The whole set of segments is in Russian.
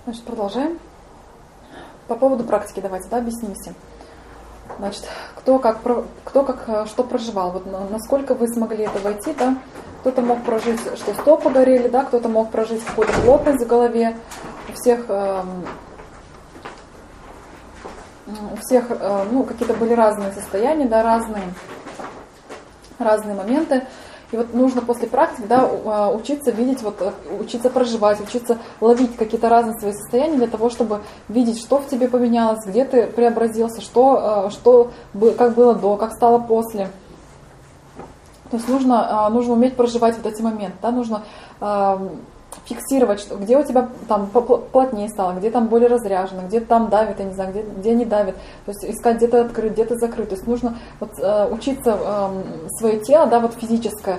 Значит, продолжаем. По поводу практики давайте, объяснимся. Значит, кто как что проживал, вот насколько вы смогли это войти, да? Кто-то мог прожить, что стопы горели, да, кто-то мог прожить какую-то плотность в голове. У всех какие-то были разные состояния, да, разные моменты. И вот нужно после практики, да, учиться видеть, учиться проживать, учиться ловить какие-то разные свои состояния для того, чтобы видеть, что в тебе поменялось, где ты преобразился, как было до, как стало после. То есть нужно уметь проживать вот эти моменты, да, нужно фиксировать, где у тебя там плотнее стало, где там более разряжено, где там давит, я не знаю, где не давит. То есть искать где-то открыт, где-то закрыт. То есть нужно учиться свое тело, да, физическим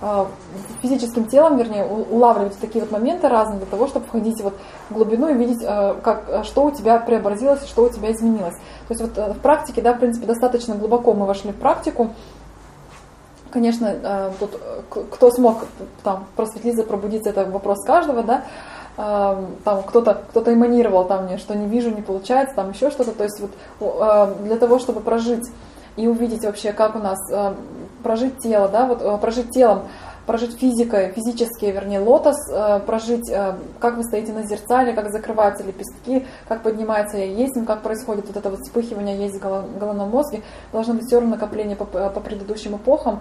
телом, вернее, улавливать такие моменты разные для того, чтобы входить в глубину и видеть, что у тебя преобразилось, что у тебя изменилось. То есть в практике, да, в принципе, достаточно глубоко мы вошли в практику. Конечно, тут кто смог там просветлиться, пробудиться, это вопрос каждого, да. Там кто-то эманировал, там мне, что не вижу, не получается, там еще что-то. То есть для того, чтобы прожить и увидеть вообще, как у нас прожить тело, да, прожить телом, прожить физически, вернее, лотос, прожить, как вы стоите на зеркале, как закрываются лепестки, как поднимается яйцем, как происходит вот это вспыхивание яиц в головном мозге. Должно быть все равно накопление по предыдущим эпохам.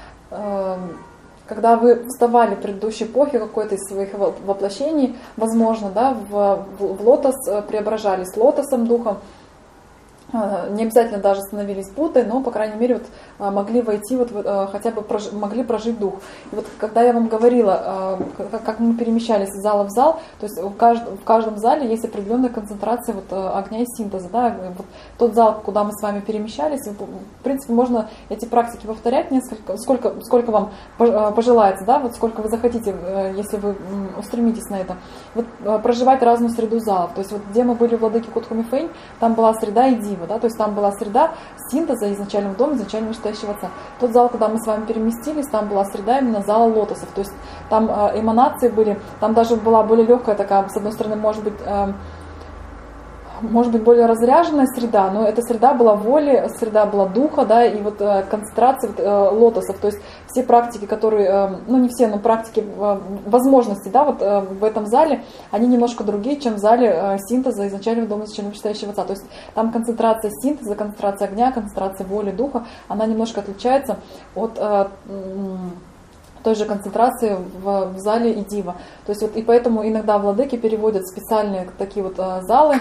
Когда вы вставали в предыдущей эпохе какой-то из своих воплощений, возможно, да, в лотос преображались лотосом, духом, не обязательно даже становились Буддой, но, по крайней мере, могли войти, хотя бы могли прожить дух. И когда я вам говорила, как мы перемещались из зала в зал, то есть в каждом зале есть определенная концентрация огня и синтеза. Да? Тот зал, куда мы с вами перемещались, в принципе, можно эти практики повторять несколько, сколько вам пожелается, да? Сколько вы захотите, если вы устремитесь на это. Проживать разную среду залов. То есть где мы были в Владыке Кутхуми Фэнь, там была среда и дива. Да, то есть там была среда синтеза изначального дома, изначально вышестоящего отца. Тот зал, куда мы с вами переместились, там была среда именно зала лотосов. То есть там эманации были, там даже была более легкая такая, с одной стороны, может быть более разряженная среда, но эта среда была воли, среда была духа, да, и концентрация лотосов. То есть все практики, которые, не все, но практики возможности, да, в этом зале, они немножко другие, чем в зале синтеза изначального дома, изначально вышестоящего отца. То есть там концентрация синтеза, концентрация огня, концентрация воли, духа, она немножко отличается от той же концентрации в зале и дива. То есть и поэтому иногда владыки переводят специальные такие залы,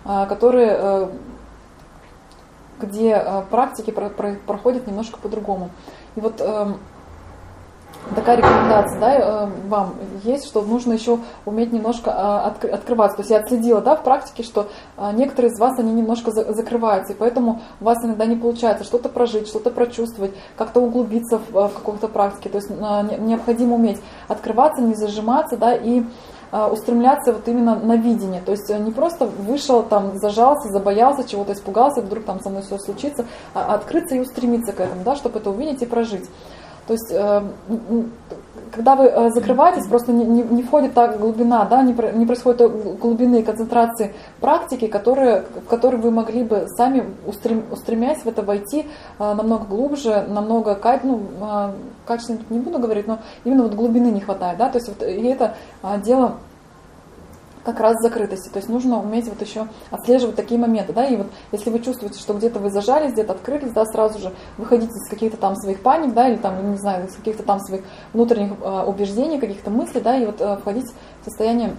где практики проходят немножко по-другому. И такая рекомендация, да, вам есть, что нужно еще уметь немножко открываться. То есть я отследила, да, в практике, что некоторые из вас, они немножко закрываются, и поэтому у вас иногда не получается что-то прожить, что-то прочувствовать, как-то углубиться в какой-то практике. То есть необходимо уметь открываться, не зажиматься, да, и устремляться именно на видение. То есть не просто вышел, там, зажался, забоялся, чего-то испугался, вдруг там со мной все случится, а открыться и устремиться к этому, да, чтобы это увидеть и прожить. То есть, когда вы закрываетесь, просто не входит та глубина, да, не происходит той глубины концентрации практики, в которой вы могли бы сами, устремясь в это, войти намного глубже, намного качественно не буду говорить, но именно глубины не хватает, да, то есть и это дело как раз закрытости. То есть нужно уметь еще отслеживать такие моменты, да, и если вы чувствуете, что где-то вы зажались, где-то открылись, да, сразу же выходите из каких-то там своих паник, да, или там, не знаю, из каких-то там своих внутренних убеждений, каких-то мыслей, да, и входить в состояние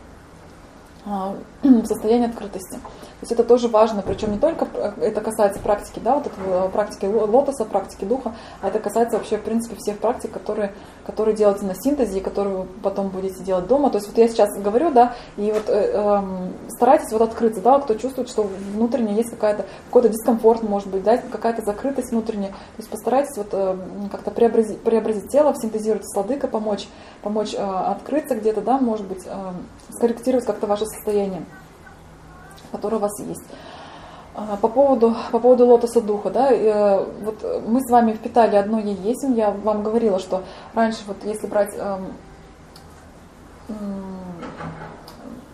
открытости. То есть это тоже важно, причем не только это касается практики, да, практики лотоса, практики духа, а это касается вообще, в принципе, всех практик, которые делаются на синтезе, и которые вы потом будете делать дома. То есть я сейчас говорю, да, и старайтесь открыться, да, кто чувствует, что внутренне есть какой-то дискомфорт, может быть, да, какая-то закрытость внутренняя. То есть постарайтесь как-то преобразить тело, синтезировать с владыкой, помочь открыться где-то, да, может быть, скорректировать как-то ваше состояние, которое у вас есть. По поводу лотоса духа, да, мы с вами впитали одно яйцем. Я вам говорила, что раньше, если брать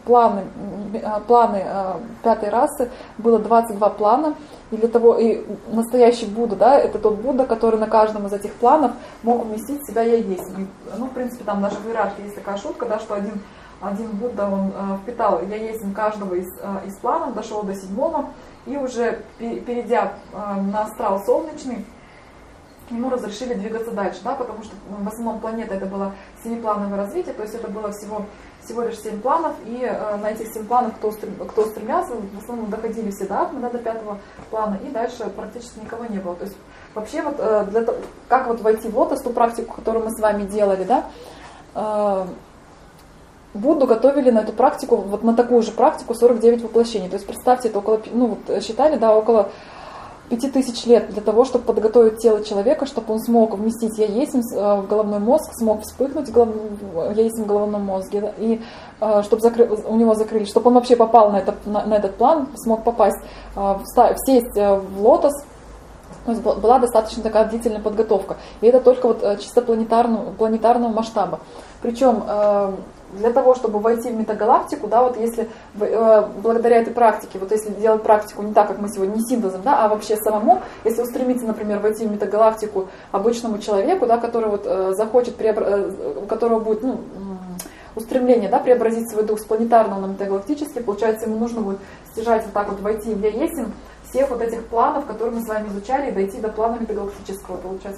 планы пятой расы, было 22 плана, и для того, и настоящий Будда, да, это тот Будда, который на каждом из этих планов мог уместить в себя «я есть». Ну, в принципе, там даже в иерархии есть такая шутка, да, что один Будда, он впитал «я есть» каждого из планов, дошел до 7-го, и уже перейдя на астрал солнечный, ему разрешили двигаться дальше, да, потому что в основном планета это было 7-плановое развитие, то есть это было всего лишь 7 планов, и на этих 7 планов, кто стремлялся, в основном доходили все до атома, да, до 5-го плана, и дальше практически никого не было. То есть вообще вот для того, как вот войти в лотос, ту практику, которую мы с вами делали, да, Будду готовили на эту практику, вот на такую же практику 49 воплощений. То есть представьте, это около, ну вот считали, да, около 5000 лет для того, чтобы подготовить тело человека, чтобы он смог вместить «я есть» в головной мозг, смог вспыхнуть «я есть» в головном мозге, да, и чтобы у него закрыли, чтобы он вообще попал на этот план, смог попасть, сесть в лотос. То есть была достаточно такая длительная подготовка. И это только вот чисто планетарного масштаба. Причем для того, чтобы войти в метагалактику, да, вот если благодаря этой практике, вот если делать практику не так, как мы сегодня, не синтезом, да, а вообще самому, если устремиться, например, войти в метагалактику обычному человеку, да, который вот захочет, у которого будет, ну, устремление, да, преобразить свой дух с планетарного на метагалактический, получается, ему нужно будет стяжать вот так вот войти в «я есть» всех вот этих планов, которые мы с вами изучали, и дойти до плана метагалактического, получается,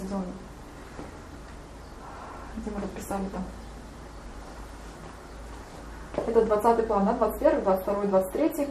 где мы написали там. Это 20-й план, да, 21, 22, 23.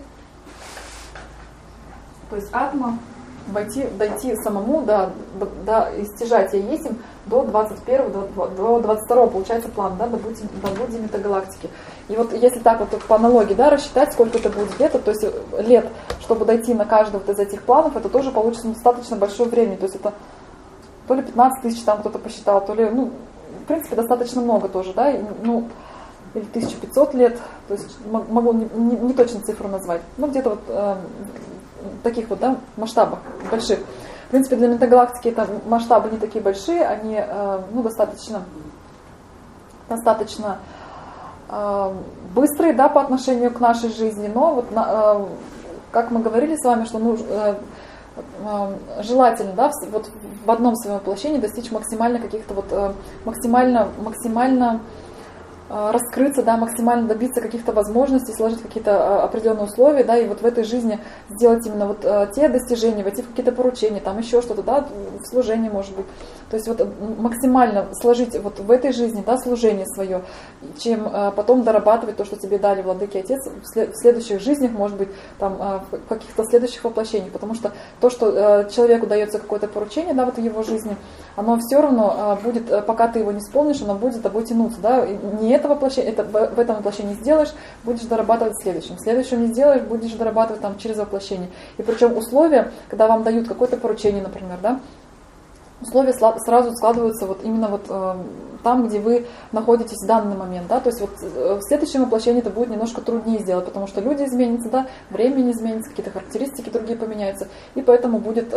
То есть атма, дойти самому, да, и стяжать «я есть» до 21, до 22, получается, план, да, до Будди метагалактики. И вот если так вот по аналогии, да, рассчитать, сколько это будет лет, то есть лет, чтобы дойти на каждый вот из этих планов, это тоже получится достаточно большое время. То есть это то ли 15 тысяч, там кто-то посчитал, то ли, ну, в принципе, достаточно много тоже, да, ну, или 1500 лет, то есть могу не точно цифру назвать, но где-то вот таких вот, да, масштабах больших. В принципе, для метагалактики это масштабы не такие большие, они, ну, достаточно быстрые, да, по отношению к нашей жизни, но вот, как мы говорили с вами, что желательно, да, вот в одном своем воплощении достичь максимально каких-то вот максимально раскрыться, да, максимально добиться каких-то возможностей, сложить какие-то определенные условия, да, и вот в этой жизни сделать именно вот те достижения, войти в какие-то поручения, там еще что-то, да, в служении, может быть. То есть вот максимально сложить вот в этой жизни, да, служение свое, чем потом дорабатывать то, что тебе дали Владыки Отец в следующих жизнях, может быть, там в каких-то следующих воплощениях, потому что то, что человеку дается какое-то поручение, да, вот в его жизни, оно все равно будет, пока ты его не исполнишь, оно будет тобой тянуться, да, не это воплощение, в этом воплощении сделаешь, будешь дорабатывать в следующем не сделаешь, будешь дорабатывать там через воплощение. И причем условия, когда вам дают какое-то поручение, например, да, условия сразу складываются вот именно вот там, где вы находитесь в данный момент, да, то есть вот в следующем воплощении это будет немножко труднее сделать, потому что люди изменятся, да, время не изменится, какие-то характеристики другие поменяются, и поэтому будет,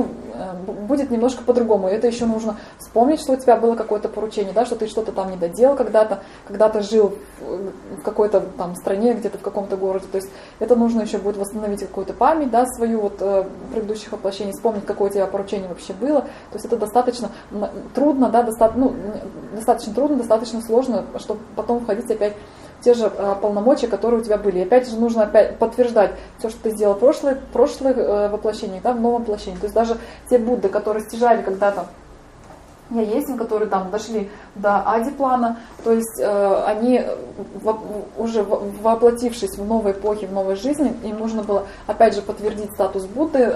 будет немножко по-другому. И это еще нужно вспомнить, что у тебя было какое-то поручение, да, что ты что-то там не доделал когда-то жил в какой-то там стране, где-то в каком-то городе, то есть это нужно еще будет восстановить какую-то память, да, свою вот предыдущих воплощений, вспомнить, какое у тебя поручение вообще было, то есть это достаточно трудно, да, достаточно трудно, достаточно сложно, чтобы потом входить опять в те же полномочия, которые у тебя были. И опять же нужно опять подтверждать все, что ты сделал в прошлых воплощениях, да, в новом воплощении. То есть даже те Будды, которые стяжали когда-то «я есть», которые там дошли до ади-плана, то есть они уже воплотившись в новой эпохе, в новой жизни, им нужно было опять же подтвердить статус Будды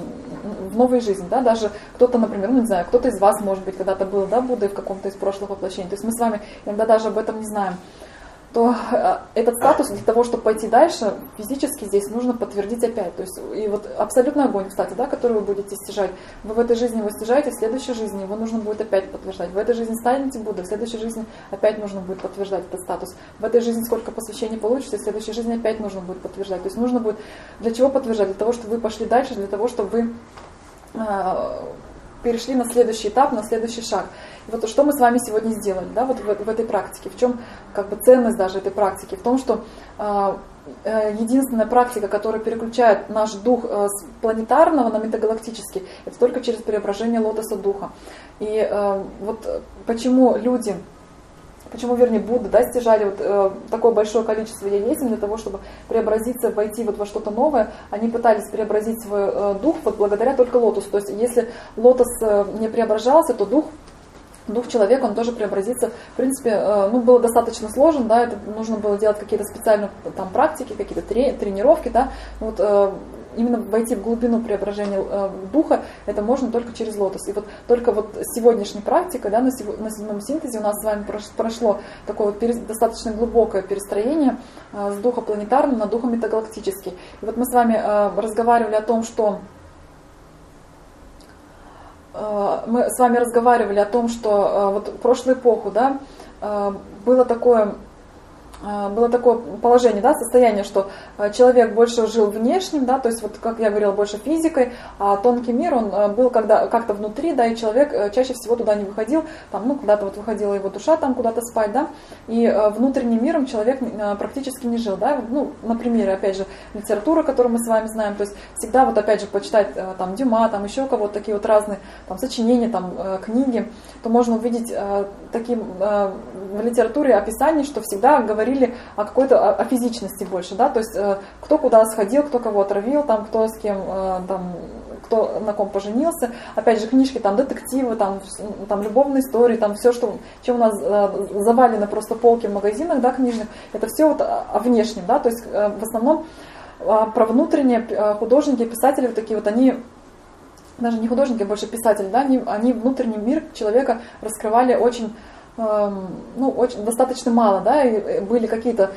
в новой жизни, да, даже кто-то, например, ну не знаю, кто-то из вас, может быть, когда-то был, да, Буддой в каком-то из прошлых воплощений, то есть мы с вами иногда даже об этом не знаем, то этот статус для того, чтобы пойти дальше, физически здесь нужно подтвердить опять. То есть, и вот абсолютный огонь, кстати, да, который вы будете стяжать, вы в этой жизни его стяжаете, в следующей жизни его нужно будет опять подтверждать. В этой жизни станете Буддой, в следующей жизни опять нужно будет подтверждать этот статус. В этой жизни сколько посвящений получите, в следующей жизни опять нужно будет подтверждать. То есть нужно будет для чего подтверждать? Для того, чтобы вы пошли дальше, для того, чтобы вы перешли на следующий этап, на следующий шаг. И вот что мы с вами сегодня сделали, да, вот в этой практике. В чем как бы ценность даже этой практики? В том, что единственная практика, которая переключает наш дух с планетарного на метагалактический, это только через преображение лотоса духа. И вот почему люди, вернее, Будда, да, стяжали вот такое большое количество яесен для того, чтобы преобразиться, войти вот во что-то новое. Они пытались преобразить свой дух вот благодаря только лотосу. То есть если лотос не преображался, то дух человека, он тоже преобразится. В принципе, было достаточно сложно, да, это нужно было делать какие-то специальные там практики, какие-то тренировки, да, вот именно войти в глубину преображения духа, это можно только через лотос. И вот только вот сегодняшняя практика, да, на седьмом синтезе у нас с вами прошло такое вот достаточно глубокое перестроение с духа планетарного на духа метагалактический. И вот мы с вами разговаривали о том, что вот в прошлую эпоху, да, было такое положение, да, состояние, что человек больше жил внешним, да, то есть вот, как я говорила, больше физикой, а тонкий мир, он был как-то внутри, да, и человек чаще всего туда не выходил, там, куда-то вот выходила его душа, там куда-то спать, да, и внутренним миром человек практически не жил, да, на примере, опять же, литературы, которую мы с вами знаем, то есть всегда вот, опять же, почитать там Дюма, там еще кого-то, такие вот разные там сочинения, там книги, то можно увидеть такие в литературе описания, что всегда говорили о какой-то о физичности больше, да, то есть кто куда сходил, кто кого отравил, там, кто с кем, там, кто на ком поженился, опять же книжки, там, детективы, там любовные истории, там все, что, чем у нас завалено просто полки в магазинах, да, книжных, это все вот о внешнем, да, то есть в основном про внутренние художники, писатели вот такие вот, они даже не художники, а больше писатели, да, они внутренний мир человека раскрывали очень достаточно мало, да, и были какие-то,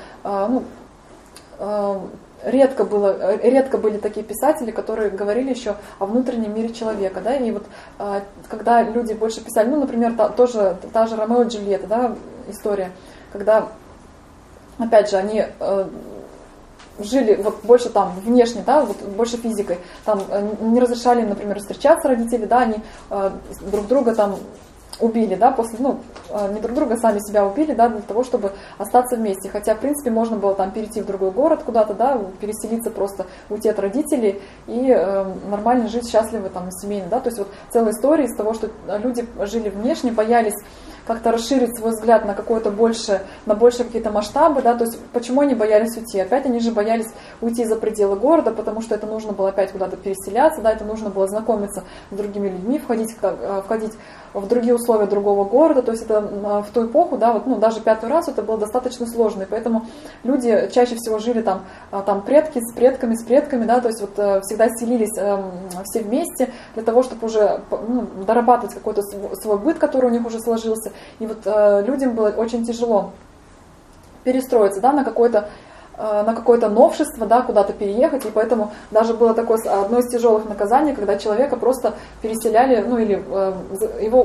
редко были такие писатели, которые говорили еще о внутреннем мире человека, да, и вот когда люди больше писали, например, та же Ромео и Джульетта, да, история, когда, опять же, они жили вот больше там внешне, да, вот больше физикой, там не разрешали, например, встречаться родители, да, они друг друга там убили, да, не друг друга, сами себя убили, да, для того, чтобы остаться вместе. Хотя, в принципе, можно было там перейти в другой город куда-то, да, переселиться просто, уйти от родителей и нормально жить счастливо там семейно, да. То есть вот целая история из того, что люди жили внешне, боялись как-то расширить свой взгляд на на больше какие-то масштабы, да, то есть почему они боялись уйти? Опять они же боялись уйти за пределы города, потому что это нужно было опять куда-то переселяться, да, это нужно было знакомиться с другими людьми, входить в другие условия другого города, то есть это в ту эпоху, да, вот, даже пятую расу это было достаточно сложно, и поэтому люди чаще всего жили там предки с предками, да, то есть вот всегда селились все вместе для того, чтобы уже дорабатывать какой-то свой быт, который у них уже сложился, и вот людям было очень тяжело перестроиться, да, на какое-то новшество, да, куда-то переехать, и поэтому даже было такое одно из тяжелых наказаний, когда человека просто переселяли, или его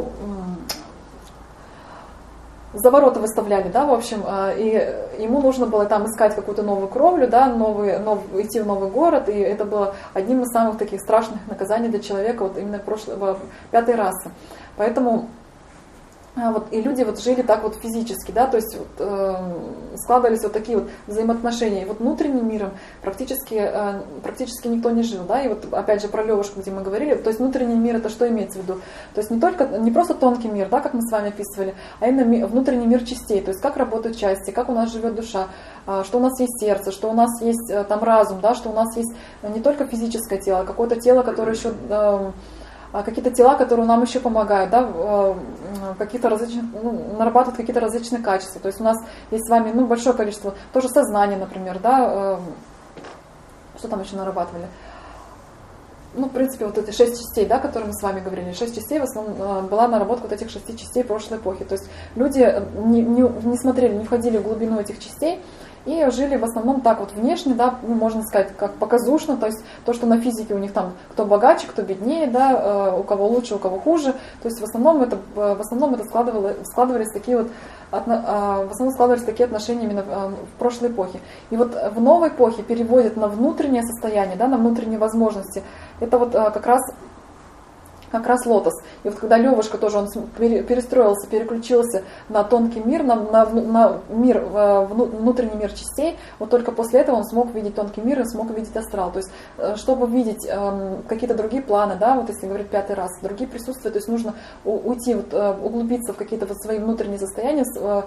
за ворота выставляли, да, в общем, и ему нужно было там искать какую-то новую кровлю, да, идти в новый город, и это было одним из самых таких страшных наказаний для человека, вот именно пятой расы. Поэтому и люди вот жили так вот физически, да, то есть складывались вот такие вот взаимоотношения. И вот внутренним миром практически никто не жил, да, и вот опять же про Левушку, где мы говорили, то есть внутренний мир это что имеется в виду? То есть не просто тонкий мир, да, как мы с вами описывали, а именно внутренний мир частей, то есть как работают части, как у нас живет душа, что у нас есть сердце, что у нас есть там разум, да, что у нас есть не только физическое тело, а какое-то тело, которое еще какие-то тела, которые нам еще помогают, да, какие-то различные, нарабатывают какие-то различные качества. То есть у нас есть с вами большое количество, тоже сознания, например, да, что там еще нарабатывали. В принципе, вот эти 6 частей, да, которые мы с вами говорили, 6 частей, в основном была наработка вот этих 6 частей прошлой эпохи. То есть люди не смотрели, не входили в глубину этих частей, и жили в основном так вот внешне, да, можно сказать, как показушно, то есть то, что на физике у них там кто богаче, кто беднее, да, у кого лучше, у кого хуже, то есть в основном это складывались такие вот, в основном складывались такие отношения именно в прошлой эпохе. И вот в новой эпохе переводят на внутреннее состояние, да, на внутренние возможности. Это вот как раз как раз лотос. И вот когда Левушка тоже, он перестроился, переключился на тонкий мир, на мир, внутренний мир частей, вот только после этого он смог видеть тонкий мир и смог видеть астрал. То есть, чтобы видеть какие-то другие планы, да, вот если говорить 5-й раз, другие присутствия, то есть нужно уйти, вот, углубиться в какие-то вот свои внутренние состояния,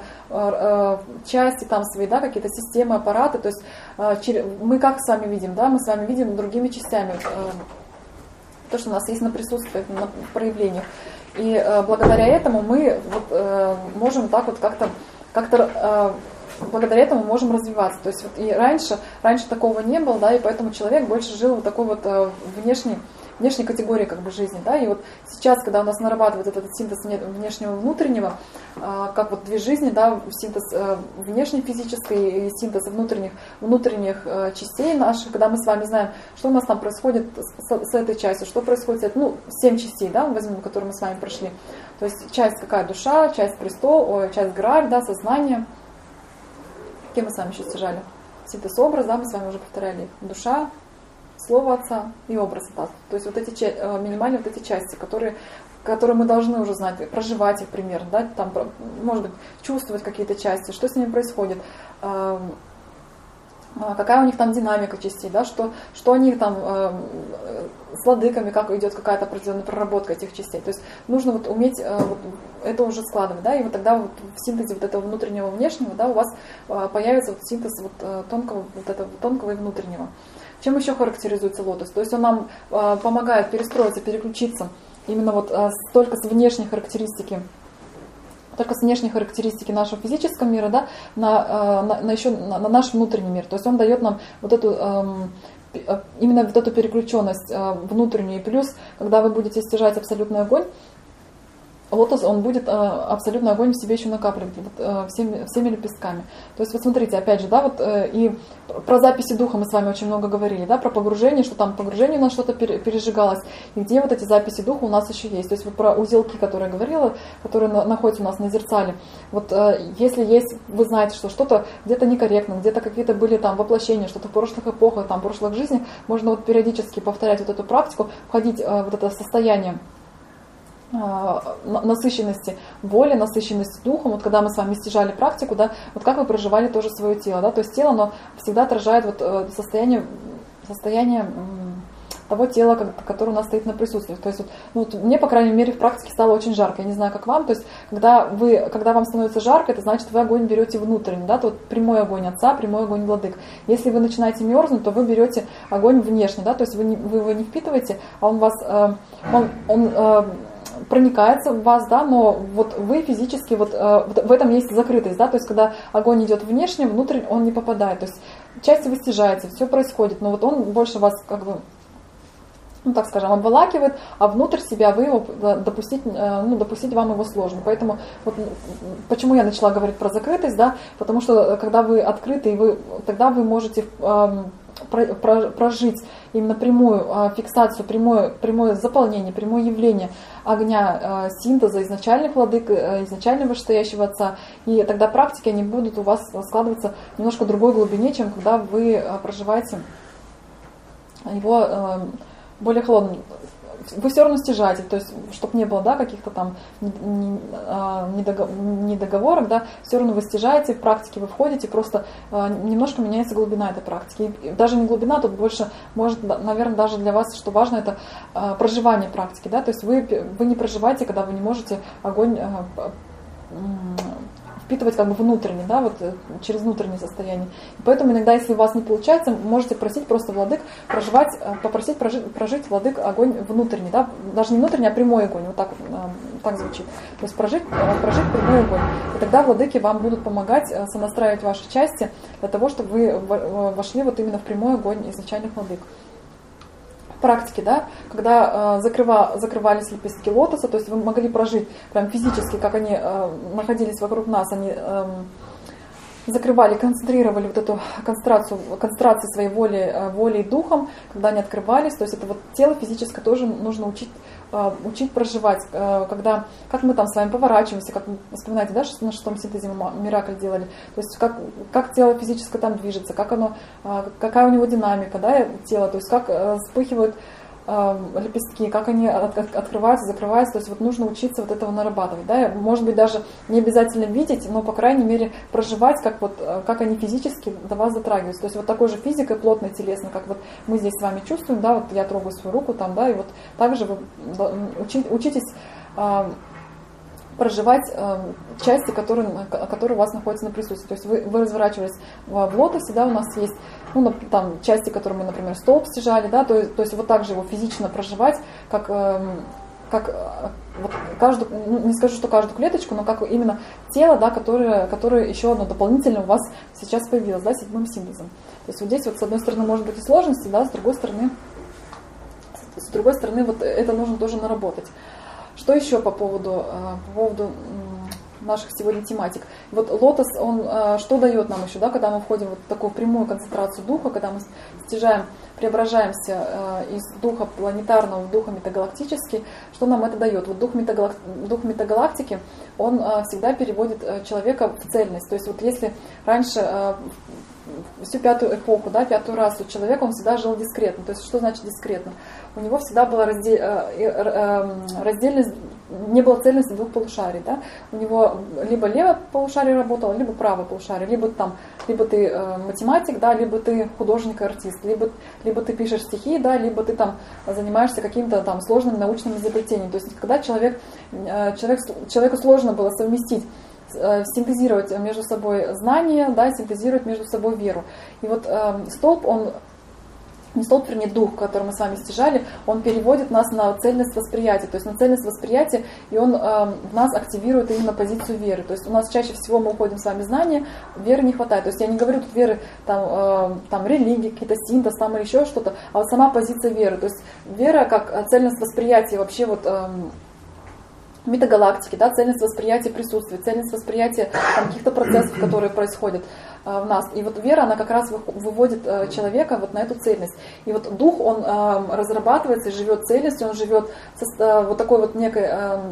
части там свои, да, какие-то системы, аппараты. То есть мы как с вами видим, да, мы с вами видим другими частями. То, что у нас есть на присутствии, на проявлениях. И благодаря этому мы вот, можем так вот как-то благодаря этому можем развиваться. То есть вот и раньше такого не было, да, и поэтому человек больше жил в такой вот внешней категории как бы жизни, да, и вот сейчас, когда у нас нарабатывает этот синтез внешнего и внутреннего, как вот две жизни, да, синтез внешней физической и синтез внутренних частей наших, когда мы с вами знаем, что у нас там происходит с этой частью, что происходит, ну, 7 частей, да, возьмем, которые мы с вами прошли, то есть часть какая душа, часть престол, часть граль, да, сознание, кем мы с вами еще стяжали? Синтез образ, да, мы с вами уже повторяли, душа, слово Отца и образ Отца. То есть вот эти минимальные вот эти части, которые мы должны уже знать, проживать их примерно, да, там, может быть, чувствовать какие-то части, что с ними происходит, какая у них там динамика частей, да, что они там с владыками, как идет какая-то определенная проработка этих частей. То есть нужно вот уметь вот это уже складывать, да, и вот тогда вот в синтезе вот этого внутреннего и внешнего, да, у вас появится вот синтез вот тонкого и внутреннего. Чем еще характеризуется лотос? То есть он нам помогает перестроиться, переключиться именно вот только с внешней характеристики нашего физического мира, да, на наш внутренний мир. То есть он дает нам вот эту именно вот эту переключенность внутреннюю. И плюс, когда вы будете стяжать абсолютный огонь, лотос, он будет абсолютный огонь в себе еще накапливать вот, всеми лепестками. То есть вот смотрите, опять же, да, вот и про записи духа мы с вами очень много говорили, да, про погружение, что там погружение у нас что-то пережигалось, и где вот эти записи духа у нас еще есть. То есть вот про узелки, которые я говорила, которые находятся у нас на зерцале. Вот если есть, вы знаете, что что-то где-то некорректно, где-то какие-то были там воплощения, что-то в прошлых эпохах, там, в прошлых жизнях, можно вот периодически повторять вот эту практику, входить в вот это состояние насыщенности воли, насыщенности духом, вот когда мы с вами стяжали практику, да, вот как вы проживали тоже свое тело, да, то есть тело, оно всегда отражает вот состояние того тела, которое у нас стоит на присутствии. То есть вот мне, по крайней мере, в практике стало очень жарко. Я не знаю, как вам. То есть, когда вам становится жарко, это значит, вы огонь берете внутренний, да, то вот прямой огонь Отца, прямой огонь Владык. Если вы начинаете мерзнуть, то вы берете огонь внешний, да, то есть вы его не впитываете, а он вас, проникается в вас, да, но вот вы физически, вот в этом есть закрытость, да, то есть когда огонь идет внешне, внутрь он не попадает, то есть части вы стяжаете, все происходит, но вот он больше вас как бы, ну так скажем, обволакивает, а внутрь себя вы его допустить вам его сложно. Поэтому вот, почему я начала говорить про закрытость, да, потому что когда вы открыты, тогда вы можете прожить именно прямую фиксацию, прямое заполнение, прямое явление огня синтеза изначальных владык, изначально вышестоящего Отца. И тогда практики они будут у вас складываться в немножко другой глубине, чем когда вы проживаете его более холодным. Вы все равно стяжаете, то есть, чтобы не было, да, каких-то там недоговорок, да, все равно вы стяжаете, в практике вы входите, просто немножко меняется глубина этой практики. И даже не глубина, тут больше, может, наверное, даже для вас, что важно, это проживание практики, да, то есть вы не проживаете, когда вы не можете огонь впитывать как бы внутренне, да, вот через внутреннее состояние. И поэтому иногда, если у вас не получается, можете просить просто владык попросить прожить владык огонь внутренний, да, даже не внутренний, а прямой огонь, вот так звучит. То есть прожить прямой огонь. И тогда владыки вам будут помогать сонастраивать ваши части для того, чтобы вы вошли вот именно в прямой огонь изначальных владык. Практики, да, когда закрывались лепестки лотоса, то есть вы могли прожить прям физически, как они находились вокруг нас, они закрывали, концентрировали вот эту концентрацию своей воли и духом, когда они открывались, то есть это вот тело физическое тоже нужно учить проживать, как мы там с вами поворачиваемся, как вы вспоминаете, да, что на шестом синтезе Миракль делали, то есть как тело физическое там движется, какая у него динамика, да, тела, то есть как вспыхивают лепестки, как они открываются, закрываются, то есть вот нужно учиться вот этого нарабатывать, да, может быть даже не обязательно видеть, но по крайней мере проживать, как они физически до вас затрагиваются, то есть вот такой же физикой плотной, телесной, как вот мы здесь с вами чувствуем, да, вот я трогаю свою руку там, да, и вот также вы учитесь проживать части, которые у вас находятся на присутствии. То есть вы разворачивались в лотосе, да, у нас есть там части, которые мы, например, столб стяжали, да, то есть вот так же его физично проживать, как вот каждую, не скажу, что каждую клеточку, но как именно тело, да, которое еще одно дополнительно у вас сейчас появилось, да, седьмым синтезом. То есть вот здесь вот с одной стороны может быть и сложности, да, с другой стороны вот это нужно тоже наработать. Что еще по поводу наших сегодня тематик? Вот лотос, он что дает нам еще, да, когда мы входим в вот такую прямую концентрацию духа, когда мы стяжаем, преображаемся из духа планетарного в духа метагалактический, что нам это дает? Вот дух метагалактики, он всегда переводит человека в цельность. То есть вот если раньше всю пятую эпоху, да, пятую расу человека, он всегда жил дискретно. То есть что значит дискретно? У него всегда была раздельность, не было цельности двух полушарий. Да? У него либо левое полушарие работало, либо правое полушарие. Либо ты математик, да, либо ты художник и артист, либо ты пишешь стихи, да, либо ты там занимаешься каким-то там сложным научным изобретением. То есть когда человеку сложно было совместить, синтезировать между собой знания, да, синтезировать между собой веру. И вот столб, дух, который мы с вами стяжали, он переводит нас на цельность восприятия, то есть на цельность восприятия, и он в нас активирует именно позицию веры. То есть у нас чаще всего мы уходим с вами в знания, веры не хватает. То есть я не говорю тут веры, там религии, какие-то синтез, там или еще что-то, а вот сама позиция веры. То есть вера как цельность восприятия вообще вот метагалактики, да, цельность восприятия присутствия, цельность восприятия каких-то процессов, которые происходят в нас. И вот вера, она как раз выводит человека вот на эту цельность. И вот дух, он разрабатывается и живет цельностью, он живет вот такой вот некой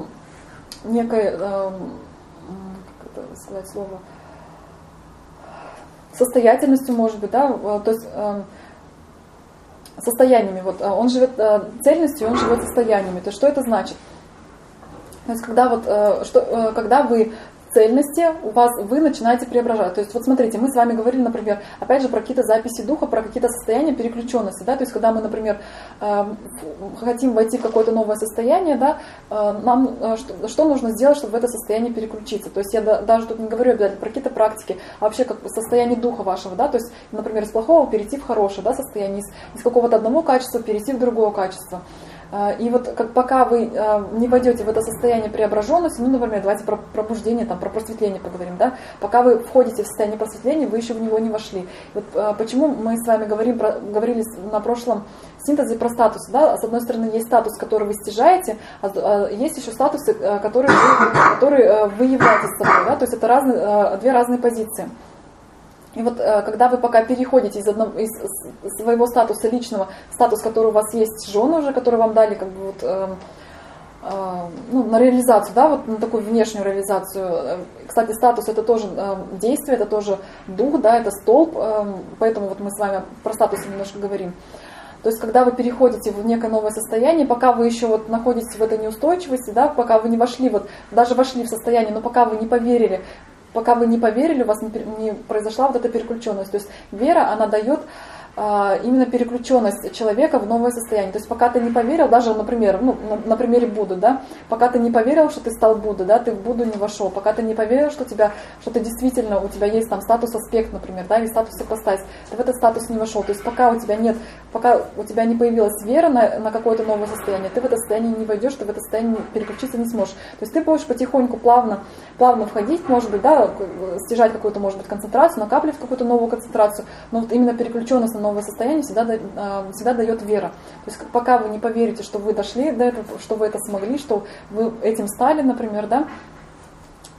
как это сказать слово, состоятельностью, может быть, да, то есть состояниями. Вот он живет цельностью, он живет состояниями. То есть что это значит? То есть когда вы в цельности, вы начинаете преображать. То есть вот смотрите, мы с вами говорили, например, опять же про какие-то записи духа, про какие-то состояния переключенности. Да? То есть когда мы, например, хотим войти в какое-то новое состояние, да, нам что нужно сделать, чтобы в это состояние переключиться. То есть я даже тут не говорю обязательно про какие-то практики, а вообще как состояние духа вашего. Да? То есть, например, из плохого перейти в хорошее, да, состояние, из какого-то одного качества перейти в другое качество. И вот пока вы не войдете в это состояние преображенности, например, давайте про пробуждение, про просветление поговорим, да? Пока вы входите в состояние просветления, вы еще в него не вошли. Вот почему мы с вами говорили на прошлом синтезе про статусы, да? С одной стороны, есть статус, который вы стяжаете, а есть еще статусы, которые вы являетесь собой, да? То есть это две разные позиции. И вот когда вы пока переходите из своего статуса личного в статус, который у вас есть жены уже, которые вам дали как бы на реализацию, да, вот на такую внешнюю реализацию. Кстати, статус это тоже действие, это тоже дух, да, это столб, поэтому вот мы с вами про статус немножко говорим. То есть, когда вы переходите в некое новое состояние, пока вы еще вот находитесь в этой неустойчивости, да, пока вы не вошли, даже вошли в состояние, но пока вы не поверили, у вас не произошла вот эта переключенность. То есть вера, она дает именно переключенность человека в новое состояние. То есть пока ты не поверил, даже, например, на примере Будды, да, пока ты не поверил, что ты стал Буддой, да, ты в Будду не вошел, пока ты не поверил, что ты действительно, у тебя есть там статус аспект, например, да, или статус ипостась, ты в этот статус не вошел. То есть пока у тебя не появилась вера на какое-то новое состояние, ты в это состояние не войдешь, ты в это состояние переключиться не сможешь. То есть ты будешь потихоньку плавно входить, может быть, да, стяжать какую-то, может быть, концентрацию, накапливать какую-то новую концентрацию, но вот именно переключенность на новое состояние всегда дает вера. То есть пока вы не поверите, что вы дошли до этого, что вы это смогли, что вы этим стали, например, да,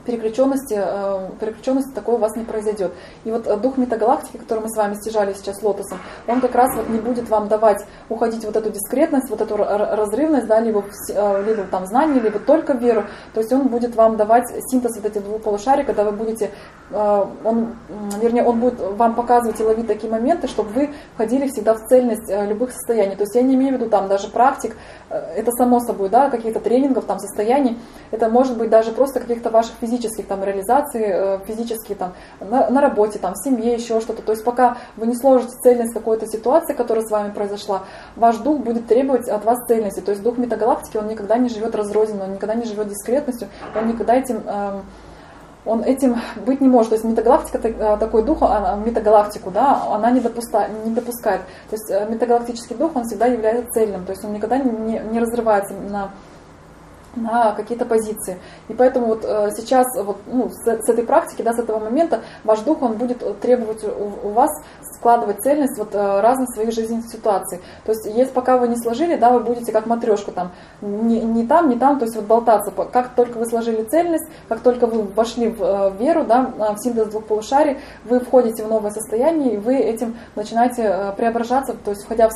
переключенности такое у вас не произойдет. И вот дух метагалактики, который мы с вами стяжали сейчас лотосом, он как раз вот не будет вам давать уходить вот эту дискретность, вот эту разрывность, да, либо там знание, либо только веру. То есть он будет вам давать синтез вот этих двух полушарий, когда вы будете, он будет вам показывать и ловить такие моменты, чтобы вы входили всегда в цельность любых состояний. То есть я не имею в виду там даже практик, это само собой, да, каких-то тренингов, там состояний, это может быть даже просто каких-то ваших физических там реализаций, физических там на работе, там в семье, еще что-то. То есть пока вы не сложите цельность какой-то ситуации, которая с вами произошла, ваш дух будет требовать от вас цельности. То есть дух метагалактики, он никогда не живет разрозненно, он никогда не живет дискретностью, он никогда этим быть не может. То есть метагалактика, такой дух, метагалактику, да, она не допускает. То есть метагалактический дух, он всегда является цельным, то есть он никогда не разрывается на какие-то позиции. И поэтому вот сейчас вот, с этой практики, да, с этого момента ваш дух, он будет требовать у вас складывать цельность вот разных своих жизненных ситуаций. То есть если пока вы не сложили, да, вы будете как матрешка там, не там, то есть вот болтаться. Как только вы сложили цельность, как только вы вошли в веру, да, в синтез двух полушарий, вы входите в новое состояние, и вы этим начинаете преображаться, то есть входя в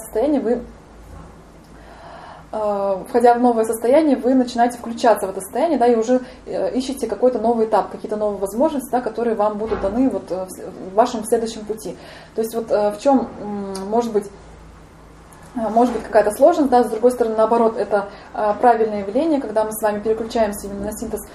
новое состояние, вы начинаете включаться в это состояние, да, и уже ищете какой-то новый этап, какие-то новые возможности, да, которые вам будут даны вот в вашем следующем пути. То есть вот в чем может быть какая-то сложность, да, с другой стороны, наоборот, это правильное явление, когда мы с вами переключаемся именно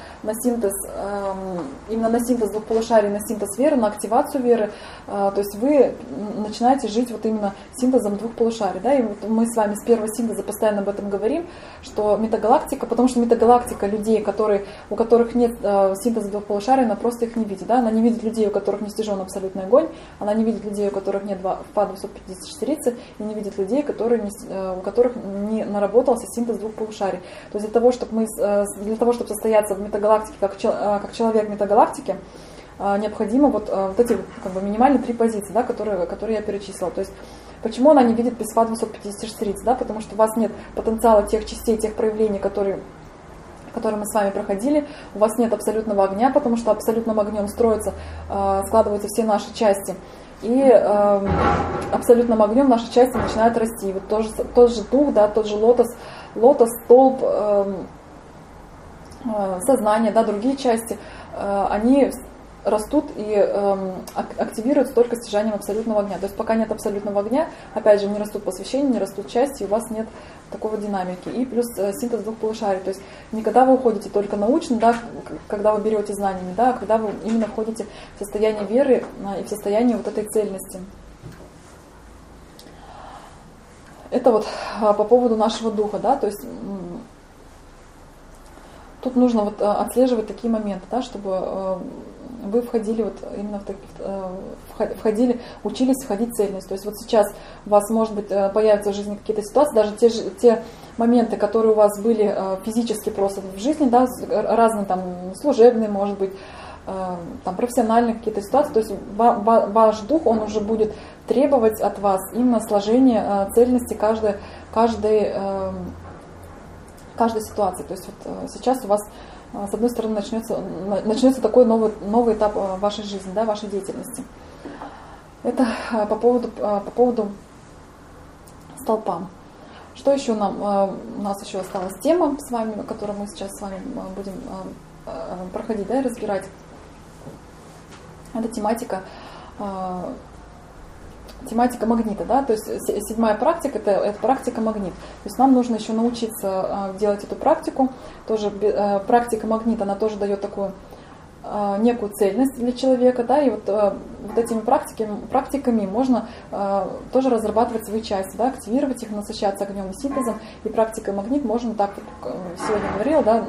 на синтез двух полушарий, на синтез веры, на активацию веры, то есть вы начинаете жить вот именно синтезом двух полушарий, да, и вот мы с вами с первого синтеза постоянно об этом говорим, что метагалактика, потому что метагалактика людей, у которых нет синтеза двух полушарий, она просто их не видит, да, она не видит людей, у которых не стяжен абсолютный огонь, она не видит людей, у которых нет ФА 254, и не видит людей, у которых не наработался синтез двух полушарий. То есть для того, чтобы состояться в метагалактике как человек метагалактики, необходимо вот эти как бы минимальные 3 позиции, да, которые я перечислила. То есть почему она не видит без ФА 250, да, потому что у вас нет потенциала тех частей, тех проявлений, которые мы с вами проходили, у вас нет абсолютного огня, потому что абсолютным огнем складываются все наши части. И абсолютным огнем наши части начинают расти. Вот тот же дух, да, тот же лотос, столб, сознание, да, другие части, они растут и активируются только стяжанием абсолютного огня. То есть пока нет абсолютного огня, опять же, не растут посвящения, не растут части, у вас нет такого динамики. И плюс синтез двух полушарий. То есть не когда вы уходите только научно, да, когда вы берете знаниями, да, а когда вы именно входите в состояние веры и в состояние вот этой цельности. Это вот по поводу нашего духа, да, то есть тут нужно вот отслеживать такие моменты, да, чтобы вы входили вот именно учились входить в цельность. То есть вот сейчас у вас, может быть, появятся в жизни какие-то ситуации, даже те моменты, которые у вас были физически просто в жизни, да, разные там служебные, может быть, там профессиональные какие-то ситуации, то есть ваш дух, он уже будет требовать от вас именно сложения цельности каждой ситуации. То есть вот сейчас у вас с одной стороны начнется такой новый этап вашей жизни, да, вашей деятельности. Это по поводу столпа. Что еще у нас еще осталась тема с вами, которую мы сейчас с вами будем проходить, да, и разбирать. Это тематика магнита, да, то есть 7-я практика это практика магнит. То есть нам нужно еще научиться делать эту практику. Тоже практика магнита, она тоже дает такую некую цельность для человека, да, и вот этими практиками можно тоже разрабатывать свои части, да, активировать их, насыщаться огнем и синтезом. И практикой магнит можно, так как сегодня говорила, да,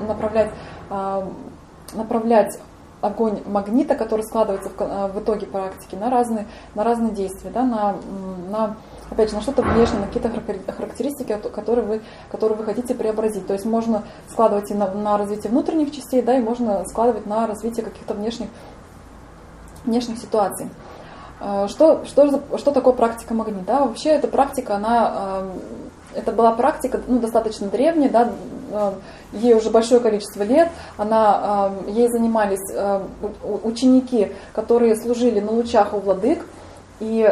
направлять огонь магнита, который складывается в итоге практики, на разные действия, да, опять же, на что-то внешнее, на какие-то характеристики, которые вы хотите преобразить. То есть можно складывать и на развитие внутренних частей, да, и можно складывать на развитие каких-то внешних ситуаций. Что такое практика магнит? Да? Вообще эта практика, это была практика, достаточно древняя, да, ей уже большое количество лет, ей занимались ученики, которые служили на лучах у владык, и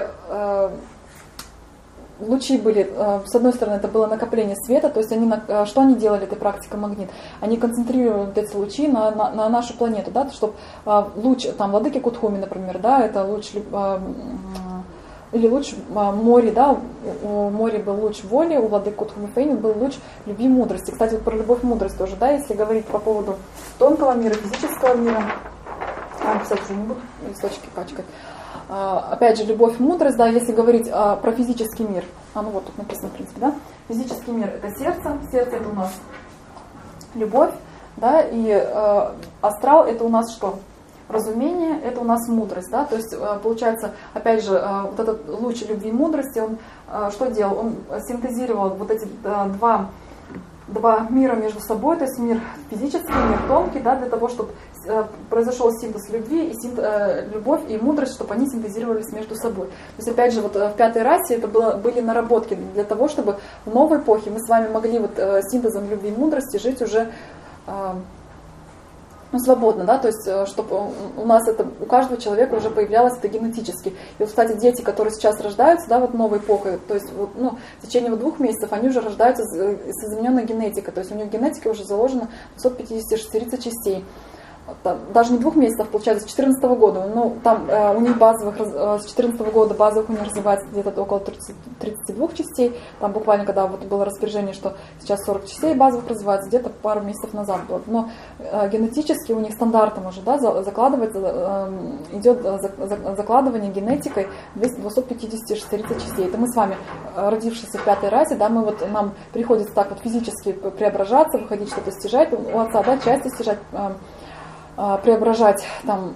лучи были, с одной стороны, это было накопление света, то есть что они делали, эта практика магнит? Они концентрировали вот эти лучи на нашу планету, да, чтобы луч, там, владыки Кутхуми, например, да, это луч, или луч море, да, у моря был луч воли, у владыки Кутхуми Фейни был луч любви и мудрости. Кстати, вот про любовь и мудрость тоже, да, если говорить по поводу тонкого мира, физического мира, писать уже не буду, листочки пачкать. Опять же, любовь, мудрость, да, если говорить про физический мир, ну вот тут написано, в принципе, да, физический мир — это сердце это у нас любовь, да, и астрал — это у нас что? Разумение — это у нас мудрость, да, то есть получается, опять же, вот этот луч любви и мудрости, он что делал? Он синтезировал вот эти два мира между собой, то есть мир физический, мир тонкий, да, для того, чтобы произошел синтез любви, и любовь и мудрость, чтобы они синтезировались между собой. То есть, опять же, вот в пятой расе это были наработки для того, чтобы в новой эпохе мы с вами могли вот синтезом любви и мудрости жить уже свободно, да, то есть, чтобы у нас это, у каждого человека уже появлялось это генетически. И вот, кстати, дети, которые сейчас рождаются, да, вот новой эпохой, то есть, вот, в течение 2 месяцев они уже рождаются с измененной генетикой, то есть у них генетика уже заложена 250-400 частей. Там, даже не 2 месяцев, получается, с 2014 года. Там у них с 2014 года базовых у них развивается где-то около 32 частей. Там буквально, когда вот было распоряжение, что сейчас 40 частей базовых развивается, где-то пару месяцев назад было. Но генетически у них стандартом уже, да, закладывается, идет закладывание генетикой 250-400 частей. Это мы с вами, родившиеся в 5-й расе, да, нам приходится так вот физически преображаться, выходить что-то стяжать, у отца, да, части стяжать, преображать там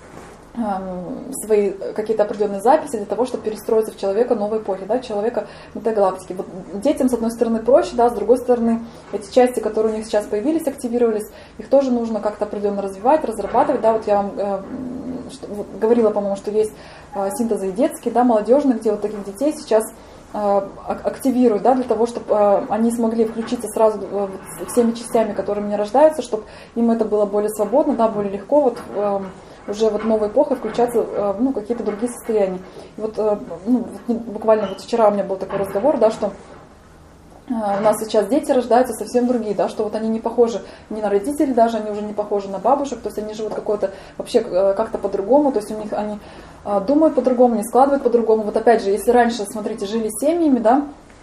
свои какие-то определенные записи для того, чтобы перестроиться в человека новой эпохи, да, человека этой галактики. Вот детям, с одной стороны, проще, да, с другой стороны, эти части, которые у них сейчас появились, активировались, их тоже нужно как-то определенно развивать, разрабатывать, да, вот я вам говорила, по-моему, что есть синтезы и детские, да, молодежные, где вот таких детей сейчас активируют, да, для того, чтобы они смогли включиться сразу всеми частями, которые у меня рождаются, чтобы им это было более свободно, да, более легко, вот уже вот новой эпохой включаться в какие-то другие состояния. И вот, буквально вот вчера у меня был такой разговор, да, что у нас сейчас дети рождаются совсем другие, да, что вот они не похожи ни на родителей даже, они уже не похожи на бабушек, то есть они живут какое-то вообще как-то по-другому, то есть у них они думают по-другому, не складывают по-другому. Вот опять же, если раньше, смотрите, жили семьями, да,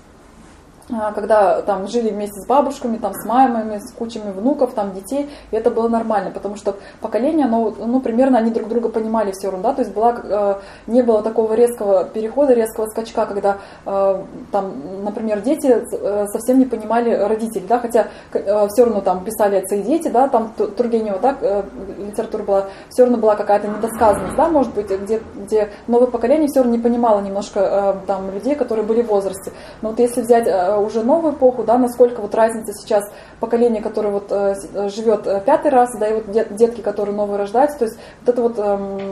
когда там жили вместе с бабушками, там, с мамами, с кучами внуков, там, детей, и это было нормально, потому что поколение, примерно они друг друга понимали все равно, да, то есть не было такого резкого перехода, резкого скачка, когда там, например, дети совсем не понимали родителей, да, хотя все равно там писали отцы и дети, да, там Тургенева, да, литература была, все равно была какая-то недосказанность, да, может быть, где новое поколение все равно не понимало немножко там людей, которые были в возрасте, но вот если взять уже новую эпоху, да, насколько вот разница сейчас поколение, которое вот живет 5-й раз, да, и вот детки, которые новые рождаются, то есть вот это вот,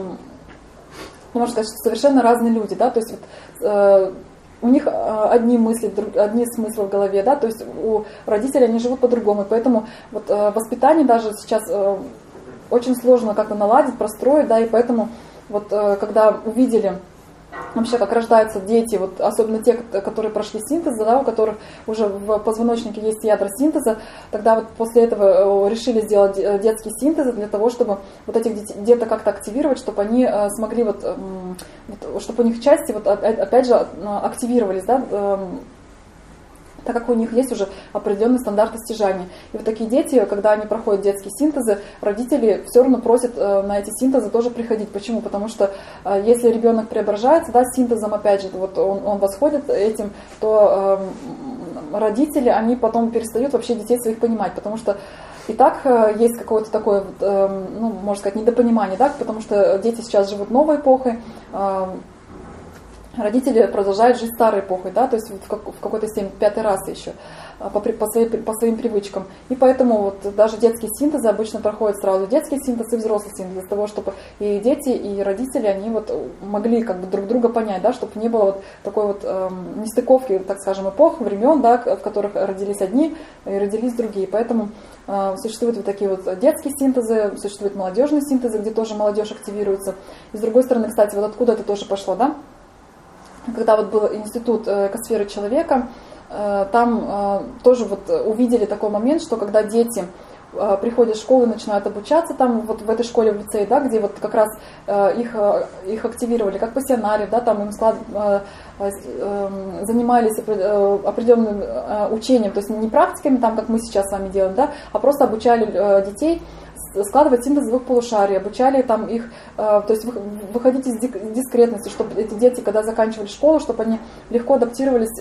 можно сказать, что совершенно разные люди, да, то есть вот, у них одни мысли, одни смыслы в голове, да, то есть у родителей они живут по-другому, поэтому вот воспитание даже сейчас очень сложно как-то наладить, простроить, да, и поэтому вот когда увидели вообще, как рождаются дети, вот особенно те, которые прошли синтез, да, у которых уже в позвоночнике есть ядра синтеза, тогда вот после этого решили сделать детские синтезы для того, чтобы вот этих деток как-то активировать, чтобы они смогли чтобы у них части вот опять же активировались, да, так как у них есть уже определенный стандарт стяжания. И вот такие дети, когда они проходят детские синтезы, родители все равно просят на эти синтезы тоже приходить. Почему? Потому что если ребенок преображается, да, синтезом, опять же, вот он восходит этим, то родители, они потом перестают вообще детей своих понимать, потому что и так есть какое-то такое, можно сказать, недопонимание, да, потому что дети сейчас живут новой эпохой, родители продолжают жить старой эпохой, да, то есть в какой-то степени 5-й раз еще. по своим привычкам. И поэтому вот даже детские синтезы обычно проходят сразу детский синтез и взрослый синтез, для того, чтобы и дети, и родители, они вот могли как бы друг друга понять, да, чтобы не было вот такой вот нестыковки, так скажем, эпох, времен, да, в которых родились одни и родились другие. Поэтому существуют вот такие вот детские синтезы, существуют молодежные синтезы, где тоже молодежь активируется. И с другой стороны, кстати, вот откуда это тоже пошло, да? Когда вот был институт экосферы человека, там тоже вот увидели такой момент, что когда дети приходят в школу и начинают обучаться там вот в этой школе, в лицее, да, где вот как раз их активировали как пассионариев, да, там им занимались определенным учением, то есть не практиками, там, как мы сейчас с вами делаем, да, а просто обучали детей складывать синтез двух полушарий, обучали там их, то есть выходить из дискретности, чтобы эти дети, когда заканчивали школу, чтобы они легко адаптировались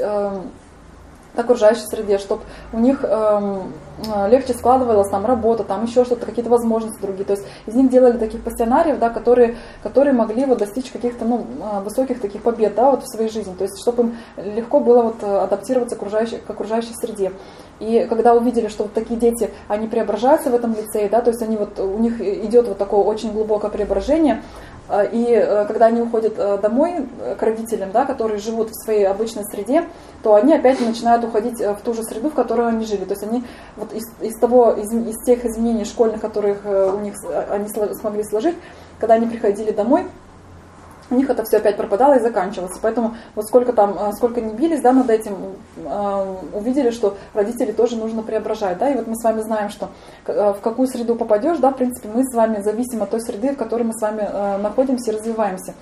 к окружающей среде, чтобы у них легче складывалась там работа, там еще что-то, какие-то возможности другие. То есть из них делали таких пассионариев, да, которые могли вот достичь каких-то высоких таких побед, да, вот в своей жизни. То есть чтобы им легко было вот адаптироваться к окружающей среде. И когда увидели, что вот такие дети, они преображаются в этом лицее, да, то есть они вот, у них идет вот такое очень глубокое преображение, и когда они уходят домой к родителям, да, которые живут в своей обычной среде, то они опять начинают уходить в ту же среду, в которой они жили. То есть они вот из тех изменений школьных, которых у них они смогли сложить, когда они приходили домой, у них это все опять пропадало и заканчивалось. Поэтому вот сколько не бились, да, над этим, увидели, что родители тоже нужно преображать. Да? И вот мы с вами знаем, что в какую среду попадешь, да, в принципе, мы с вами зависим от той среды, в которой мы с вами находимся и развиваемся.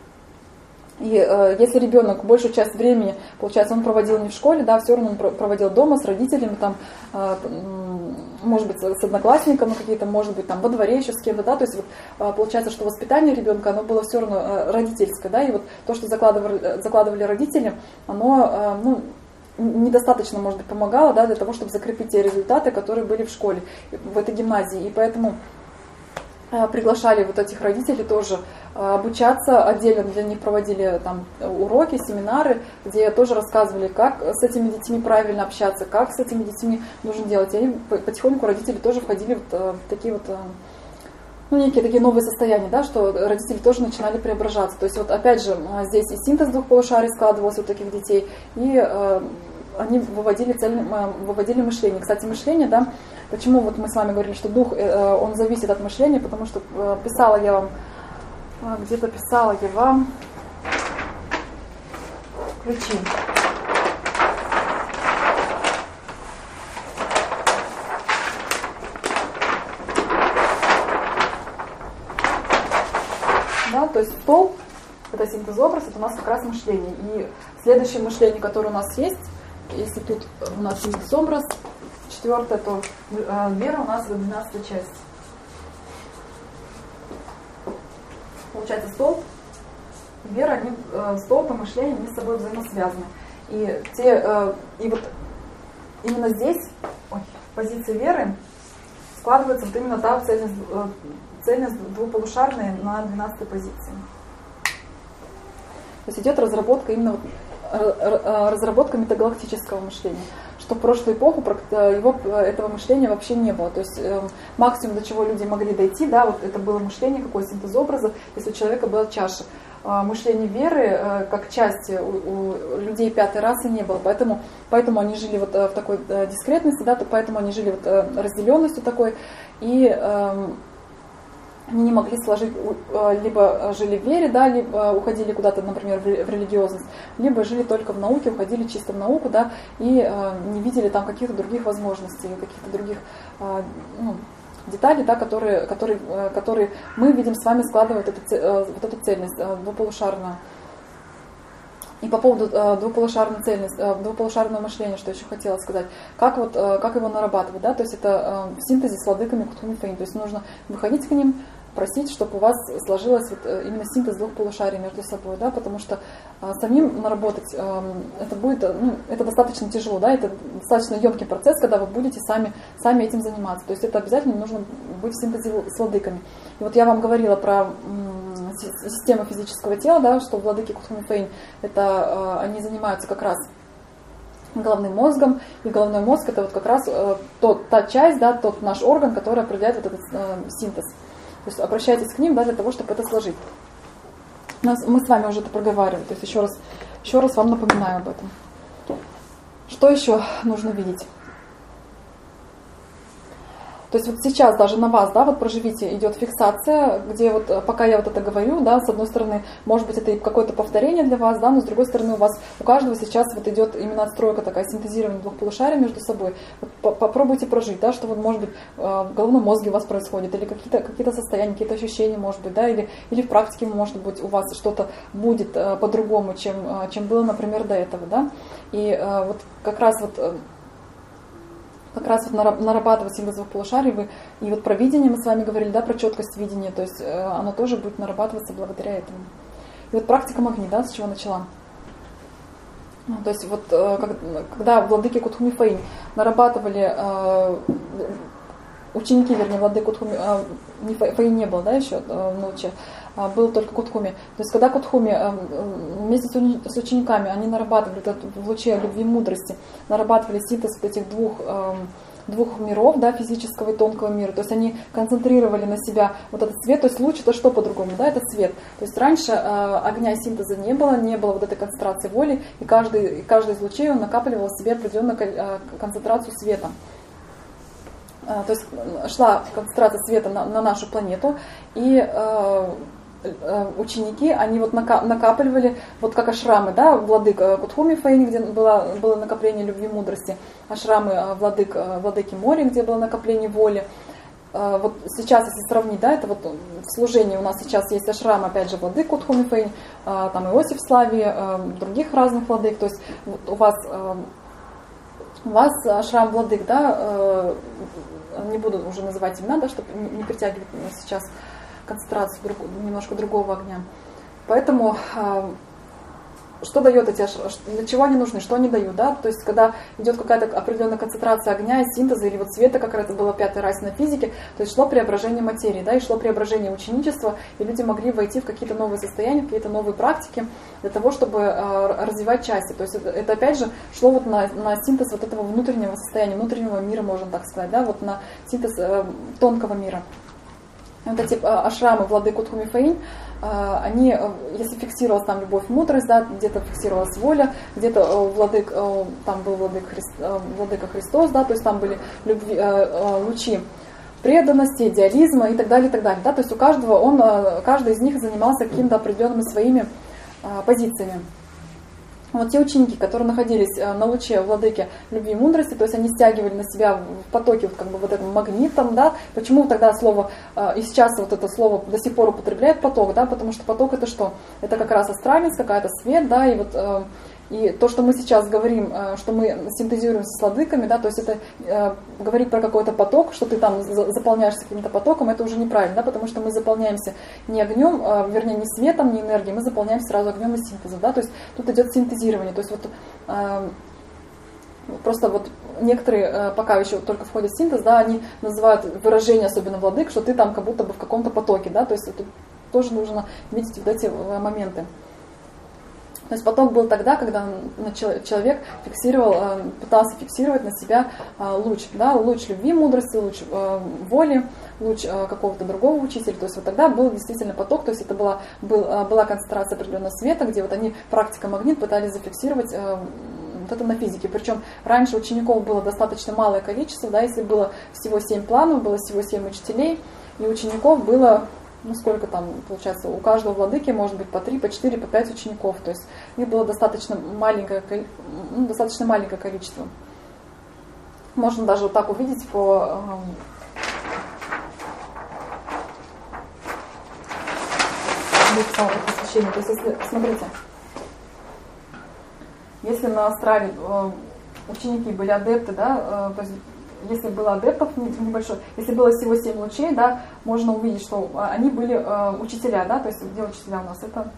И если ребенок большую часть времени, получается, он проводил не в школе, да, все равно он проводил дома с родителями, там, может быть, с одноклассниками какие-то, может быть, там, во дворе еще с кем-то, да, то есть вот, получается, что воспитание ребенка, оно было все равно родительское, да, и вот то, что закладывали родители, оно, недостаточно, может быть, помогало, да, для того, чтобы закрепить те результаты, которые были в школе, в этой гимназии, и поэтому приглашали вот этих родителей тоже обучаться, отдельно для них проводили там уроки, семинары, где тоже рассказывали, как с этими детьми правильно общаться, как с этими детьми нужно делать. И они потихоньку, родители тоже входили в такие вот, некие такие новые состояния, да, что родители тоже начинали преображаться. То есть вот опять же здесь и синтез двух полушарий складывался у таких детей, и они выводили мышление. Кстати, мышление, да, почему вот мы с вами говорили, что дух, он зависит от мышления, потому что писала я вам ключи. Да, то есть столб, это синтез-образ, это у нас как раз мышление. И следующее мышление, которое у нас есть, если тут у нас синтез-образ, 4, то вера у нас 12 часть. Получается, столб, вера, столб и мышление, они с собой взаимосвязаны. И вот именно здесь позиция веры складывается вот именно та цельность двуполушарная на 12 позиции. То есть идет разработка именно разработка метагалактического мышления, что в прошлую эпоху этого мышления вообще не было. То есть максимум, до чего люди могли дойти, да, вот это было мышление, какой синтез образа, если у человека была чаша. Мышление веры как части у людей 5-й расы не было, поэтому они жили вот в такой дискретности, да, поэтому они жили вот разделенностью такой, и они не могли сложить, либо жили в вере, да, либо уходили куда-то, например, в религиозность, либо жили только в науке, уходили чисто в науку, да, и не видели там каких-то других возможностей, каких-то других деталей, да, которые мы видим с вами складывают вот эту цельность двуполушарную. И по поводу двуполушарного мышления, что еще хотела сказать, как его нарабатывать, да, то есть это в синтезе с владыками Кутхун Фейн, то есть нужно выходить к ним, просить, чтобы у вас сложилось вот именно синтез двух полушарий между собой, да, потому что самим наработать это будет, это достаточно тяжело, да, это достаточно емкий процесс, когда вы будете сами этим заниматься, то есть это обязательно нужно быть в синтезе с владыками. И вот я вам говорила про систему физического тела, да, что владыки Кутхун Фейн, это они занимаются как раз головным мозгом, и головной мозг это вот как раз та часть, да, тот наш орган, который определяет вот этот синтез. То есть обращайтесь к ним, да, для того, чтобы это сложить. Мы с вами уже это проговаривали, то есть еще раз вам напоминаю об этом. Что еще нужно видеть? То есть вот сейчас даже на вас, да, вот проживите, идет фиксация, где вот пока я вот это говорю, да, с одной стороны, может быть, это и какое-то повторение для вас, да, но с другой стороны, у каждого сейчас вот идет именно отстройка такая, синтезирование двух полушарий между собой. Вот попробуйте прожить, да, что вот, может быть, в головном мозге у вас происходит, или какие-то состояния, какие-то ощущения, может быть, да, или в практике, может быть, у вас что-то будет по-другому, чем было, например, до этого, да. И вот как раз нарабатывать синтез двух полушарий, и вот про видение мы с вами говорили, да, про четкость видения, то есть оно тоже будет нарабатываться благодаря этому. И вот практика Магни, да, с чего начала? То есть вот когда владыки Кутхуми Фаинь нарабатывали, ученики, вернее, владыки Кутхуми, Фаинь не было, да, еще в Луче, был только Кутхуми. То есть когда Кутхуми вместе с учениками, они нарабатывали в луче любви и мудрости, нарабатывали синтез вот этих двух миров, да, физического и тонкого мира. То есть они концентрировали на себя вот этот свет. То есть луч это что по-другому, да, это свет. То есть раньше огня синтеза не было вот этой концентрации воли, и каждый из лучей он накапливал в себе определенную концентрацию света. То есть шла концентрация света на нашу планету, и ученики, они вот накапливали, вот как ашрамы, да, владык Кутхуми Фаинь, где было накопление любви и мудрости, ашрамы владыки моря, где было накопление воли. Вот сейчас, если сравнить, да, это вот в служении у нас сейчас есть ашрам, опять же, владык Кутхуми Фаинь, там Иосиф Слави, других разных владык, то есть вот у вас ашрам владык, да, не буду уже называть имена, да, чтобы не притягивать сейчас концентрацию немножко другого огня. Поэтому что дает эти ашрамы, для чего они нужны, что они дают, да? То есть когда идет какая-то определенная концентрация огня и синтеза, или вот света, как это было в 5-й расе на физике, то есть шло преображение материи, да, и шло преображение ученичества, и люди могли войти в какие-то новые состояния, в какие-то новые практики для того, чтобы развивать части. То есть это опять же шло вот на синтез вот этого внутреннего состояния, внутреннего мира, можно так сказать, да, вот на синтез тонкого мира. Вот эти ашрамы владык Кутхуми Фаинь, они, если фиксировалась там любовь, мудрость, да, где-то фиксировалась воля, где-то там был владыка Христос, да, то есть там были лучи преданности, идеализма и так далее, да, то есть у каждого каждый из них занимался какими-то определенными своими позициями. Вот те ученики, которые находились на луче владыки любви и мудрости, то есть они стягивали на себя в потоке вот как бы вот этим магнитом, да, почему тогда слово, и сейчас вот это слово до сих пор употребляют поток, да, потому что поток это что? Это как раз астральность, какая-то свет, да, и вот и то, что мы сейчас говорим, что мы синтезируем с владыками, да, то есть это говорить про какой-то поток, что ты там заполняешься каким-то потоком, это уже неправильно, да, потому что мы заполняемся не огнем, вернее не светом, не энергией, мы заполняемся сразу огнем и синтезом, да, то есть тут идет синтезирование, то есть вот просто вот некоторые, пока еще только входят в синтез, да, они называют выражение, особенно владык, что ты там как будто бы в каком-то потоке, да, то есть это тоже нужно видеть вот эти моменты. То есть поток был тогда, когда человек пытался фиксировать на себя луч, да, луч любви, мудрости, луч воли, луч какого-то другого учителя. То есть вот тогда был действительно поток, то есть это была концентрация определенного света, где вот они практика магнит пытались зафиксировать вот это на физике. Причем раньше учеников было достаточно малое количество, да, если было всего 7 планов, было всего 7 учителей, и учеников было... Ну, сколько там, получается, у каждого владыки может быть по 3, по 4, по 5 учеников. То есть их было достаточно маленькое количество. Можно даже вот так увидеть по освещению. То есть, если, смотрите, если на астрале ученики были адепты, да, то есть если было адептов небольшой, если было всего 7 лучей, да, можно увидеть, что они были учителя, да, то есть где учителя у нас? Это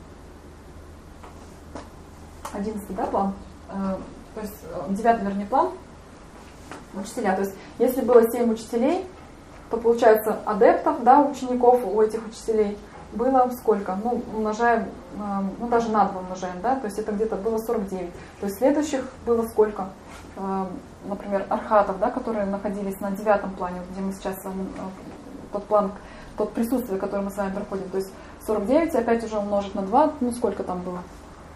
11-й, да, план, то есть 9-й, вернее, план, учителя. То есть если было 7 учителей, то получается адептов, да, учеников у этих учителей было сколько? Ну, умножаем, ну, даже на 2 умножаем, да, то есть это где-то было 49. То есть следующих было сколько? Например, архатов, да, которые находились на 9-м плане, где мы сейчас с вами, тот план, тот присутствие, которое мы с вами проходим. То есть 49 опять уже умножить на 2, ну, сколько там было?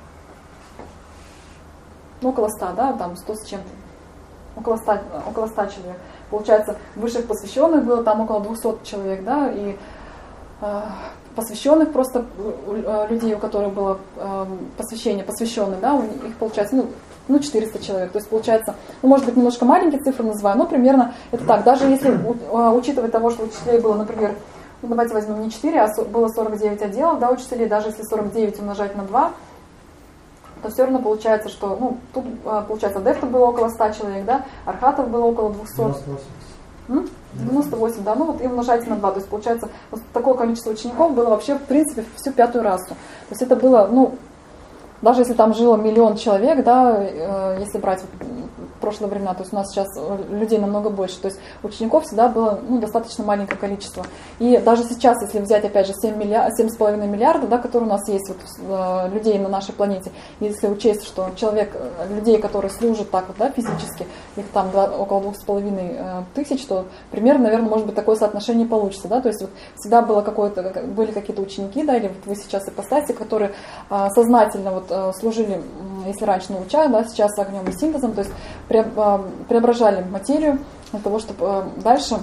Ну, около 100, да, там 100 с чем-то. Около 100 человек. Получается, высших посвященных было там около 200 человек, да, и посвященных просто людей, у которых было посвящение, посвященных, да, у них получается, ну 400 человек. То есть получается, ну, может быть, немножко маленькие цифры называю, но примерно это так. Даже если учитывать того, что учителей было, например, ну, давайте возьмем не 4, а было 49 отделов, да, учителей, даже если 49 умножать на 2, то все равно получается, что, ну, тут получается, адептов было около 100 человек, да, архатов было около 200. 98, да, ну вот и умножайте на 2, то есть получается, вот такое количество учеников было вообще, в принципе, всю 5-ю расу. То есть это было, ну, даже если там жило 1 000 000 человек, да, если брать в прошлые времена, то есть у нас сейчас людей намного больше, то есть учеников всегда было, ну, достаточно маленькое количество. И даже сейчас, если взять, опять же, 7,5 миллиарда, да, которые у нас есть, вот, людей на нашей планете, если учесть, что людей, которые служат так вот, да, физически, их там около 2,5 тысяч, то примерно, наверное, может быть, такое соотношение получится, да, то есть вот всегда были какие-то ученики, да, или вот вы сейчас ипостаси, которые сознательно вот служили, если раньше научали, да, сейчас огнем и синтезом, то есть преображали материю для того, чтобы дальше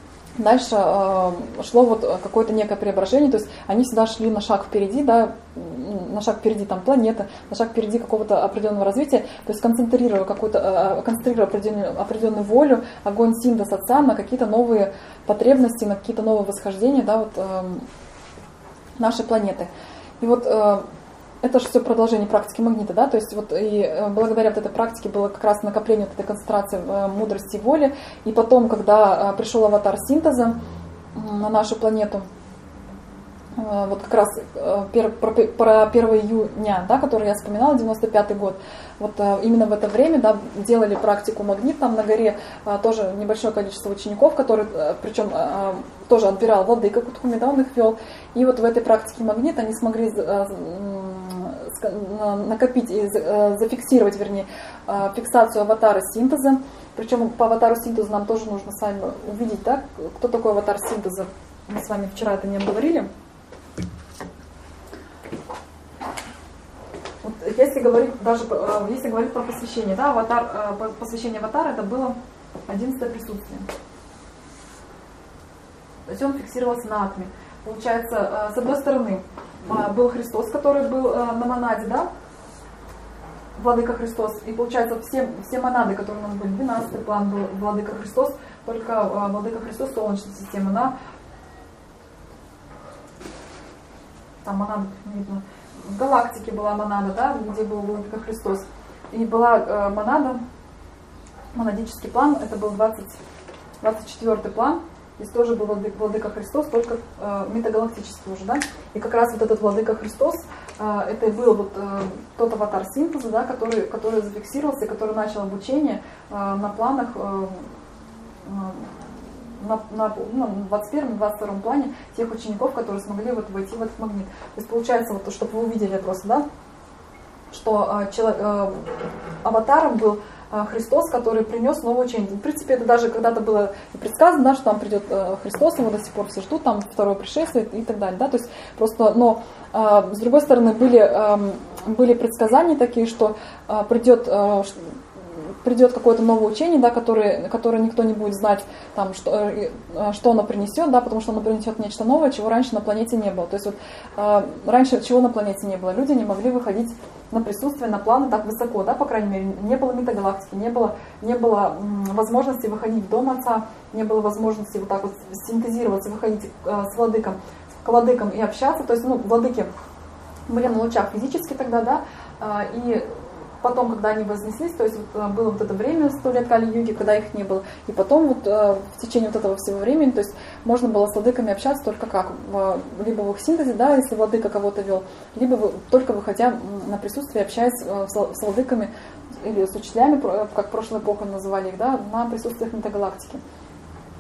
шло вот какое-то некое преображение, то есть они всегда шли на шаг впереди, да, на шаг впереди там планеты, на шаг впереди какого-то определенного развития, то есть концентрируя определенную волю, огонь синтез отца на какие-то новые потребности, на какие-то новые восхождения, да, вот нашей планеты. И вот это же все продолжение практики магнита, да, то есть вот и благодаря вот этой практике было как раз накопление вот этой концентрации мудрости и воли, и потом, когда пришел аватар синтеза на нашу планету, вот как раз про 1 июня, да, который я вспоминала, 95-й год, вот именно в это время, да, делали практику магнит там на горе, тоже небольшое количество учеников, которые, причем тоже отбирал владыка Кутхуми, да, он их вел, и вот в этой практике магнит они смогли накопить и зафиксировать, вернее, фиксацию аватара синтеза, причем по аватару синтеза нам тоже нужно с вами увидеть, да, кто такой аватар синтеза, мы с вами вчера это не обговорили. Вот если говорить про посвящение, да, посвящение аватара, это было 11-е присутствие. То есть он фиксировался на атоме. Получается, с одной стороны, был Христос, который был на монаде, да, Владыка Христос. И получается, все монады, которые у нас были, 12-й план был Владыка Христос, только Владыка Христос Солнечная система, да. Там монада, не видно. В галактике была монада, да, где был Владыка Христос. И была монадический план, это был 24-й план. Здесь тоже был Владыка Христос, только метагалактический уже, да. И как раз вот этот Владыка Христос, это и был вот тот аватар синтеза, да, который зафиксировался, который начал обучение на планах, на 21-22 плане тех учеников, которые смогли вот войти в этот магнит. То есть получается, вот, чтобы вы увидели просто, да, что аватаром был Христос, который принес новое учение. В принципе, это даже когда-то было предсказано, да, что там придет Христос, его до сих пор все ждут, там второе пришествие и так далее. Да? То есть просто, но с другой стороны были предсказания такие, что придет какое-то новое учение, да, которое никто не будет знать, там, что оно принесет, да, потому что оно принесет нечто новое, чего раньше на планете не было. То есть вот, раньше чего на планете не было? Люди не могли выходить на присутствие, на планы так высоко, да, по крайней мере, не было метагалактики, не было возможности выходить в дом Отца, не было возможности вот так вот синтезироваться, выходить к владыкам и общаться. То есть, ну, владыки были на лучах физически тогда, да, и потом, когда они вознеслись, то есть вот, было вот это время, 100 лет Кали-юги, когда их не было, и потом вот в течение вот этого всего времени, то есть можно было с владыками общаться только как, либо в их синтезе, да, если владыка кого-то вел, либо только выходя на присутствие, общаясь с владыками или с учителями, как в прошлой эпохе называли их, да, на присутствиях метагалактики. То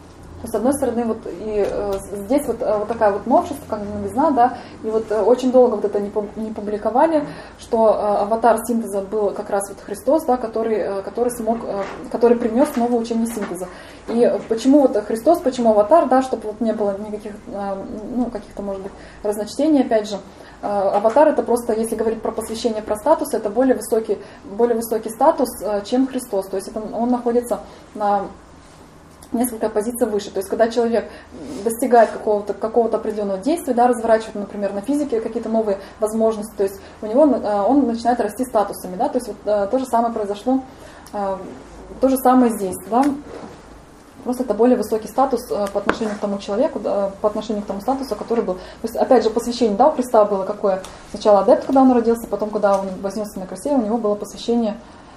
с одной стороны, вот и здесь вот такая вот новшество, как новизна, да, и вот очень долго вот это не публиковали, что аватар синтеза был как раз вот Христос, да, который принес новое учение синтеза. И почему вот Христос, почему аватар, да, чтобы вот не было никаких, каких-то, может быть, разночтений, опять же. Аватар — это просто, если говорить про посвящение, про статус, это более высокий статус, чем Христос. То есть он находится на несколько позиций выше. То есть когда человек достигает какого-то определенного действия, да, разворачивает, например, на физике какие-то новые возможности, то есть он начинает расти статусами. Да, то есть вот, то же самое произошло, то же самое здесь. Да. Просто это более высокий статус по отношению к тому человеку, да, по отношению к тому статусу, который был. То есть, опять же, посвящение, да, у Христа было какое? Сначала адепт, когда он родился, потом, когда он вознесся на кресте, у него было посвящение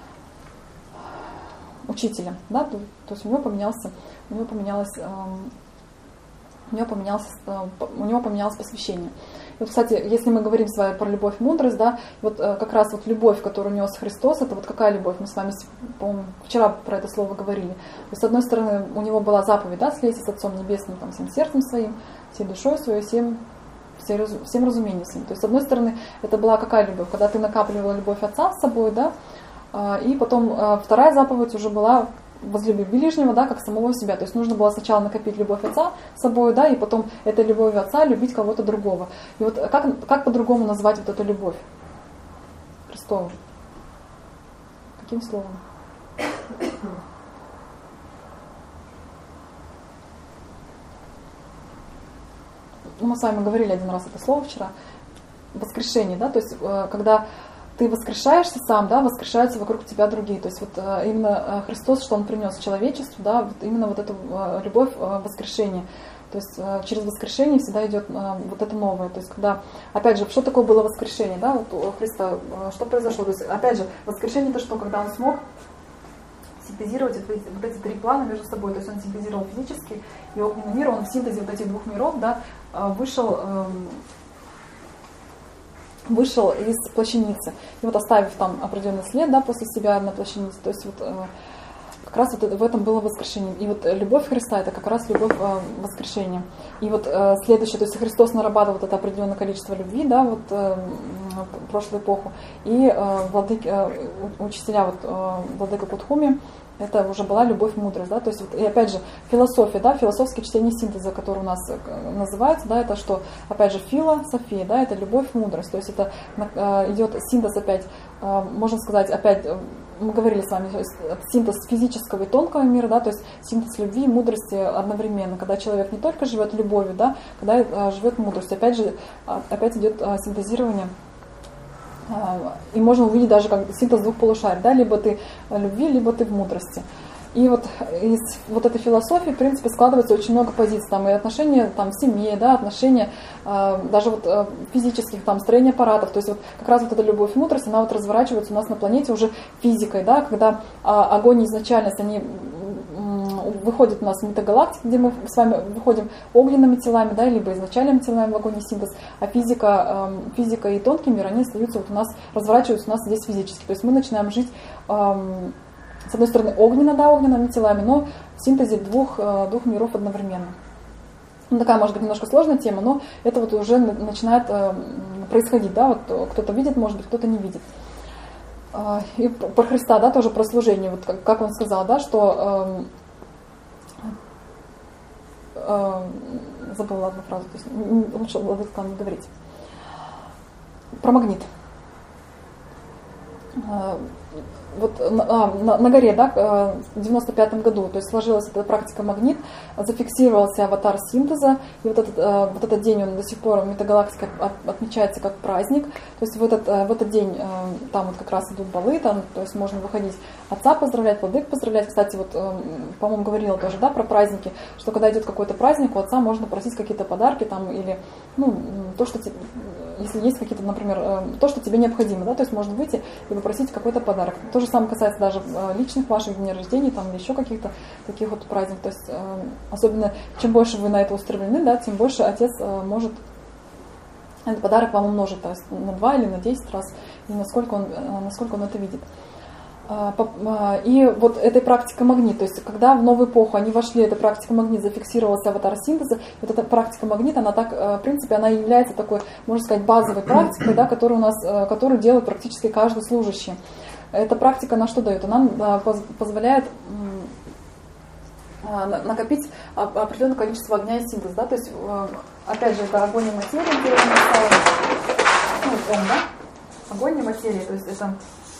учителя. Да? То есть у него поменялось посвящение. И вот, кстати, если мы говорим с вами про любовь, мудрость, да, вот как раз вот любовь, которую нес Христос, это вот какая любовь? Мы с вами, по-моему, вчера про это слово говорили. То есть, с одной стороны, у него была заповедь, да, слейся с Отцом Небесным, там, всем сердцем своим, всей душой своей, всем разумением своим. То есть, с одной стороны, это была какая любовь? Когда ты накапливала любовь Отца с собой, да, и потом вторая заповедь уже была возлюби ближнего, да, как самого себя. То есть нужно было сначала накопить любовь Отца с собой, да, и потом этой любовью Отца любить кого-то другого. И вот как по-другому назвать вот эту любовь Христову? Каким словом? Мы с вами говорили один раз это слово вчера. Воскрешение, да, то есть когда ты воскрешаешься сам, да, воскрешаются вокруг тебя другие. То есть вот именно Христос, что Он принес человечеству, да, вот именно вот эту любовь воскрешения. То есть через воскрешение всегда идет вот это новое. То есть когда, опять же, что такое было воскрешение, да, вот у Христа, что произошло? То есть, опять же, воскрешение это что, когда Он смог синтезировать вот эти три плана между собой. То есть Он синтезировал физический и огненный мир, Он в синтезе вот этих двух миров, да, вышел из плащаницы. И вот оставив там определенный след, да, после себя на плащанице, то есть вот как раз вот в этом было воскрешение. И вот любовь Христа — это как раз любовь воскрешения. И вот следующее, то есть Христос нарабатывал вот это определенное количество любви, да, вот в прошлую эпоху. И учителя вот владыка Кутхуми, это уже была любовь, мудрость, да, то есть вот, и опять же философия, да, философское чтение синтеза, которое у нас называется, да, это что, опять же, философия, да, это любовь, мудрость, то есть это идет синтез опять, можно сказать, опять, мы говорили с вами, синтез физического и тонкого мира, да, то есть синтез любви и мудрости одновременно, когда человек не только живет любовью, да, когда живет мудростью, опять же, опять идет синтезирование. И можно увидеть даже как синтез двух полушарий, да, либо ты в любви, либо ты в мудрости. И вот из вот этой философии, в принципе, складывается очень много позиций, там и отношения там, в семье, да, отношения даже вот физических, там, строение аппаратов, то есть вот как раз вот эта любовь и мудрость, она вот разворачивается у нас на планете уже физикой, да, когда огонь и изначальность, они выходит у нас в метагалактику, где мы с вами выходим огненными телами, да, либо изначальными телами в огонь и синтез, а физика и тонкий мир, они остаются вот у нас, разворачиваются у нас здесь физически. То есть мы начинаем жить, с одной стороны, огненными телами, но в синтезе двух миров одновременно. Ну, такая, может быть, немножко сложная тема, но это вот уже начинает происходить, да, вот кто-то видит, может быть, кто-то не видит. И про Христа, да, тоже про служение, вот как он сказал, да, что забыла одну фразу, то есть лучше Владыка не говорить. Про магнит. Вот на горе, да, в 95-м году, то есть сложилась эта практика магнит, зафиксировался аватар синтеза, и вот этот день, он до сих пор в метагалактике отмечается как праздник, то есть в этот день там вот как раз идут балы, там, то есть можно выходить отца поздравлять, владык поздравлять. Кстати, вот, по-моему, говорила тоже, да, про праздники, что когда идет какой-то праздник, у отца можно просить какие-то подарки там, или, ну, то, что если есть какие-то, например, то, что тебе необходимо, да, то есть можно выйти и попросить какой-то подарок. То же самое касается даже личных ваших дней рождения, там, или еще каких-то таких вот праздников. То есть, особенно, чем больше вы на это устремлены, да, тем больше отец может этот подарок вам умножить, то есть на 2 или на 10 раз, и насколько он это видит. И вот этой практикой магнит, то есть когда в новую эпоху они вошли, эта практика магнит зафиксировалась аватар синтеза, вот эта практика магнит, она так, в принципе, она является такой, можно сказать, базовой практикой, да, которую делает практически каждый служащий. Эта практика на что дает? Она позволяет накопить определенное количество огня и синтеза, да, то есть, опять же, это огонь и материя, да? Огонь и материя, то есть это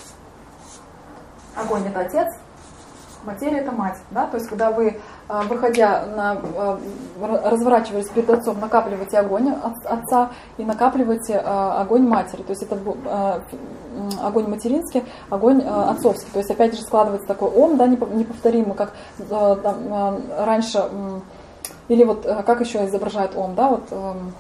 огонь это отец, материя это мать, да, то есть когда вы, выходя разворачиваясь перед отцом, накапливаете огонь отца и накапливаете огонь матери, то есть это огонь материнский, огонь отцовский, то есть опять же складывается такой ом, да, неповторимый, как там, раньше, или вот как еще изображает ом, да, вот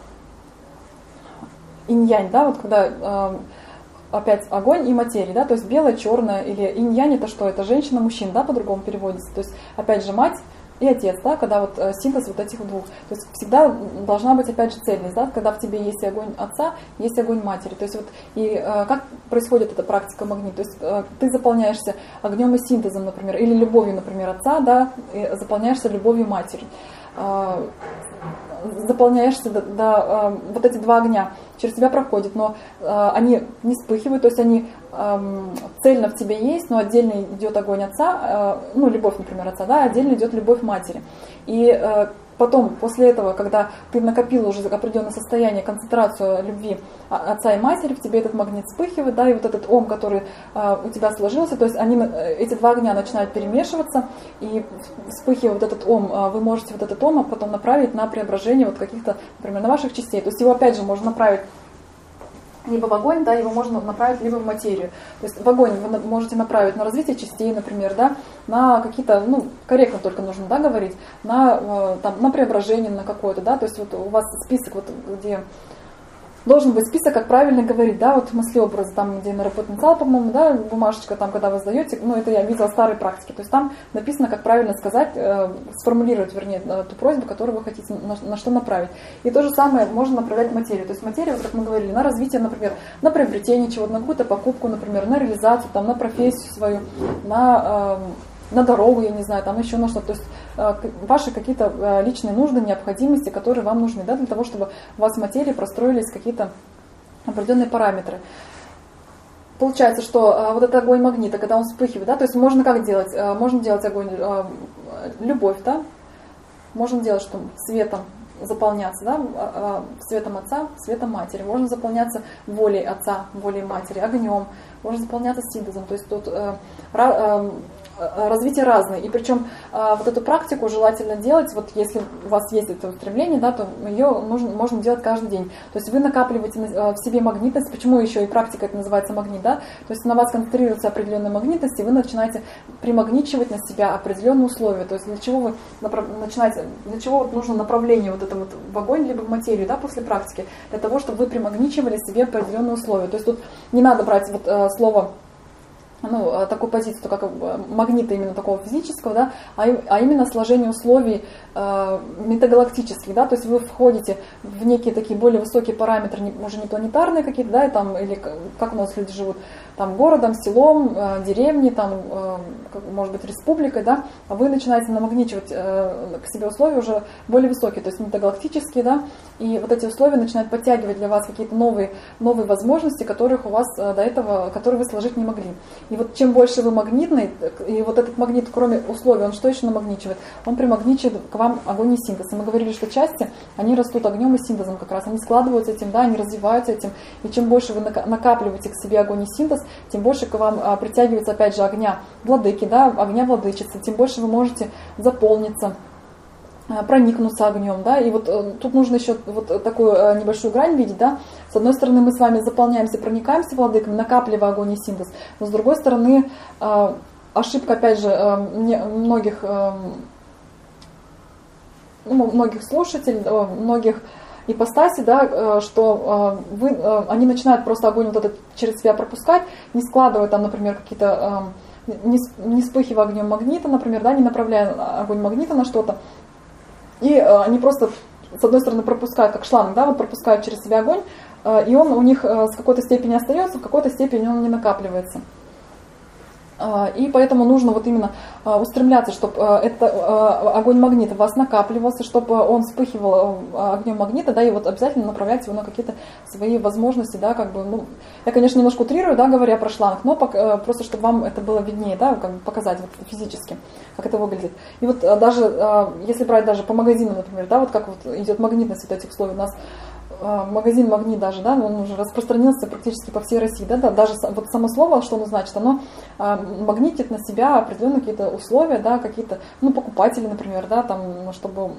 инь-янь, да, вот когда опять огонь и материя, да, то есть белое, черное, или инь-янь это что? Это женщина, мужчина, да, по-другому переводится, то есть опять же мать и отец, да, когда вот синтез вот этих двух, то есть всегда должна быть опять же цельность, да, когда в тебе есть огонь отца, есть огонь матери, то есть вот и как происходит эта практика магнит, то есть ты заполняешься огнем и синтезом, например, или любовью, например, отца, да, и заполняешься любовью матери, заполняешься до вот эти два огня через тебя проходят, но они не вспыхивают, то есть они цельно в тебе есть, но отдельно идет огонь отца, ну, любовь, например, отца, да, отдельно идет любовь матери. И потом, после этого, когда ты накопил уже определенное состояние, концентрацию любви отца и матери, в тебе этот магнит вспыхивает, да, и вот этот ом, который у тебя сложился, то есть эти два огня начинают перемешиваться, и вспыхивая вот этот ом, вы можете вот этот ом потом направить на преображение вот каких-то, например, на ваших частей. То есть его опять же можно направить либо в огонь, да, его можно направить либо в материю. То есть в огонь вы можете направить на развитие частей, например, да, на какие-то, ну, корректно только нужно, да, говорить, на преображение на какое-то, да, то есть вот у вас список, вот где должен быть список, как правильно говорить, да, вот мыслеобразы, там, где на потенциал, по-моему, да, бумажечка, там, когда вы сдаете, ну, это я видела в старой практике, то есть там написано, как правильно сказать, сформулировать, вернее, ту просьбу, которую вы хотите, на что направить. И то же самое можно направлять в материю, то есть материя, вот как мы говорили, на развитие, например, на приобретение чего-то, на какую-то покупку, например, на реализацию, там, на профессию свою, на дорогу, я не знаю, там еще на что-то. То есть ваши какие-то личные нужды, необходимости, которые вам нужны, да, для того, чтобы у вас в материи простроились какие-то определенные параметры. Получается, что вот этот огонь магнита, когда он вспыхивает, да, то есть можно как делать? Можно делать огонь, любовь, да, можно делать, что светом заполняться, да, светом отца, светом матери. Можно заполняться волей отца, волей матери, огнем. Можно заполняться синтезом. То есть тут развитие разное. И причем вот эту практику желательно делать, вот если у вас есть это стремление, да, то ее можно делать каждый день. То есть вы накапливаете в себе магнитность, почему еще и практика это называется магнит, да, то есть на вас концентрируется определенная магнитность, и вы начинаете примагничивать на себя определенные условия. То есть для чего вы начинаете, для чего вот нужно направление вот это вот в огонь либо в материю, да, после практики, для того, чтобы вы примагничивали себе определенные условия. То есть тут не надо брать вот слово, ну, такую позицию, как магнита именно такого физического, да, а именно сложение условий метагалактических, да, то есть вы входите в некие такие более высокие параметры, уже не планетарные какие-то, да, и там, или как у нас люди живут, там, городом, селом, деревней, там, может быть, республикой, да, а вы начинаете намагничивать к себе условия уже более высокие, то есть метагалактические, да, и вот эти условия начинают подтягивать для вас какие-то новые возможности, которых у вас до этого, которые вы сложить не могли. И вот чем больше вы магнитный, и вот этот магнит, кроме условий, он что еще намагничивает? Он примагничивает к вам огонь и синтез. И мы говорили, что части, они растут огнем и синтезом как раз. Они складываются этим, да, они развиваются этим. И чем больше вы накапливаете к себе огонь и синтез, тем больше к вам притягивается, опять же, огня владыки, да, огня владычицы. Тем больше вы можете заполниться, проникнуться огнем, да, и вот тут нужно еще вот такую небольшую грань видеть, да, с одной стороны мы с вами заполняемся, проникаемся владыками, накапливая огонь и синтез, но с другой стороны ошибка, опять же, многих слушателей, многих ипостасей, да, что они начинают просто огонь вот этот через себя пропускать, не складывая там, например, какие-то, не вспыхивая огнем магнита, например, да, не направляя огонь магнита на что-то, и они просто, с одной стороны, пропускают, как шланг, да, вот пропускают через себя огонь, и он у них с какой-то степени остается, в какой-то степени он не накапливается. И поэтому нужно вот именно устремляться, чтобы огонь магнита в вас накапливался, чтобы он вспыхивал огнем магнита, да, и вот обязательно направлять его на какие-то свои возможности, да, как бы, ну, я, конечно, немножко утрирую, да, говоря про шланг, но просто чтобы вам это было виднее, да, как бы показать вот физически, как это выглядит. И вот даже, если брать даже по магазину, например, да, вот как вот идет магнитность вот этих условий, у нас магазин «Магнит» даже, да, он уже распространился практически по всей России, да, даже вот само слово, что оно значит, оно магнитит на себя определенные какие-то условия, да, какие-то, ну, покупатели, например, да, там, чтобы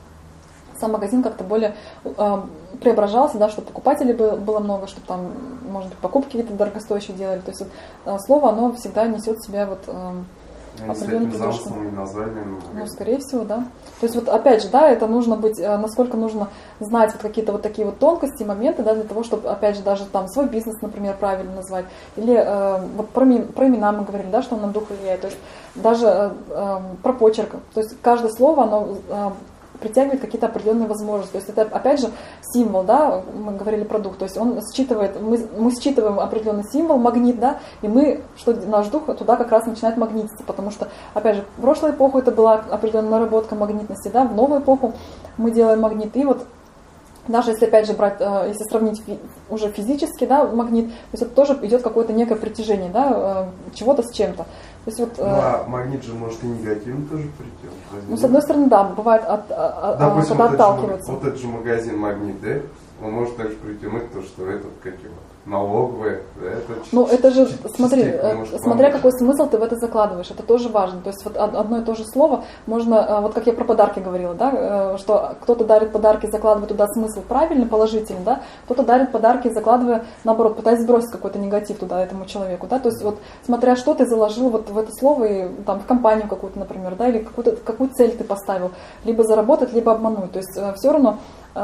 сам магазин как-то более преображался, да, чтобы покупателей было много, чтобы там, может быть, покупки какие-то дорогостоящие делали, то есть вот, слово, оно всегда несет в себя вот определенную придержку. Ну, скорее всего, да. То есть вот опять же, да, это нужно быть, насколько нужно знать вот какие-то вот такие вот тонкости, моменты, да, для того, чтобы, опять же, даже там свой бизнес, например, правильно назвать. Или вот про имена мы говорили, да, что он на дух влияет. То есть даже про почерк. То есть каждое слово, оно притягивает какие-то определенные возможности. То есть это, опять же, символ, да, мы говорили про дух, то есть он считывает, мы считываем определенный символ, магнит, да, и наш дух туда как раз начинает магнититься, потому что, опять же, в прошлую эпоху это была определенная наработка магнитности, да, в новую эпоху мы делаем магнит, и вот даже если, опять же, брать, если сравнить уже физически, да, магнит, то есть это тоже идет какое-то некое притяжение, да, чего-то с чем-то. То есть вот, а магнит же может и негативно тоже прийти. Ну, с одной стороны, да, бывает, допустим, когда отталкиваются. Вот этот же магазин «Магнит», да, он может также притянуть то, что этот, как его, налоговые, да, ну, это же, смотри, смотря какой смысл ты в это закладываешь, это тоже важно. То есть вот одно и то же слово можно, вот как я про подарки говорила, да, что кто-то дарит подарки, закладывая туда смысл правильный, положительный, да, кто-то дарит подарки, закладывая, наоборот, пытаясь сбросить какой-то негатив туда этому человеку, да, то есть вот смотря что ты заложил вот в это слово, и там в компанию какую-то, например, да, или какую цель ты поставил, либо заработать, либо обмануть, то есть все равно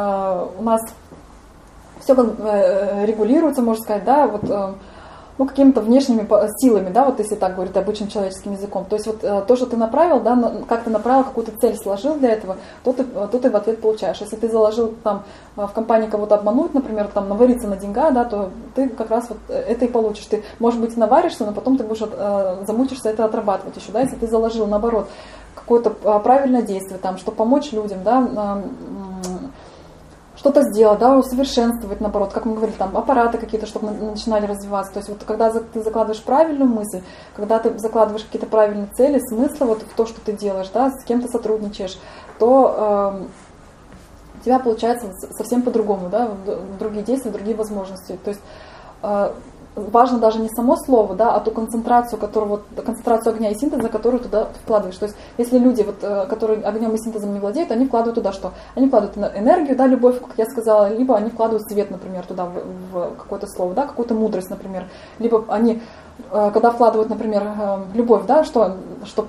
у нас все регулируется, можно сказать, да, вот, ну, какими-то внешними силами, да, вот если так говорить обычным человеческим языком. То есть вот то, что ты направил, да, как ты направил, какую-то цель сложил для этого, то ты в ответ получаешь. Если ты заложил там в компании кого-то обмануть, например, там навариться на деньгах, да, то ты как раз вот это и получишь. Ты, может быть, наваришься, но потом ты будешь замучишься это отрабатывать еще, да, если ты заложил, наоборот, какое-то правильное действие, там, чтобы помочь людям, да, что-то сделать, да, усовершенствовать, наоборот, как мы говорили, там, аппараты какие-то, чтобы начинали развиваться. То есть вот когда ты закладываешь правильную мысль, когда ты закладываешь какие-то правильные цели, смыслы вот в то, что ты делаешь, да, с кем ты сотрудничаешь, то у тебя получается совсем по-другому, да, другие действия, другие возможности. То есть важно даже не само слово, да, а ту концентрацию, концентрацию огня и синтеза, которую туда вкладываешь. То есть, если люди, вот, которые огнем и синтезом не владеют, они вкладывают туда что? Они вкладывают энергию, да, любовь, как я сказала, либо они вкладывают свет, например, туда в какое-то слово, да, какую-то мудрость, например. Либо они, когда вкладывают, например, любовь, да, чтобы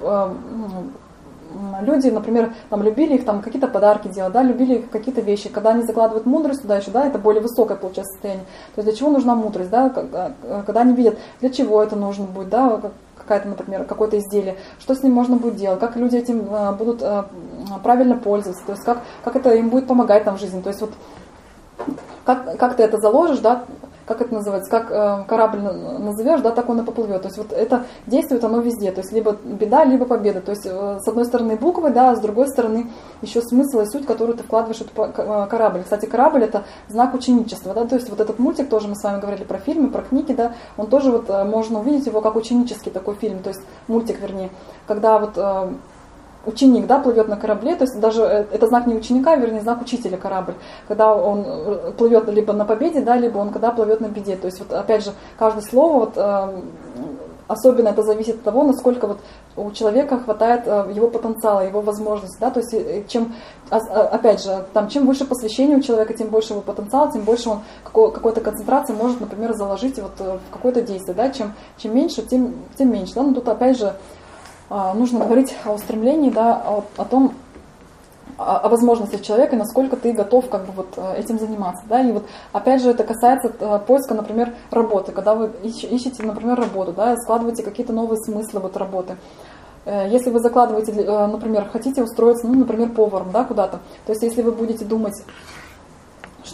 люди, например, там, любили их там какие-то подарки делать, да, любили какие-то вещи. Когда они закладывают мудрость туда еще, да, это более высокое получается состояние. То есть для чего нужна мудрость, да, когда они видят, для чего это нужно будет, да, какая-то, например, какое-то изделие, что с ним можно будет делать, как люди этим будут правильно пользоваться, то есть как это им будет помогать там в жизни. То есть вот как ты это заложишь, да, как это называется, как корабль назовешь, да, так он и поплывет. То есть вот это действует оно везде, то есть либо беда, либо победа. То есть с одной стороны буквы, да, а с другой стороны еще смысл и суть, которую ты вкладываешь в корабль. Кстати, корабль — это знак ученичества, да, то есть вот этот мультик, тоже мы с вами говорили про фильмы, про книги, да, он тоже вот можно увидеть его как ученический такой фильм, то есть мультик, вернее, когда вот ученик, да, плывет на корабле, то есть даже это знак не ученика, вернее, знак учителя корабль, когда он плывет либо на победе, да, либо он когда плывет на беде. То есть вот опять же каждое слово, вот, особенно это зависит от того, насколько вот у человека хватает его потенциала, его возможностей, да, то есть чем, опять же, там, чем выше посвящение у человека, тем больше его потенциал, тем больше он какой-то концентрации может, например, заложить вот в какое-то действие, да, чем меньше, тем меньше, да, но тут опять же нужно говорить о устремлении, да, о том, о возможностях человека, и насколько ты готов как бы вот этим заниматься. Да? И вот опять же это касается поиска, например, работы. Когда вы ищете, например, работу, да, складываете какие-то новые смыслы вот работы. Если вы закладываете, например, хотите устроиться, ну, например, поваром, да, куда-то, то есть если вы будете думать,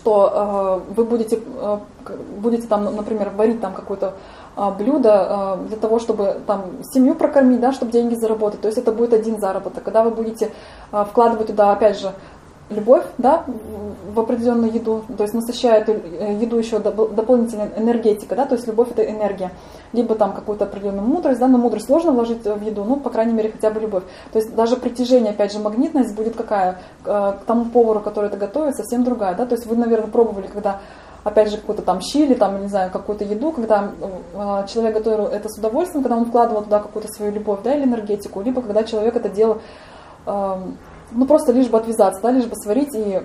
что вы будете там, например, варить там какое-то блюдо для того, чтобы там семью прокормить, да, чтобы деньги заработать. То есть это будет один заработок. Когда вы будете вкладывать туда, опять же, любовь, да, в определенную еду, то есть насыщая эту еду еще дополнительной энергетикой, да, то есть любовь — это энергия, либо там какую-то определенную мудрость, да, но мудрость сложно вложить в еду, ну, по крайней мере, хотя бы любовь. То есть даже притяжение, опять же, магнитность будет какая к тому повару, который это готовит, совсем другая, да, то есть вы, наверное, пробовали, когда, опять же, какой-то там чили, там, не знаю, какую-то еду, когда человек готовил это с удовольствием, когда он вкладывал туда какую-то свою любовь, да, или энергетику, либо когда человек это делал ну, просто лишь бы отвязаться, да, лишь бы сварить и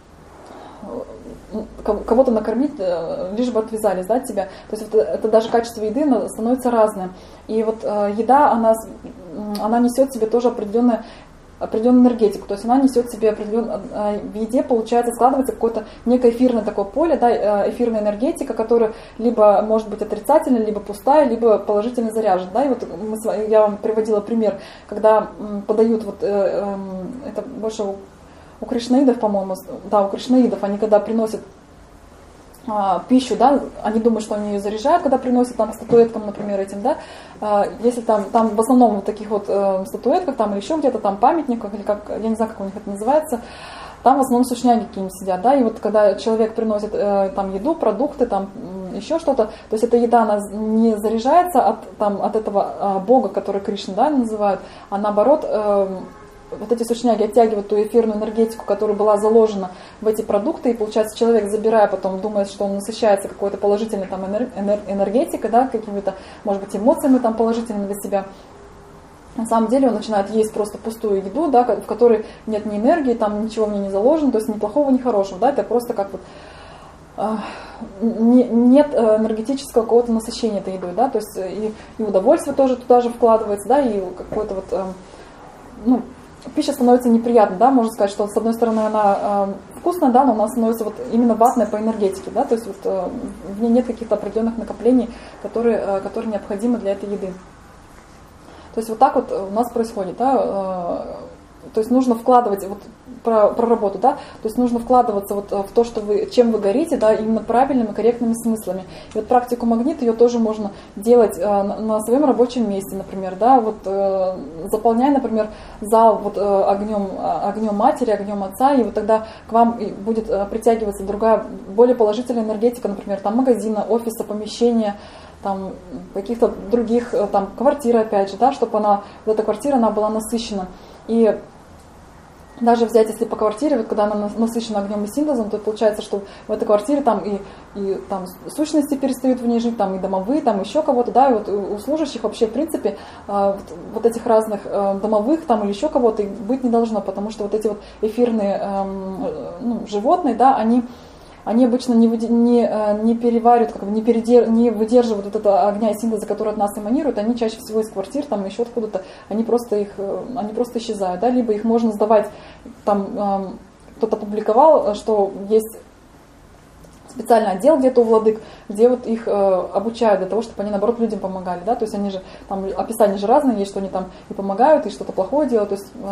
кого-то накормить, лишь бы отвязались, да, от тебя. То есть это даже качество еды становится разное. И вот еда, она несет в себе тоже определенную энергетику, то есть она несет в себе в еде, получается, складывается какое-то некое эфирное такое поле, да, эфирная энергетика, которая либо может быть отрицательная, либо пустая, либо положительно заряжена, да, и вот я вам приводила пример, когда подают вот это больше у кришнаидов, по-моему, да, у кришнаидов, они когда приносят пищу, да, они думают, что они ее заряжают, когда приносят там статуэткам, например, этим, да, если там в основном вот таких вот статуэтках там или еще где-то там памятниках, или как, я не знаю, как у них это называется, там в основном сушняги какие-нибудь сидят, да, и вот когда человек приносит там еду, продукты, там еще что-то, то есть эта еда, она не заряжается от этого Бога, который Кришна, да, называют, а наоборот, вот эти сушняги оттягивают ту эфирную энергетику, которая была заложена в эти продукты, и получается человек, забирая потом, думает, что он насыщается какой-то положительной там энергетикой, да, какими-то, может быть, эмоциями там положительными для себя. На самом деле он начинает есть просто пустую еду, да, в которой нет ни энергии, там ничего в ней не заложено, то есть ни плохого, ни хорошего, да, это просто как вот нет энергетического какого-то насыщения этой едой, да, то есть и удовольствие тоже туда же вкладывается, да, и какой-то вот, ну, пища становится неприятной, да, можно сказать, что с одной стороны она вкусная, да, но она становится вот именно ватной по энергетике, да, то есть вот в ней нет каких-то определенных накоплений, которые необходимы для этой еды. То есть вот так вот у нас происходит, да, то есть нужно вкладывать, вот про работу, да, то есть нужно вкладываться вот в то, что чем вы горите, да, именно правильными, корректными смыслами. И вот практику магнит, ее тоже можно делать на своем рабочем месте, например, да, вот заполняя, например, зал вот огнем матери, огнем отца, и вот тогда к вам будет притягиваться другая, более положительная энергетика, например, там магазина, офиса, помещения, там каких-то других, там квартиры, опять же, да, чтобы вот эта квартира, она была насыщена. И даже взять, если по квартире, вот когда она насыщена огнем и синтезом, то получается, что в этой квартире там и там сущности перестают в ней жить, там и домовые, там еще кого-то, да, и вот у служащих вообще, в принципе, вот этих разных домовых там или еще кого-то быть не должно, потому что вот эти вот эфирные животные, да, они обычно не переваривают, не выдерживают вот этого огня и синтеза, который от нас эманирует, они чаще всего из квартир, там еще откуда-то, они просто исчезают, да, либо их можно сдавать, там кто-то публиковал, что есть специальный отдел где-то у владык, где вот их обучают для того, чтобы они, наоборот, людям помогали, да, то есть они же, там описания же разные есть, что они там и помогают, и что-то плохое делают, то есть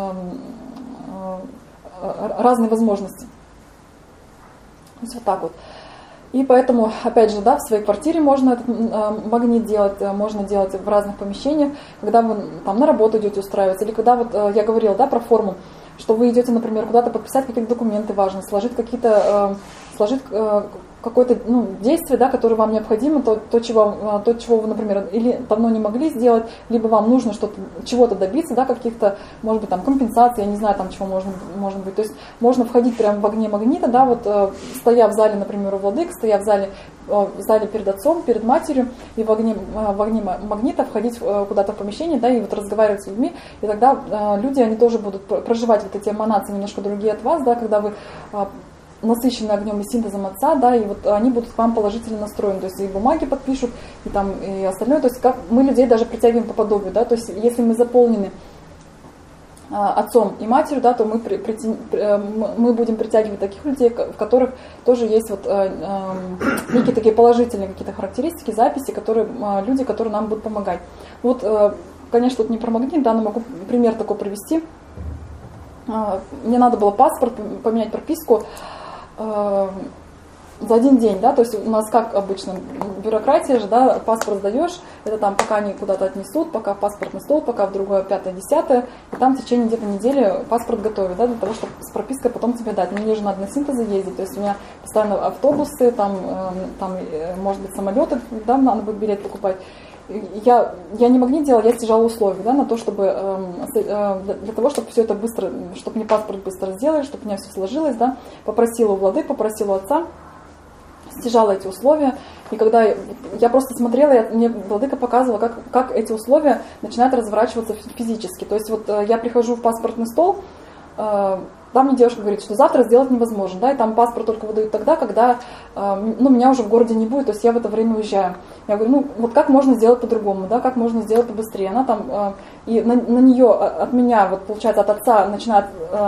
разные возможности. То есть вот так вот. И поэтому, опять же, да, в своей квартире можно этот магнит делать, можно делать в разных помещениях, когда вы там на работу идете устраиваться, или когда вот я говорила, да, про форму, что вы идете, например, куда-то подписать какие-то документы важные, сложить какое-то действие, да, которое вам необходимо, то, чего вы, например, или давно не могли сделать, либо вам нужно чего-то добиться, да, каких-то, может быть, там, компенсаций, я не знаю, там, чего может быть. То есть можно входить прямо в огне магнита, да, вот стоя в зале, например, у владык, стоя в зале перед отцом, перед матерью, и в огне магнита входить куда-то в помещение, да, и вот разговаривать с людьми, и тогда люди, они тоже будут проживать вот эти эманации немножко другие от вас, да, когда вы насыщены огнем и синтезом отца, да, и вот они будут к вам положительно настроены, то есть и бумаги подпишут, и там и остальное, то есть как мы людей даже притягиваем по подобию, да, то есть если мы заполнены отцом и матерью, да, то мы будем притягивать таких людей, в которых тоже есть вот некие такие положительные какие-то характеристики, записи, люди, которые нам будут помогать. Вот, конечно, тут не про магнит, да, но могу пример такой привести. Мне надо было паспорт, поменять прописку. за один день, да, то есть у нас как обычно, бюрократия же, да, паспорт сдаешь, это там пока они куда-то отнесут, пока в паспортный стол, пока в другое, 5-10, и там в течение где-то недели паспорт готовят, да, для того, чтобы с пропиской потом тебе дать. Мне же надо на синтезы ездить, то есть у меня постоянно автобусы, там может быть, самолеты, да, надо будет билет покупать. Я не магнит делала, я снижала условия, да, на то, чтобы для того, чтобы все это быстро, чтобы мне паспорт быстро сделали, чтобы у меня все сложилось, да, попросила у владык, попросила у отца, снижала эти условия, и когда я просто смотрела, мне владыка показывала, как эти условия начинают разворачиваться физически. То есть вот я прихожу в паспортный стол, там мне девушка говорит, что завтра сделать невозможно, да, и там паспорт только выдают тогда, когда, меня уже в городе не будет, то есть я в это время уезжаю. Я говорю, вот как можно сделать по-другому, да, как можно сделать побыстрее. Она там, и на нее, от меня, вот получается, от отца начинает,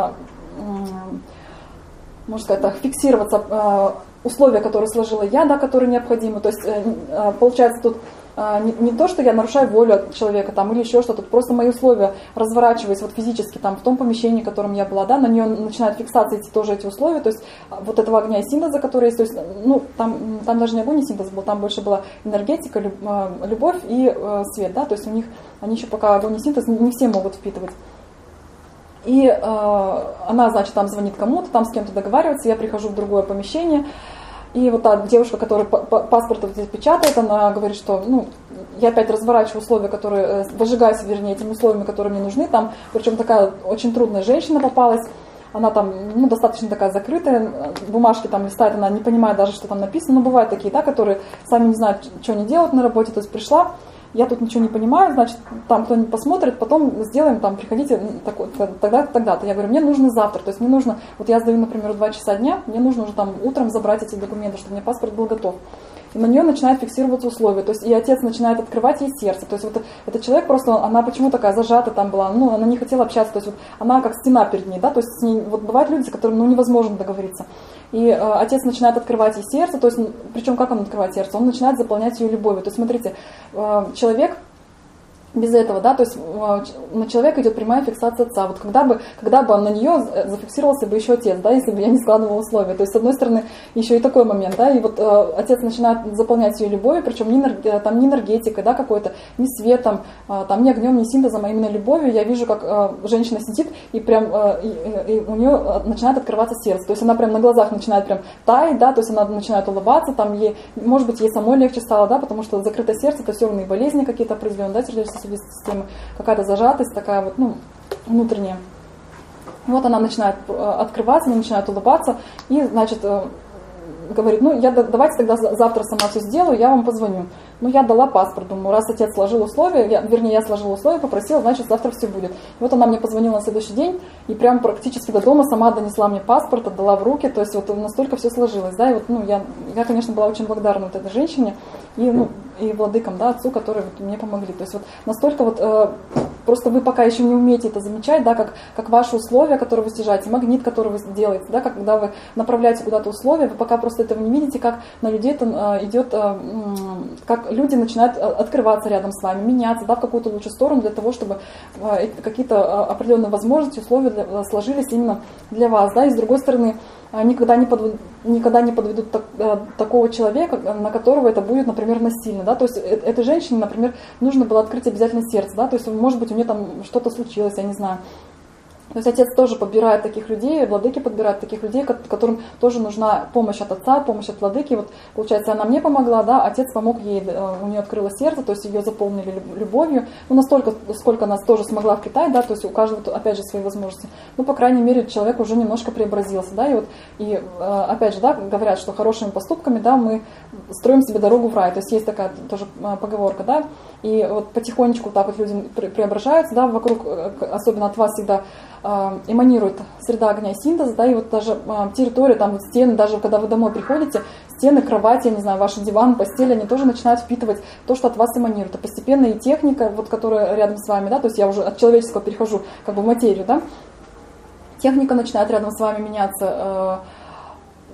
можно сказать так, фиксироваться условия, которые сложила я, да, которые необходимы. То есть, получается, тут не то, что я нарушаю волю человека там, или еще что-то, просто мои условия, разворачиваясь вот физически там, в том помещении, в котором я была, да, на нее начинают фиксация идти тоже эти условия, то есть вот этого огня и синтеза, который есть, то есть, ну, там даже не огонь и синтез был, там больше была энергетика, любовь и свет, да, то есть у них, они еще пока огонь и синтез не все могут впитывать. И она, значит, там звонит кому-то, там с кем-то договаривается, я прихожу в другое помещение, и вот та девушка, которая паспорт здесь печатает, она говорит, что, ну, я опять разворачиваю условия, которые, выжигаюсь, вернее, этими условиями, которые мне нужны, там, причем такая очень трудная женщина попалась, она там, ну, достаточно такая закрытая, бумажки там листает, она не понимает даже, что там написано, но бывают такие, да, которые сами не знают, что они делают на работе, то есть пришла, я тут ничего не понимаю, значит, там кто-нибудь посмотрит, потом сделаем, там, приходите тогда-то. Я говорю, мне нужно завтра, то есть мне нужно, вот я сдаю, например, 2 часа дня, мне нужно уже там утром забрать эти документы, чтобы у меня паспорт был готов. И на нее начинают фиксироваться условия, то есть и отец начинает открывать ей сердце, то есть вот этот человек просто, она почему такая зажата там была, ну, она не хотела общаться, то есть вот она как стена перед ней, да, то есть с ней, вот бывают люди, с которыми, ну, невозможно договориться. И отец начинает открывать ей сердце, то есть, причем как он открывает сердце? Он начинает заполнять ее любовью. То есть, смотрите, человек без этого, да, то есть на человека идет прямая фиксация отца. Вот когда бы на нее зафиксировался бы еще отец, да, если бы я не складывала условия. То есть, с одной стороны, еще и такой момент, да, и вот отец начинает заполнять ее любовью, причем там не энергетикой, да, какой-то, не светом, там не огнем, не синтезом, а именно любовью. Я вижу, как женщина сидит, и прям и у нее начинает открываться сердце. То есть она прям на глазах начинает прям таять, да, то есть она начинает улыбаться, там ей, может быть, ей самой легче стало, да, потому что закрытое сердце, это все равно и болезни какие-то определенные, да, сердечно-сосудистой системы, какая-то зажатость такая вот, ну, внутренняя. Вот она начинает открываться, она начинает улыбаться и, значит, говорит, ну, давайте тогда завтра сама все сделаю, я вам позвоню. Ну, я дала паспорт, думаю, раз отец сложил условия, я сложила условия, попросила, значит, завтра все будет. И вот она мне позвонила на следующий день, и прям практически до дома сама донесла мне паспорт, отдала в руки, то есть вот настолько все сложилось, да, и вот, ну, я, конечно, была очень благодарна вот этой женщине, и, ну, и владыкам, да, отцу, которые вот мне помогли. То есть вот настолько вот, просто вы пока еще не умеете это замечать, да, как ваши условия, которые вы снижаете, магнит, который вы делаете, да, когда вы направляете куда-то условия, вы пока просто этого не видите, как на людей это идет, как люди начинают открываться рядом с вами, меняться, да, в какую-то лучшую сторону для того, чтобы какие-то определенные возможности, условия сложились именно для вас, да, и с другой стороны, никогда не подведут такого человека, на которого это будет, например, насильно, да, то есть этой женщине, например, нужно было открыть обязательно сердце, да, то есть, может быть, у нее там что-то случилось, я не знаю. То есть отец тоже подбирает таких людей, владыки подбирают таких людей, которым тоже нужна помощь от отца, помощь от владыки. Вот, получается, она мне помогла, да, отец помог ей, у нее открылось сердце, то есть ее заполнили любовью. Ну, настолько, сколько она тоже смогла впитать, да, то есть у каждого, опять же, свои возможности. Ну, по крайней мере, человек уже немножко преобразился, да, и вот, и опять же, да, говорят, что хорошими поступками, да, мы строим себе дорогу в рай. То есть есть такая тоже поговорка, да, и вот потихонечку так вот люди преображаются, да, вокруг, особенно от вас всегда эманирует среда огня и синтеза, да, и вот даже территория, там вот стены, даже когда вы домой приходите, стены, кровати, я не знаю, ваш диван, постель, они тоже начинают впитывать то, что от вас эманирует. А постепенно и техника, вот, которая рядом с вами, да, то есть я уже от человеческого перехожу как бы в материю, да, техника начинает рядом с вами меняться,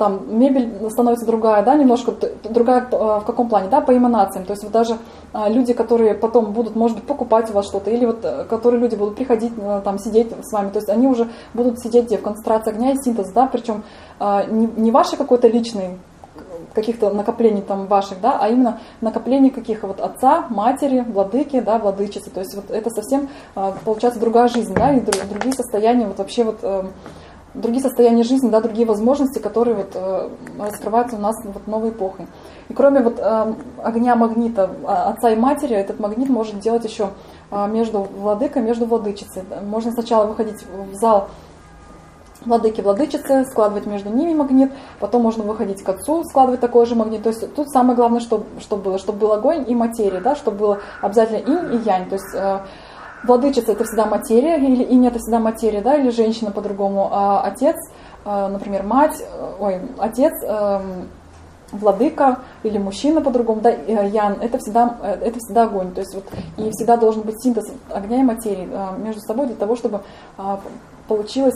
там мебель становится другая, да, немножко другая в каком плане, да, по эманациям. То есть вот даже люди, которые потом будут, может быть, покупать у вас что-то, или вот которые люди будут приходить, там, сидеть с вами, то есть они уже будут сидеть где? В концентрации огня и синтеза, да, причем не ваши какой-то личный, каких-то накоплений там ваших, да, а именно накоплений каких вот отца, матери, владыки, да, владычицы. То есть вот это совсем получается другая жизнь, да, и другие состояния, вот вообще вот другие состояния жизни, да, другие возможности, которые вот раскрываются у нас вот новой эпохой. И кроме вот огня магнита отца и матери, этот магнит может делать еще между владыкой, между владычицей. Можно сначала выходить в зал владыки, владычицы, складывать между ними магнит, потом можно выходить к отцу, складывать такой же магнит. То есть тут самое главное, чтобы был огонь и материя, да, чтобы было обязательно инь и янь. То есть владычица — это всегда материя, или инь — это всегда материя, да, или женщина по-другому, а отец, например, отец, владыка или мужчина по-другому, да, ян — это всегда огонь. То есть вот, и всегда должен быть синтез огня и материи между собой для того, чтобы получилось,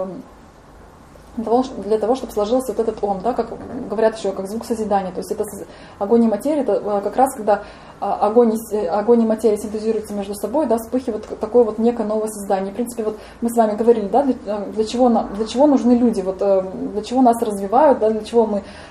для того, чтобы сложился вот этот ом, да, как говорят еще, как звук созидания. То есть это огонь и материя, это как раз когда огонь и материя синтезируются между собой, да, вспыхивает такое вот некое новое создание. В принципе, вот мы с вами говорили, да, для чего нужны люди, вот, для чего нас развивают, да, для чего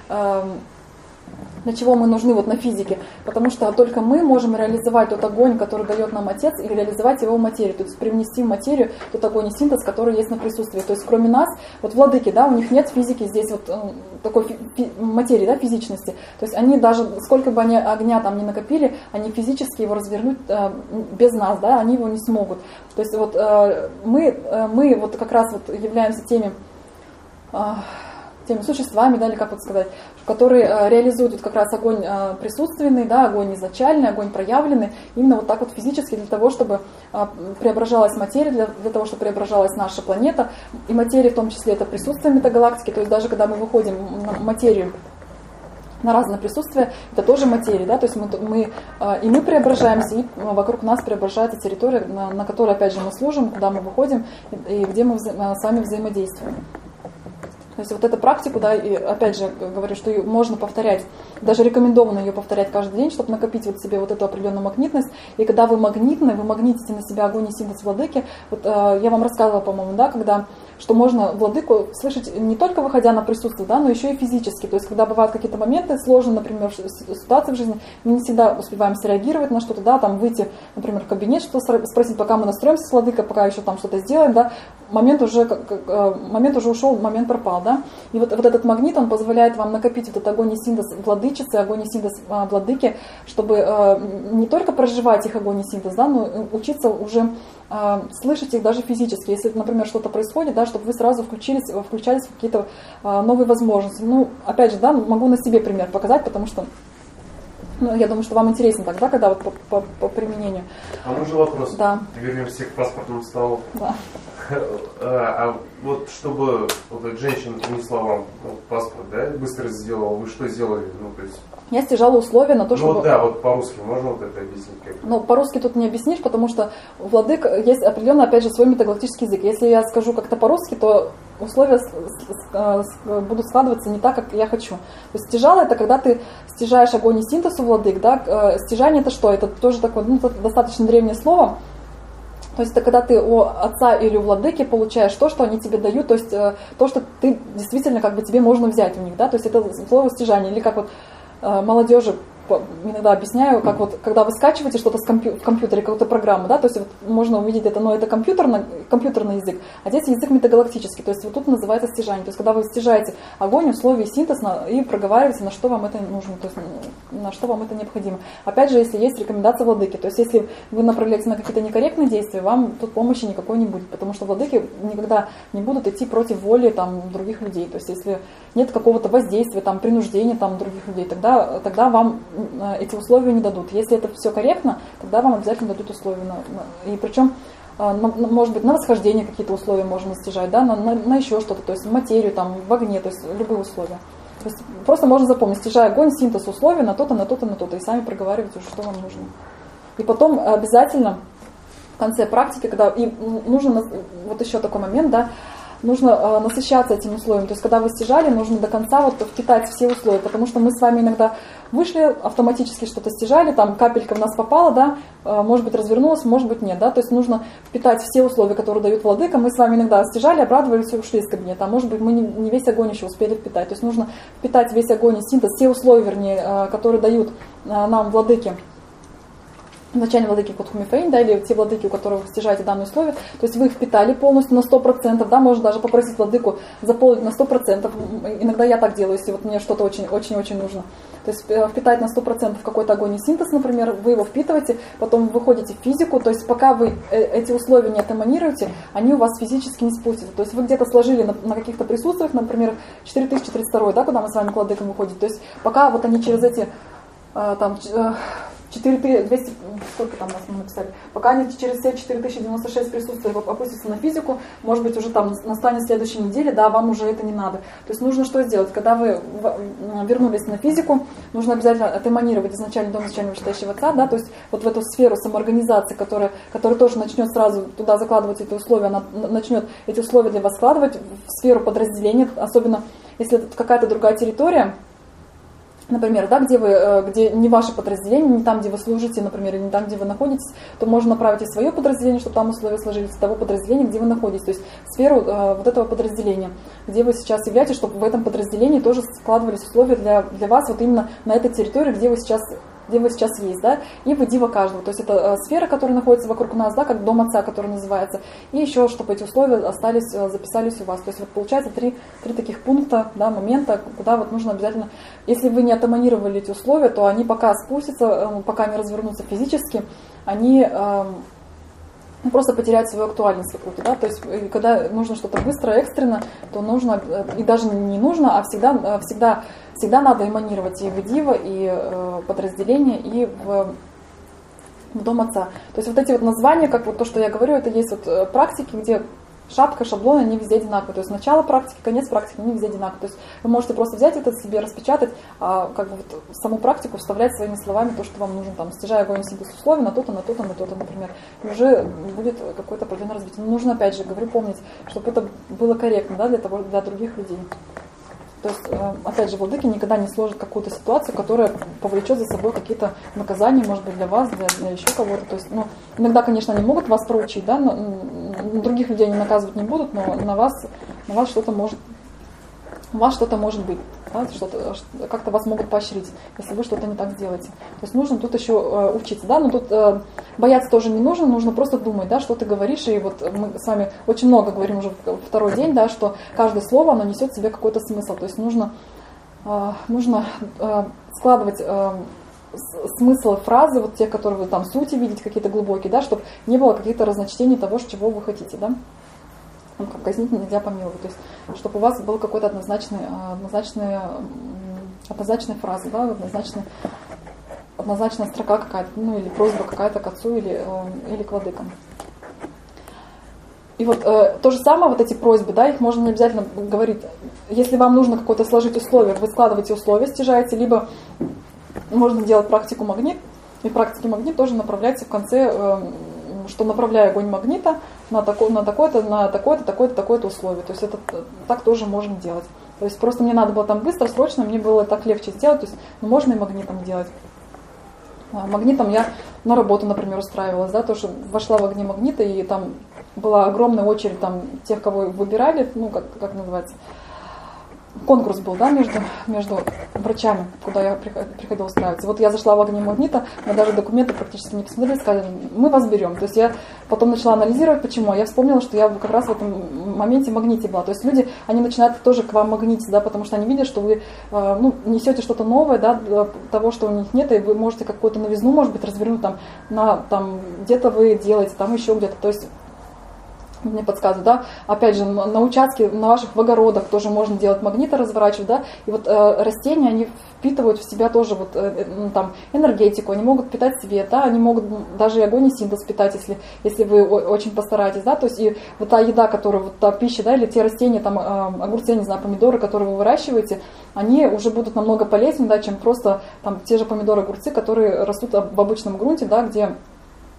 мы нужны вот на физике, потому что только мы можем реализовать тот огонь, который дает нам Отец, и реализовать его в материю, то есть привнести в материю тот огонь и синтез, который есть на присутствии. То есть кроме нас, вот владыки, да, у них нет физики здесь вот такой материи, да, физичности. То есть они даже, сколько бы они огня там ни накопили, они физически его развернуть без нас, да, они его не смогут. То есть вот мы вот как раз вот являемся теми существами, да, или как вот сказать, которые реализуют вот как раз огонь присутственный, да, огонь изначальный, огонь проявленный, именно вот так вот физически для того, чтобы преображалась материя, для того, чтобы преображалась наша планета, и материя в том числе это присутствие метагалактики, то есть даже когда мы выходим на материю, на разное присутствие, это тоже материя, да, то есть мы преображаемся, и вокруг нас преображается территория, на которой, опять же, мы служим, куда мы выходим, и где мы с вами взаимодействуем. То есть вот эту практику, да, и опять же говорю, что ее можно повторять, даже рекомендовано ее повторять каждый день, чтобы накопить вот себе вот эту определенную магнитность. И когда вы магнитны, вы магнитите на себя огонь и синтез владыки. Вот я вам рассказывала, по-моему, да, что можно владыку слышать не только выходя на присутствие, да, но еще и физически. То есть когда бывают какие-то моменты сложные, например, ситуации в жизни, мы не всегда успеваем среагировать на что-то, да, там выйти, например, в кабинет, что-то спросить, пока мы настроимся с владыкой, пока еще там что-то сделаем, да, момент уже ушел, момент пропал, да. И вот этот магнит, он позволяет вам накопить вот этот огонь и синтез владычицы, огонь и синтез владыки, чтобы не только проживать их огонь и синтез, да, но учиться уже слышать их даже физически. Если, например, что-то происходит, да, чтобы вы сразу включались в какие-то новые возможности. Ну, опять же, да, могу на себе пример показать, потому что я думаю, что вам интересно тогда, когда вот по применению. А можно вопрос? Да. Вернемся к паспортному столу. Да. А вот чтобы вот женщина принесла вам паспорт, да, быстро сделала, вы что сделали? Ну, то есть... Я стяжала условия на то, чтобы... Вот да, вот по-русски можно вот это объяснить? Как? Ну, по-русски тут не объяснишь, потому что у владык есть определенный, опять же, свой метагалактический язык. Если я скажу как-то по-русски, то условия будут складываться не так, как я хочу. То есть стяжала — это когда ты стяжаешь огонь и синтез у владык, да? Стяжание — это что? Это тоже такое, достаточно древнее слово. То есть это когда ты у отца или у владыки получаешь то, что они тебе дают, то есть то, что ты действительно как бы тебе можно взять у них, да? То есть это слово стяжание, или как вот молодежи иногда объясняю, как вот, когда вы скачиваете что-то в компьютере, какую-то программу, да, то есть вот можно увидеть это, но это компьютерный язык, а здесь язык метагалактический, то есть вот тут называется стяжание, то есть когда вы стяжаете огонь, условия, синтез и проговариваете, на что вам это нужно, то есть на что вам это необходимо. Опять же, если есть рекомендация владыки, то есть если вы направляете на какие-то некорректные действия, вам тут помощи никакой не будет, потому что владыки никогда не будут идти против воли там других людей, то есть если нет какого-то воздействия, там, принуждения там других людей, тогда вам эти условия не дадут. Если это все корректно, тогда вам обязательно дадут условия. И причем, может быть, на восхождение какие-то условия можно стяжать, да, на еще что-то, то есть материю, там, в огне, то есть любые условия. То есть просто можно запомнить, стяжая огонь, синтез условий на то-то, на то-то, на то-то, и сами проговаривать уже, что вам нужно. И потом обязательно в конце практики, когда и нужно, вот еще такой момент, да, нужно насыщаться этим условием. То есть, когда вы стяжали, нужно до конца вот впитать все условия, потому что мы с вами иногда вышли, автоматически что-то стяжали, там капелька в нас попала, да, может быть развернулась, может быть нет, да, то есть нужно впитать все условия, которые дают владыка. Мы с вами иногда стяжали, обрадовались и ушли из кабинета, а может быть мы не весь огонь еще успели впитать. То есть нужно впитать весь огонь и синтез, все условия, вернее, которые дают нам владыки, начальные владыки Кутхумифейн, да, или те владыки, у которых вы стяжаете данные условия, то есть вы их впитали полностью на 100%, да, можно даже попросить владыку заполнить на 100%, иногда я так делаю, если вот мне что-то очень-очень нужно. То есть впитать на 100% какой-то огонь и синтез, например, вы его впитываете, потом выходите в физику, то есть пока вы эти условия не отэманируете, они у вас физически не спустятся. То есть вы где-то сложили на каких-то присутствиях, например, 4032, да, куда мы с вами к владыкам выходим, то есть пока вот они через эти там 4200, сколько там нас мы написали, пока они через все 4096 присутствий опустятся на физику, может быть уже там настанет следующей неделе, да, вам уже это не надо. То есть нужно что сделать? Когда вы вернулись на физику, нужно обязательно отэманировать изначально дом изначально вышестоящего отца, да, то есть вот в эту сферу самоорганизации, которая тоже начнет сразу туда закладывать эти условия, она начнет эти условия для вас складывать в сферу подразделения, особенно если это какая-то другая территория, например, да, где не ваше подразделение, не там, где вы служите, например, или не там, где вы находитесь, то можно направить и свое подразделение, чтобы там условия сложились, того подразделения, где вы находитесь, то есть в сферу вот этого подразделения, где вы сейчас являетесь, чтобы в этом подразделении тоже складывались условия для вас вот именно на этой территории, где вы сейчас есть, да, и в дива каждого. То есть это сфера, которая находится вокруг нас, да, как дом отца, который называется, и еще, чтобы эти условия записались у вас. То есть вот получается три таких пункта, да, момента, куда вот нужно обязательно, если вы не отэманировали эти условия, то они пока спустятся, пока не развернутся физически, они просто потеряют свою актуальность какую-то, да, то есть когда нужно что-то быстро, экстренно, то нужно, и даже не нужно, а всегда надо эманировать и в дива, и подразделение, и в дом отца. То есть вот эти вот названия, как вот то, что я говорю, это есть вот практики, где шапка, шаблоны, они везде одинаковые. То есть начало практики, конец практики, они везде одинаковые. То есть вы можете просто взять это себе, распечатать, как бы вот саму практику вставлять своими словами то, что вам нужно, там, стяжая огонь синтез условий на то-то, например. И уже будет какое-то определенное развитие. Но нужно, опять же, говорю, помнить, чтобы это было корректно, да, для других людей. То есть, опять же, владыки никогда не сложат какую-то ситуацию, которая повлечет за собой какие-то наказания, может быть, для вас, для еще кого-то. То есть, иногда, конечно, они могут вас проучить, да, но других людей они наказывать не будут, но на вас что-то может быть, да, как-то вас могут поощрить, если вы что-то не так сделаете. То есть нужно тут еще учиться, да, но тут бояться тоже не нужно просто думать, да, что ты говоришь, и вот мы с вами очень много говорим уже второй день, да, что каждое слово, оно несет в себе какой-то смысл, то есть нужно складывать смысл фразы, вот те, которые вы там сути видите, какие-то глубокие, да, чтобы не было каких-то разночтений того, чего вы хотите, да. Как казнить нельзя помиловать, то есть чтобы у вас был какой-то однозначная фраза, да, однозначная строка какая-то, или просьба какая-то к отцу или к владыкам. И вот то же самое, вот эти просьбы, да, их можно не обязательно говорить. Если вам нужно какое-то сложить условие, вы складываете условия, стяжаете, либо можно делать практику магнит, и практики магнит тоже направляется в конце, что направляя огонь магнита на такое-то условие. То есть это так тоже можно делать. То есть просто мне надо было там быстро, срочно, мне было так легче сделать. То есть можно и магнитом делать. Магнитом я на работу, например, устраивалась, да, то, что вошла в огни магнита, и там была огромная очередь там тех, кого выбирали, как называется, конкурс был, да, между врачами, куда я приходила устраиваться. Вот я зашла в огни магнита, мы даже документы практически не посмотрели, сказали, мы вас берем. То есть я потом начала анализировать, почему. Я вспомнила, что я как раз в этом моменте магните была. То есть люди, они начинают тоже к вам магнититься, да, потому что они видят, что вы несете что-то новое, да, того, что у них нет, и вы можете какую-то новизну, может быть, развернуть там где-то вы делаете, там еще где-то. То есть мне подсказывают, да, опять же, на участке, на ваших в огородах тоже можно делать магниты, разворачивать, да, и вот растения, они впитывают в себя тоже вот там энергетику, они могут питать свет, да, они могут даже и огонь и синтез питать, если вы очень постараетесь, да, то есть и вот та еда, которая, вот та пища, да, или те растения, там, огурцы, не знаю, помидоры, которые вы выращиваете, они уже будут намного полезнее, да, чем просто там те же помидоры, огурцы, которые растут в обычном грунте, да, где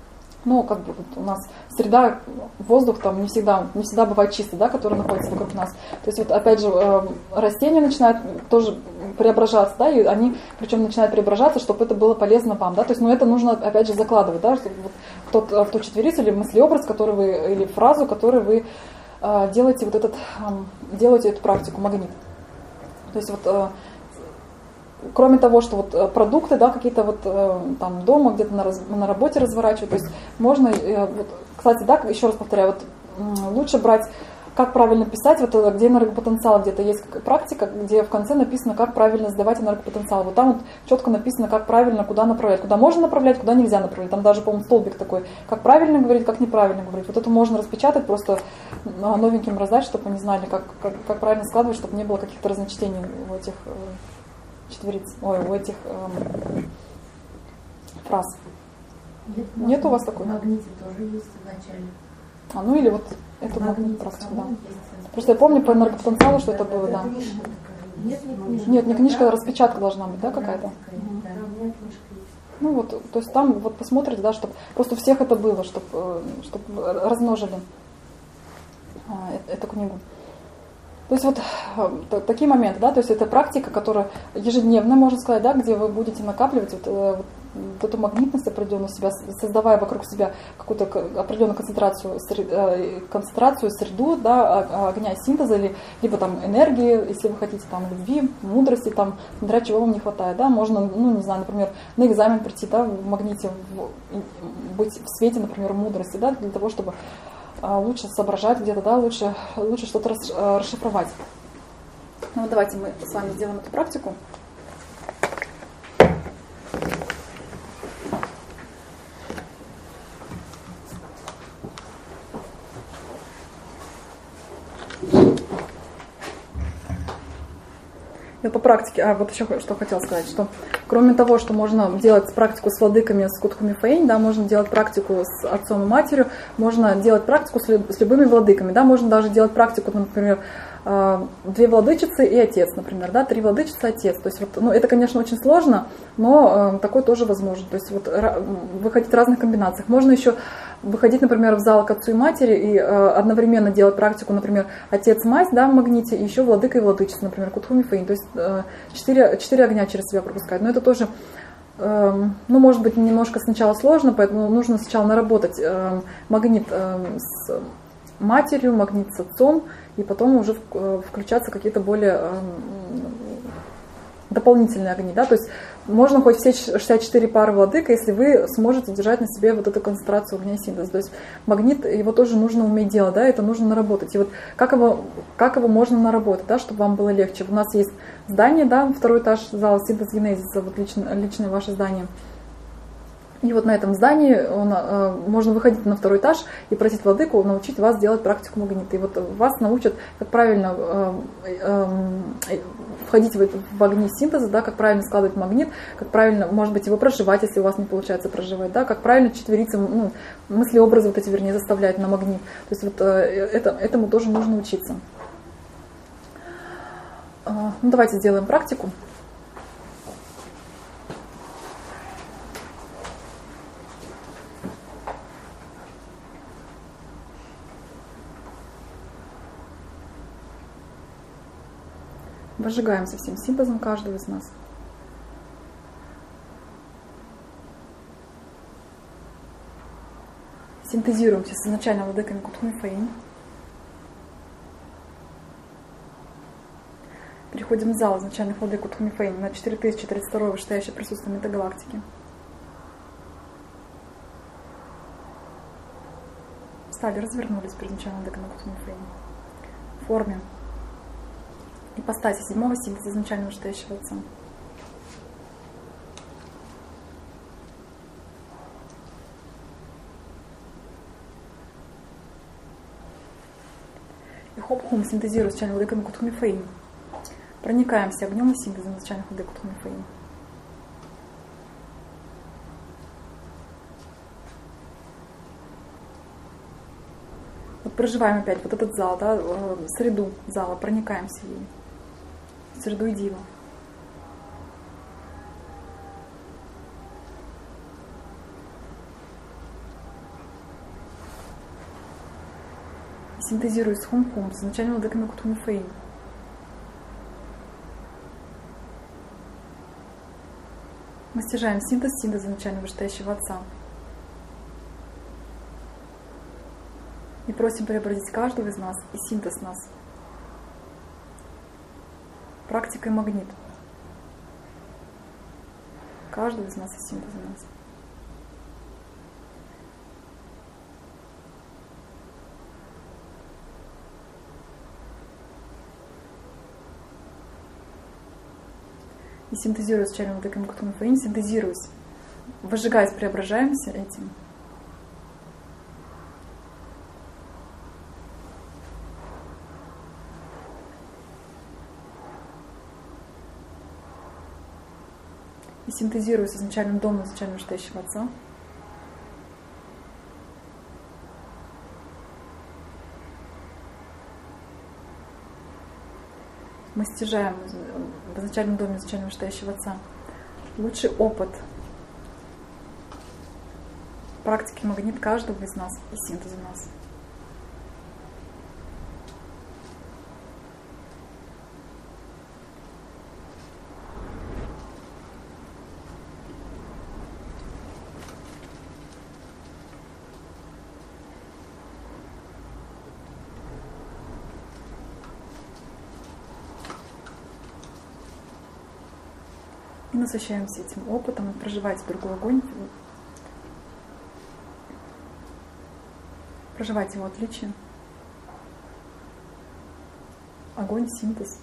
Но как бы вот у нас среда, воздух там не всегда бывает чистый, да, который находится вокруг нас. То есть вот опять же растения начинают тоже преображаться, да, и они причем начинают преображаться, чтобы это было полезно вам, да. То есть, это нужно опять же закладывать, да, чтобы вот в ту четверицу или мыслеобраз, который вы, или фразу, которую вы делаете делаете эту практику магнит. То есть вот кроме того, что вот продукты, да, какие-то вот там дома, где-то на работе разворачивать, то есть можно, вот, кстати, да, еще раз повторяю, вот лучше брать, как правильно писать, вот где энергопотенциал, где-то есть практика, где в конце написано, как правильно сдавать энергопотенциал. Вот там вот четко написано, как правильно, куда направлять, куда можно направлять, куда нельзя направлять. Там даже, по-моему, столбик такой, как правильно говорить, как неправильно говорить. Вот это можно распечатать, просто новеньким раздать, чтобы они знали, как правильно складывать, чтобы не было каких-то разночтений у этих у этих фраз. Нет у вас такой? В магните тоже есть вначале. Или вот эту практику, да. Просто я помню по энергопотенциалу, что это было, да. Нет, не книжка, а распечатка должна быть, да, какая-то? Вот, то есть там вот посмотрите, да, чтобы просто у всех это было, чтобы размножили эту книгу. То есть вот такие моменты, да, то есть это практика, которая ежедневная, можно сказать, да, где вы будете накапливать вот эту магнитность определенную себя, создавая вокруг себя какую-то определенную концентрацию, среду, да, огня синтеза, либо там энергии, если вы хотите, там, любви, мудрости, там, смотря чего вам не хватает, да, можно, не знаю, например, на экзамен прийти, да, в магните, быть в свете, например, мудрости, да, для того, чтобы лучше соображать где-то, да, лучше что-то расшифровать. Вот давайте мы с вами сделаем эту практику. По практике, вот еще что хотела сказать, что кроме того, что можно делать практику с владыками, с кутхами фэйн, да, можно делать практику с отцом и матерью, можно делать практику с любыми владыками, да, можно даже делать практику, например, 2 владычицы и отец, например, да, 3 владычицы, отец. То есть вот, это, конечно, очень сложно, но такое тоже возможно. То есть вот выходить в разных комбинациях. Можно еще выходить, например, в зал к отцу и матери и одновременно делать практику, например, отец-мать, да, в магните, и еще владыка и владычица, например, кутхуми фэйн. То есть 4 огня через себя пропускать. Но это тоже, может быть, немножко сначала сложно, поэтому нужно сначала наработать магнит с матерью, магнит с отцом, и потом уже включаться какие-то более дополнительные огни. Да? То есть можно хоть все 64 пары владыка, если вы сможете держать на себе вот эту концентрацию огня и синтеза. То есть магнит, его тоже нужно уметь делать, да? Это нужно наработать. И вот как его можно наработать, да, чтобы вам было легче. У нас есть здание, да, 2-й этаж зала синтез генезиса, вот личное ваше здание. И вот на этом здании можно выходить на 2-й этаж и просить владыку научить вас делать практику магнита. И вот вас научат, как правильно входить в огни синтеза, да, как правильно складывать магнит, как правильно, может быть, его проживать, если у вас не получается проживать, да, как правильно четверицы, мыслеобразы вот эти, вернее, заставлять на магнит. То есть вот этому тоже нужно учиться. Давайте сделаем практику. Возжигаемся всем синтезом каждого из нас. Синтезируемся с изначально владыками кутхуми фэйн. Переходим в зал изначальных владык кутхуми фэйн на 4032 вышестоящее присутствие метагалактики. Встали, развернулись перед изначальным владыками кутхуми фэйн. В форме ипостаси 7-го синтеза изначального вышестоящего отца. И хоп-хум синтезируя изначальным владыками кутхуми фэйн. Проникаемся огнем и синтезом изначальных владык кутхуми фэйн. Вот проживаем опять вот этот зал, да, среду зала, проникаемся ей. Среду и дива. синтезируясь с Хум-Хум, с изначальным владыками Кутхум-Фейн. Мы стяжаем синтез изначального вышестоящего Отца. И просим преобразить каждого из нас и синтез нас. Практикой магнит. Каждого из нас и синтез нас. И синтезируясь с чайным владыками Кутхум-Фейн, синтезируясь, выжигаясь, преображаемся этим. И синтезируясь с изначальным домом изначального вышестоящего Отца. Мы стяжаем в изначальном доме изначального вышестоящего Отца лучший опыт практики магнит каждого из нас и синтеза нас. И насыщаемся этим опытом, и проживайте другой огонь, проживайте его отличие. Огонь, синтез.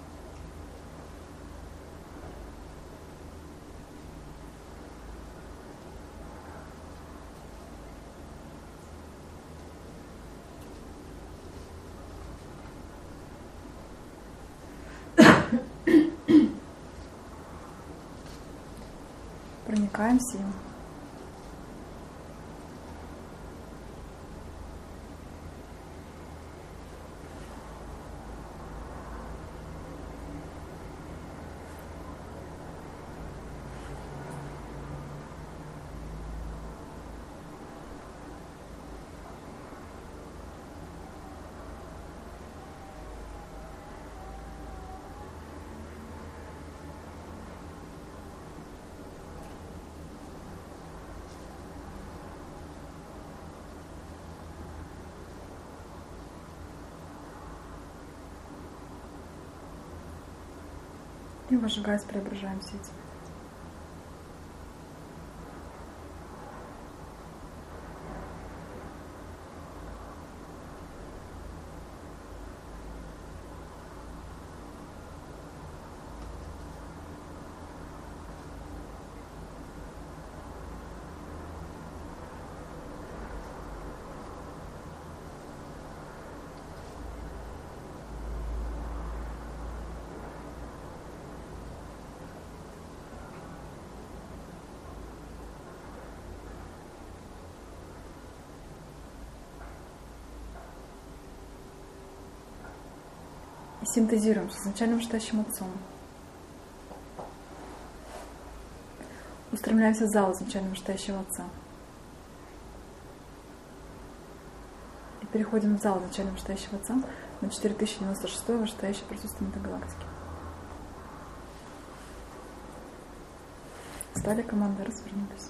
Проникаемся им. И выжигаясь, преображаемся этим. И синтезируем с изначальным вышестоящим Отцом. Устремляемся в зал изначального вышестоящего Отца. И переходим в зал изначального вышестоящего Отца на 4096 вышестоящее присутствие этой галактики. Стали командой, развернулись.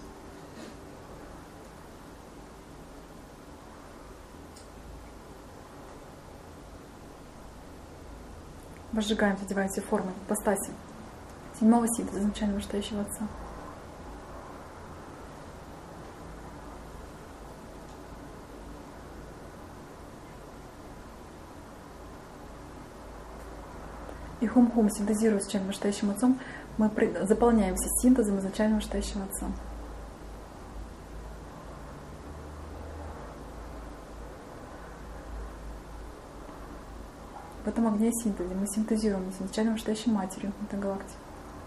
Возжигаем, задевая все формы, ипостаси седьмого синтеза изначального вышестоящего Отца. И Хум-Хум, синтезируя с изначальным вышестоящим Отцом, мы заполняемся синтезом изначального вышестоящего Отца. В этом огне синтезе мы синтезируем с изначальным вышестоящей матерью этой галактики.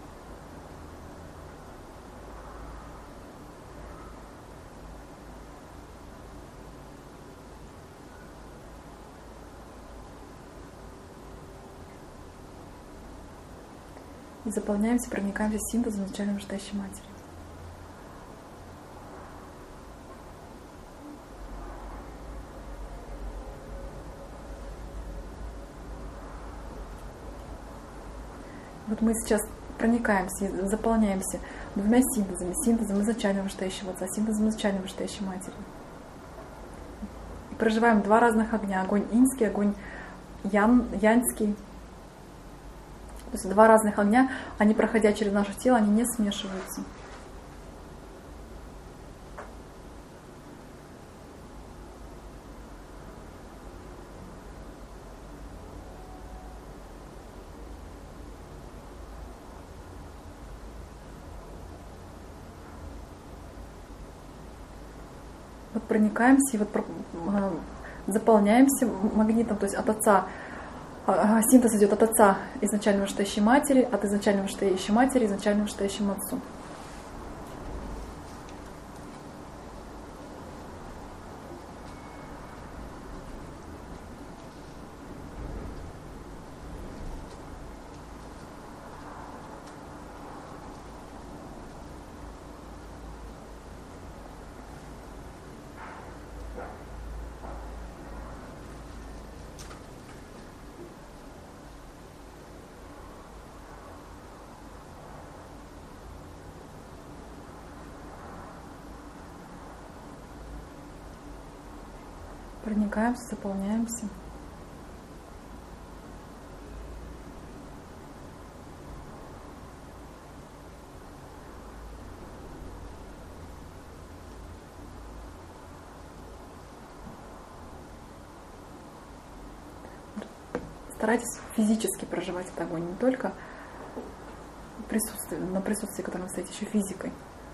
И заполняемся, проникаемся синтезом изначальной вышестоящей матери. Вот мы сейчас проникаемся, заполняемся двумя синтезами. Синтезом изначально вышестоящего отца, синтезом изначально вышестоящей матери. И проживаем два разных огня. Огонь иньский, огонь яньский. То есть два разных огня, они, проходя через наше тело, они не смешиваются. Вот проникаемся и вот заполняемся магнитом, то есть от отца. Синтез идет от отца изначально вышестоящей матери, от изначально вышестоящей матери изначально вышестоящему отцу. Проникаемся, заполняемся. Старайтесь физически проживать этот огонь, не только на присутствии, которое вы стоите, еще физикой.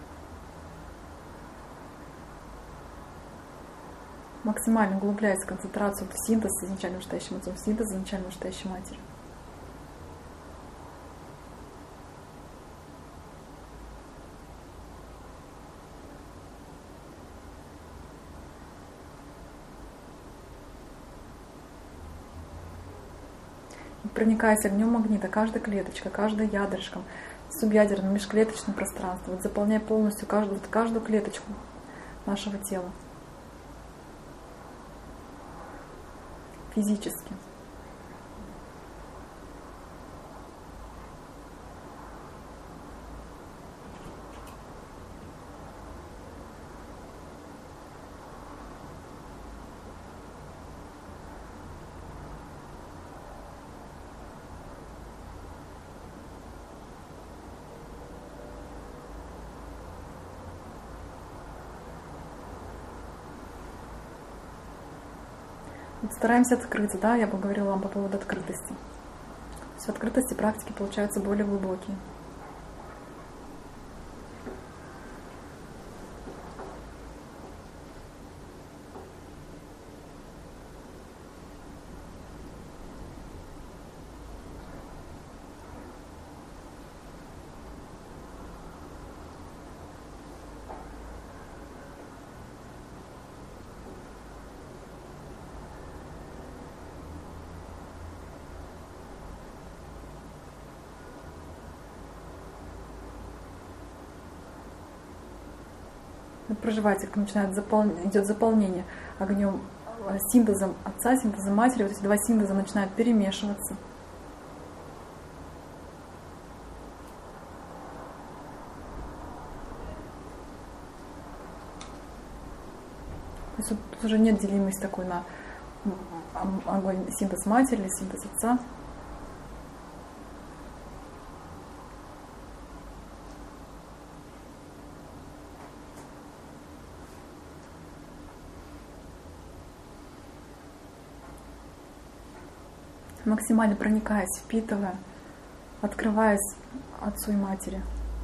Максимально углубляясь в концентрацию в синтез с изначально вышестоящим отцом, в синтез с изначально вышестоящей матерью. И проникаясь огнем магнита, каждая клеточка, каждая ядрышком, субъядерным, межклеточным пространством, вот заполняя полностью каждую клеточку нашего тела. Физически. Стараемся открыться, да, я бы говорила вам по поводу открытости. То есть в открытости практики получаются более глубокие. Проживаете, как начинает идет заполнение огнем, синтезом отца, синтезом матери, вот эти два синтеза начинают перемешиваться. То есть тут уже нет делимости такой на огонь синтез матери или синтез отца. Максимально проникаясь, впитывая, открываясь отцу и матери.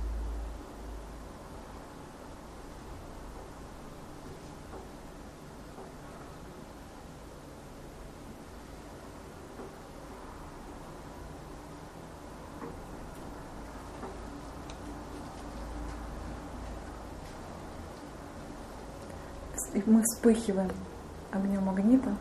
И мы вспыхиваем огнем магнита.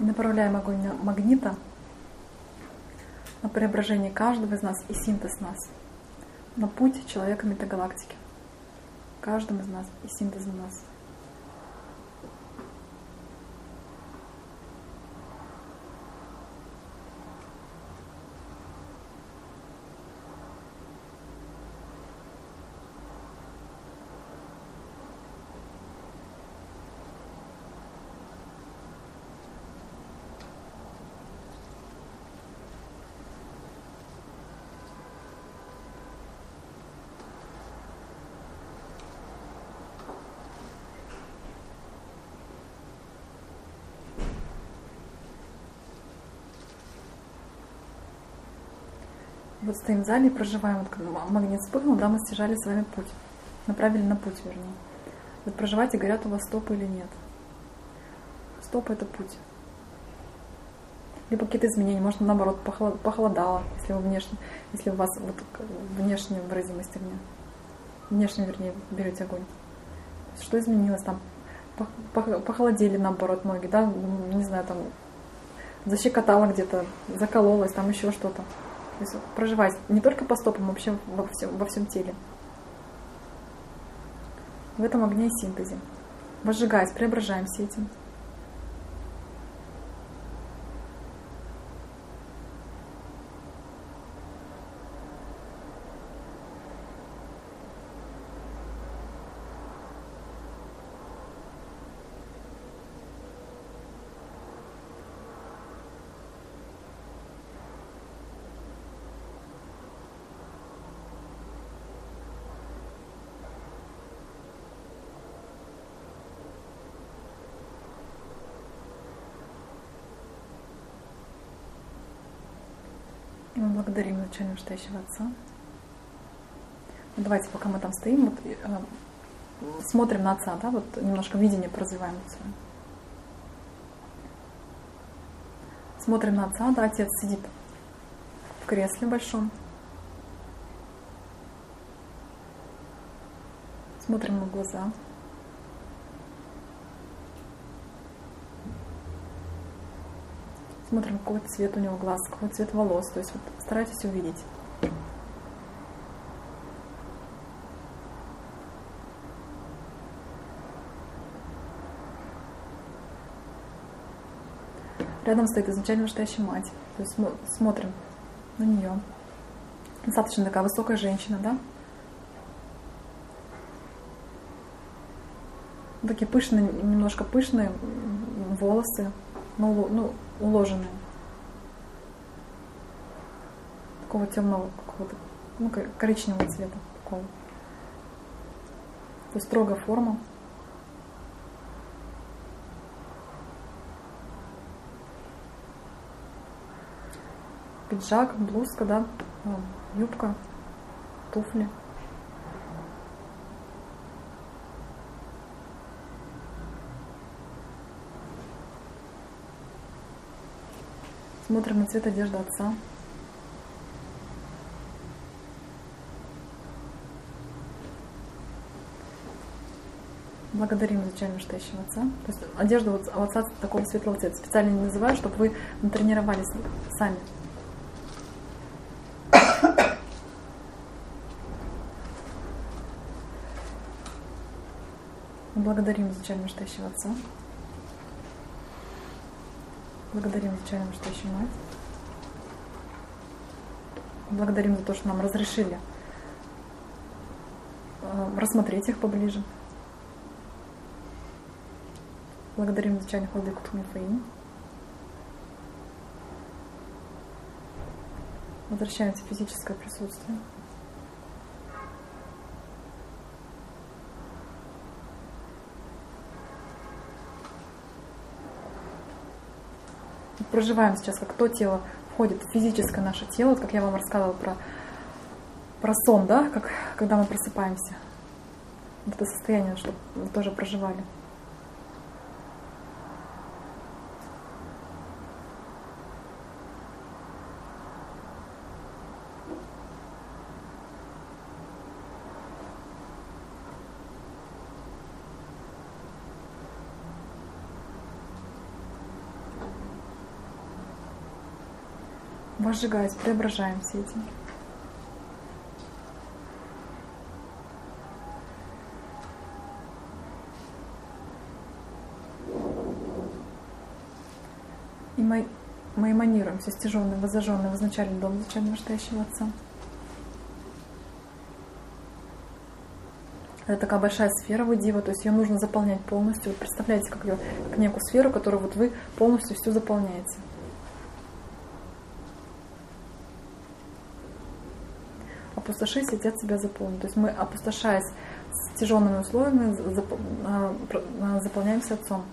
И направляем огонь магнита на преображение каждого из нас и синтез нас, на путь человека метагалактики. Каждому из нас и синтез нас. Вот стоим в зале и проживаем. Вот магнит вспыхнул, да, мы стяжали с вами путь. Направили на путь, вернее. Вот проживайте, говорят, у вас стопы или нет. Стопы — это путь. Либо какие-то изменения, может, наоборот, похолодало, если вы внешне, если у вас вот внешняя выразимость огня. Внешне, вернее, берете огонь. Что изменилось там? Похолодели, наоборот, ноги, да, не знаю, там защекотало где-то, закололось, там еще что-то. То есть проживать не только по стопам, а вообще во всем теле. В этом огне и синтезе. Возжигаясь, преображаемся этим. Мы благодарим изначально вышестоящего Отца. Давайте, пока мы там стоим, вот, смотрим на Отца, да, вот немножко видение прозываем. Смотрим на Отца, да, Отец сидит в кресле большом. Смотрим ему в глаза. Смотрим, какой цвет у него глаз, какой цвет волос. То есть вот старайтесь увидеть. Рядом стоит изначально вышестоящая мать. То есть смотрим на нее. Достаточно такая высокая женщина, да? Такие пышные, немножко пышные волосы, ну, уложенные. Такого темного, какого-то, ну, коричневого цвета. Такого. То есть строгая форма. Пиджак, блузка, да, юбка, туфли. Смотрим на цвет одежды Отца. Благодарим изначально вышестоящего Отца. То есть одежда у Отца такого светлого цвета. Специально не называю, чтобы вы натренировались сами. Благодарим изначально вышестоящего Отца. Благодарим изначально вышестоящую Мать. Благодарим за то, что нам разрешили рассмотреть их поближе. Благодарим изначально Владыку Тхунифаи. Возвращаемся в физическое присутствие. Проживаем сейчас, как то тело входит в физическое наше тело, вот как я вам рассказывала про сон, да, как, когда мы просыпаемся. Вот это состояние, чтобы вы тоже проживали. возжигаясь, преображаемся этим. И мы эманируемся стяженным, воззаженным в изначальный дом, изначально настоящего Отца. Это такая большая сфера вы дива, то есть ее нужно заполнять полностью. Вот представляете, как ее, как некую сферу, которую вот вы полностью всю заполняете. Опустошись, и от себя заполнить. То есть мы, опустошаясь стяженными условиями, заполняемся Отцом.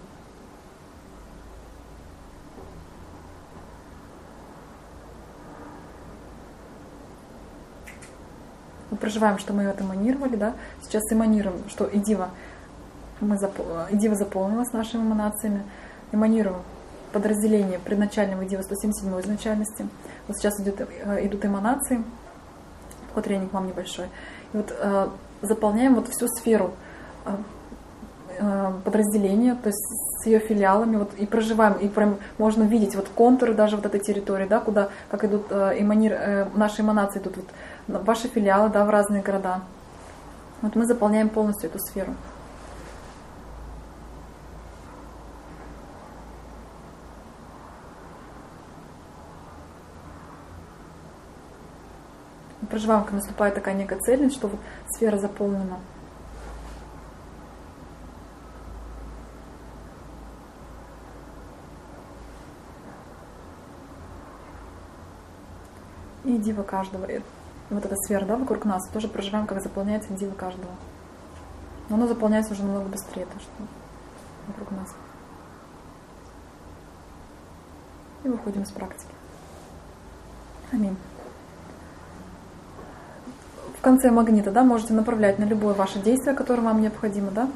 Мы проживаем, что мы это эманировали, да? Сейчас эманируем, что и дива заполнилась нашими эманациями. Эманируем подразделение предначального дива 177 изначальности. Вот сейчас идут эманации. Такой тренинг вам небольшой. И вот заполняем вот всю сферу подразделения, то есть с ее филиалами, вот, и проживаем, и прям можно видеть вот контуры даже вот этой территории, да, куда, как идут наши эманации, идут вот ваши филиалы, да, в разные города. Вот мы заполняем полностью эту сферу. Мы проживаем, когда наступает такая некая цельность, что вот сфера заполнена. И дива каждого. И вот эта сфера, да, вокруг нас, тоже проживаем, как заполняется дива каждого. Но оно заполняется уже намного быстрее, то, что вокруг нас. И выходим из практики. Аминь. В конце магнита, да, можете направлять на любое ваше действие, которое вам необходимо, да.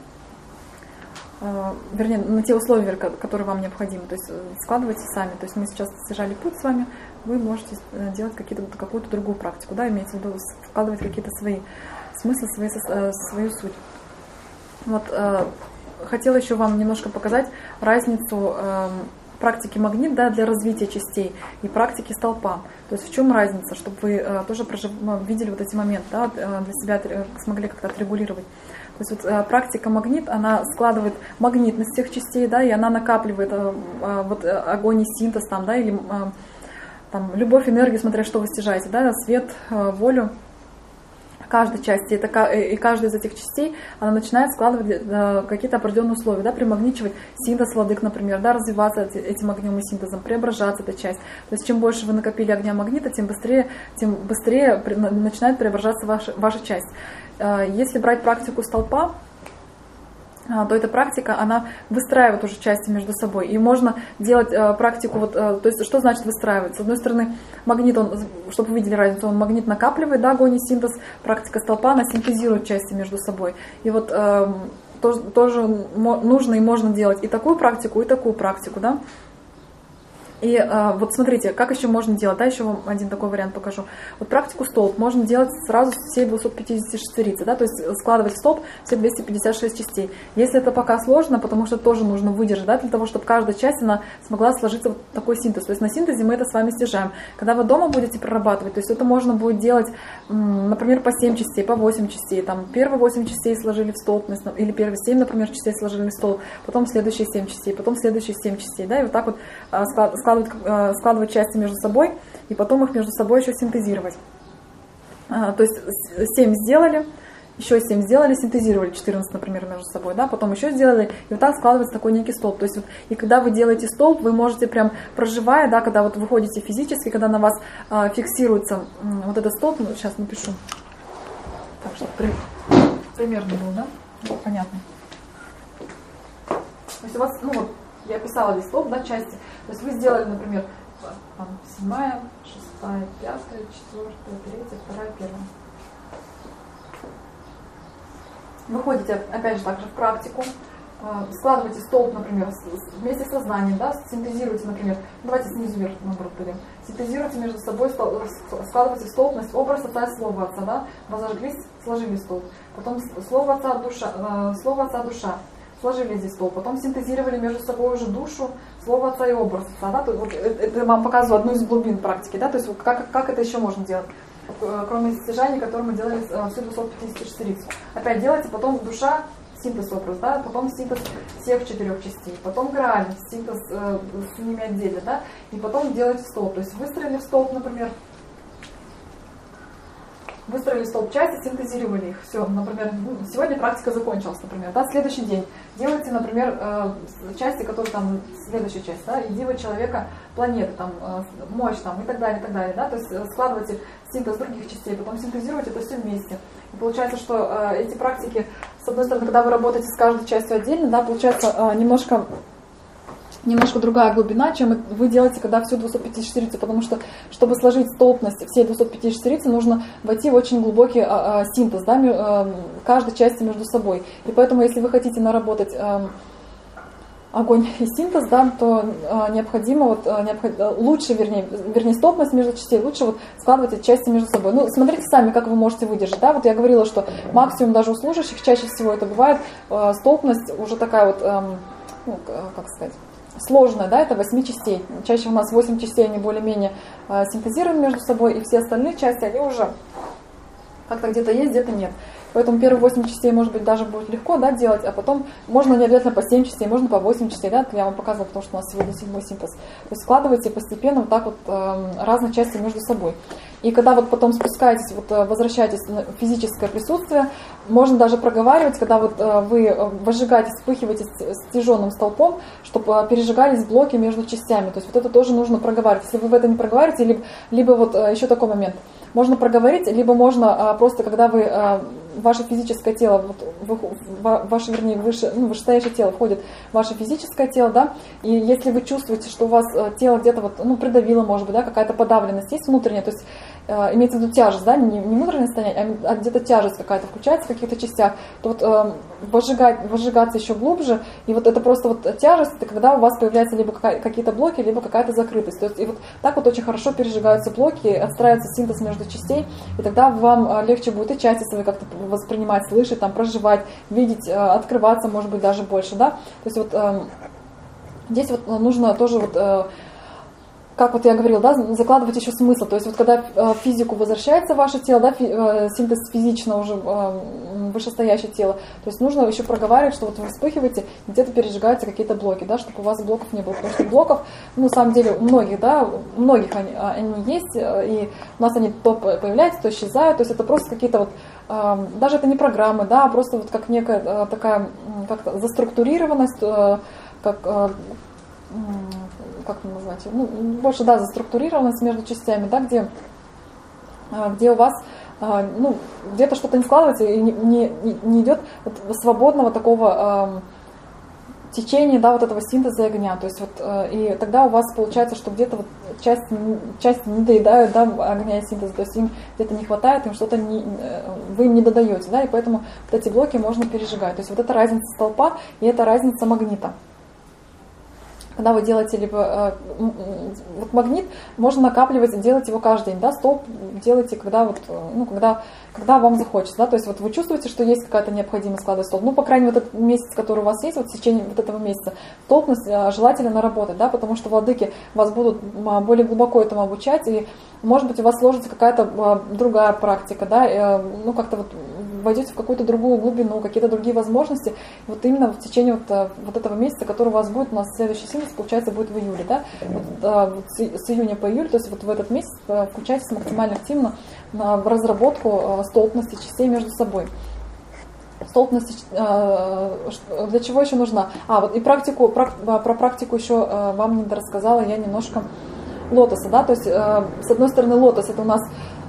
Вернее, на те условия, которые вам необходимы. То есть складывайте сами. То есть мы сейчас стяжали путь с вами, вы можете делать какую-то другую практику, да, имеется в виду вкладывать какие-то свои смыслы, свою суть. Вот хотела еще вам немножко показать разницу практики магнит, да, для развития частей и практики столпа. То есть в чем разница, чтобы вы тоже видели вот эти моменты, да, для себя смогли как-то отрегулировать. То есть вот практика магнит, она складывает магнитность всех частей, да, и она накапливает вот огонь и синтез там, да, или там любовь, энергию, смотря что вы стяжаете, да, свет, волю каждой части, и каждая из этих частей, она начинает складывать какие-то определенные условия, да, примагничивать синтез владык, например, да, развиваться этим огнем и синтезом, преображаться эта часть. То есть чем больше вы накопили огня магнита, тем быстрее начинает преображаться ваша часть. Если брать практику столпа, то эта практика, она выстраивает уже части между собой. И можно делать практику, вот, то есть что значит выстраивать? С одной стороны, магнит, он, чтобы вы видели разницу, он магнит накапливает, да, огонь и синтез, практика столпа, она синтезирует части между собой. И вот тоже нужно и можно делать и такую практику, да. И вот смотрите, как еще можно делать, да, еще вам один такой вариант покажу. Вот практику столб можно делать сразу все 250 шестерицы, да, то есть складывать в столб все 256 частей. Если это пока сложно, потому что тоже нужно выдержать, да, для того, чтобы каждая часть, она смогла сложиться в такой синтез. То есть на синтезе мы это с вами стяжаем. Когда вы дома будете прорабатывать, то есть это можно будет делать, например, по 7 частей, по 8 частей, там первые 8 частей сложили в столб, или первые 7, например, частей сложили в столб, потом следующие 7 частей, потом следующие 7 частей, да, и вот так вот складывать части между собой и потом их между собой еще синтезировать. То есть 7 сделали, еще 7 сделали, синтезировали 14, например, между собой, да, потом еще сделали, и вот так складывается такой некий столб. То есть вот, и когда вы делаете столб, вы можете прям проживая, да, когда вот выходите физически, когда на вас фиксируется вот этот столб, ну, сейчас напишу, так что примерно был, да, понятно. То есть у вас, ну вот, я писала здесь столб, да, части. То есть вы сделали, например, там, 7, 6, 5, 4, 3, 2, 1. Выходите, опять же, также в практику, складываете столб, например, вместе с сознанием, да, синтезируйте, например, давайте снизу вверх, наоборот, берем. Синтезируйте между собой, складывайте столб, образ Отца и Слово Отца, да, разожглись, сложили столб. Потом Слово Отца, душа. Сложили здесь столб, потом синтезировали между собой уже душу, слово отца и образ отца, да, то вот это я вам показываю одну из глубин практики, да, то есть как это еще можно делать, кроме стяжания, которые мы делали всю 256-рицу. Опять делайте, потом душа, синтез образ, да, потом синтез всех 4 частей, потом грани, синтез с ними отдельно, да, и потом делайте столб, то есть выстроили в столб, например, выстроили столб части, синтезировали их. Все, например, сегодня практика закончилась, например. Да, следующий день делайте, например, части, которые там, следующая часть, да, идея человека, планеты, там, мощь, там, и так далее, да, то есть складывайте синтез других частей, потом синтезируйте это все вместе. И получается, что эти практики, с одной стороны, когда вы работаете с каждой частью отдельно, да, получается немножко другая глубина, чем вы делаете, когда всю 256-рицу, потому что, чтобы сложить столбность всей 256-рицы, нужно войти в очень глубокий синтез, да, каждой части между собой. И поэтому, если вы хотите наработать огонь и синтез, да, то необходимо, лучше, вернее, столбность между частей, лучше складывать эти части между собой. Ну, смотрите сами, как вы можете выдержать. Да? Вот я говорила, что максимум даже у служащих, чаще всего это бывает, столбность уже такая как сказать, сложная, да, это 8 частей. Чаще у нас 8 частей, они более-менее синтезированы между собой, и все остальные части, они уже как-то где-то есть, где-то нет. Поэтому первые 8 частей, может быть, даже будет легко, да, делать, а потом можно не обязательно по 7 частей, можно по 8 частей, да, я вам показывала, потому что у нас сегодня 7-й синтез. То есть складывайте постепенно вот так вот разные части между собой. И когда вот потом спускаетесь, возвращаетесь в физическое присутствие, можно даже проговаривать, когда вы возжигаете, вспыхиваете стяженным столпом, чтобы пережигались блоки между частями. То есть вот это тоже нужно проговаривать. Если вы в это не проговариваете, либо еще такой момент. Можно проговорить, либо можно просто, когда ваше физическое тело, ваше, вернее, вышестоящее тело входит в ваше физическое тело, да, и если вы чувствуете, что у вас тело где-то придавило, может быть, да, какая-то подавленность есть внутренняя, то есть имеется в виду тяжесть, да, не внутреннее состояние, а где-то тяжесть какая-то включается в каких-то частях, то возжигаться еще глубже, и это просто тяжесть, это когда у вас появляются либо какие-то блоки, либо какая-то закрытость. То есть и так очень хорошо пережигаются блоки, отстраивается синтез между частей, и тогда вам легче будет и части свои как-то воспринимать, слышать, там, проживать, видеть, открываться, может быть, даже больше, да. То есть здесь нужно тоже как я говорила, да, закладывать еще смысл. То есть когда в физику возвращается ваше тело, да, синтез физично уже вышестоящее тело, то есть нужно еще проговаривать, что вы вспыхиваете, где-то пережигаются какие-то блоки, да, чтобы у вас блоков не было. Потому что блоков, на самом деле, у многих они есть, и у нас они то появляются, то исчезают. То есть это просто какие-то даже это не программы, да, а просто как некая такая как-то заструктурированность, как это назвать, больше, да, заструктурированность между частями, да, где у вас, где-то что-то не складывается и не идет свободного такого течения, да, этого синтеза огня, то есть и тогда у вас получается, что где-то части не доедают, да, огня и синтеза, то есть им где-то не хватает, им что-то вы им не додаете, да, и поэтому эти блоки можно пережигать, то есть это разница столпа и это разница магнита. Когда вы делаете либо магнит, можно накапливать, делать его каждый день, да, столб делайте, когда когда вам захочется, да, то есть вы чувствуете, что есть какая-то необходимость складывать столб, по крайней мере, этот месяц, который у вас есть, в течение этого месяца, столбность желательно наработать, да, потому что владыки вас будут более глубоко этому обучать, и, может быть, у вас сложится какая-то другая практика, да, как-то войдете в какую-то другую глубину, какие-то другие возможности, именно в течение этого месяца, который у вас будет, у нас следующий синтез, получается, будет в июле, да, с июня по июль, то есть в этот месяц включайтесь максимально активно в разработку столбности частей между собой. Столбность для чего еще нужна? И про практику еще вам не рассказала я немножко лотоса, да, то есть с одной стороны лотос это у нас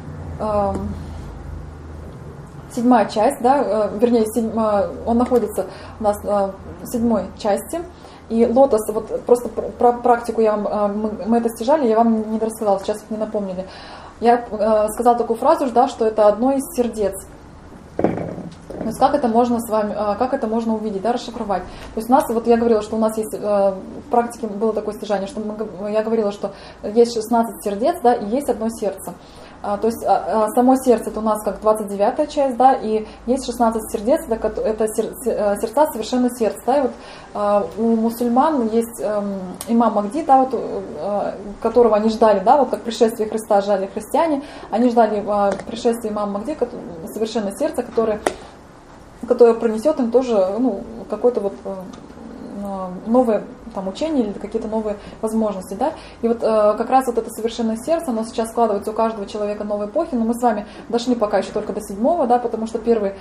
7-я часть, да, вернее, он находится у нас в 7-й части. И лотос, просто про практику мы это стяжали, я вам не рассказала, сейчас не напомнили. Я сказала такую фразу, да, что это одно из сердец. То есть как это можно с вами, как это можно увидеть, да, расшифровать. То есть у нас, я говорила, что у нас есть в практике было такое стяжание, что я говорила, что есть 16 сердец, да, и есть одно сердце. То есть само сердце это у нас как 29-я часть, да, и есть 16 сердец, это сердца совершенно сердца. Да, и вот у мусульман есть имам Махди, да, вот, которого они ждали, да, вот как пришествие Христа ждали христиане, они ждали пришествия имама Махди, совершенно сердце, которое принесет им тоже какое-то вот новое там учение или какие-то новые возможности, да, и вот как раз вот это совершенное сердце, оно сейчас складывается у каждого человека новой эпохи, но мы с вами дошли пока еще только до 7-го, да, потому что первые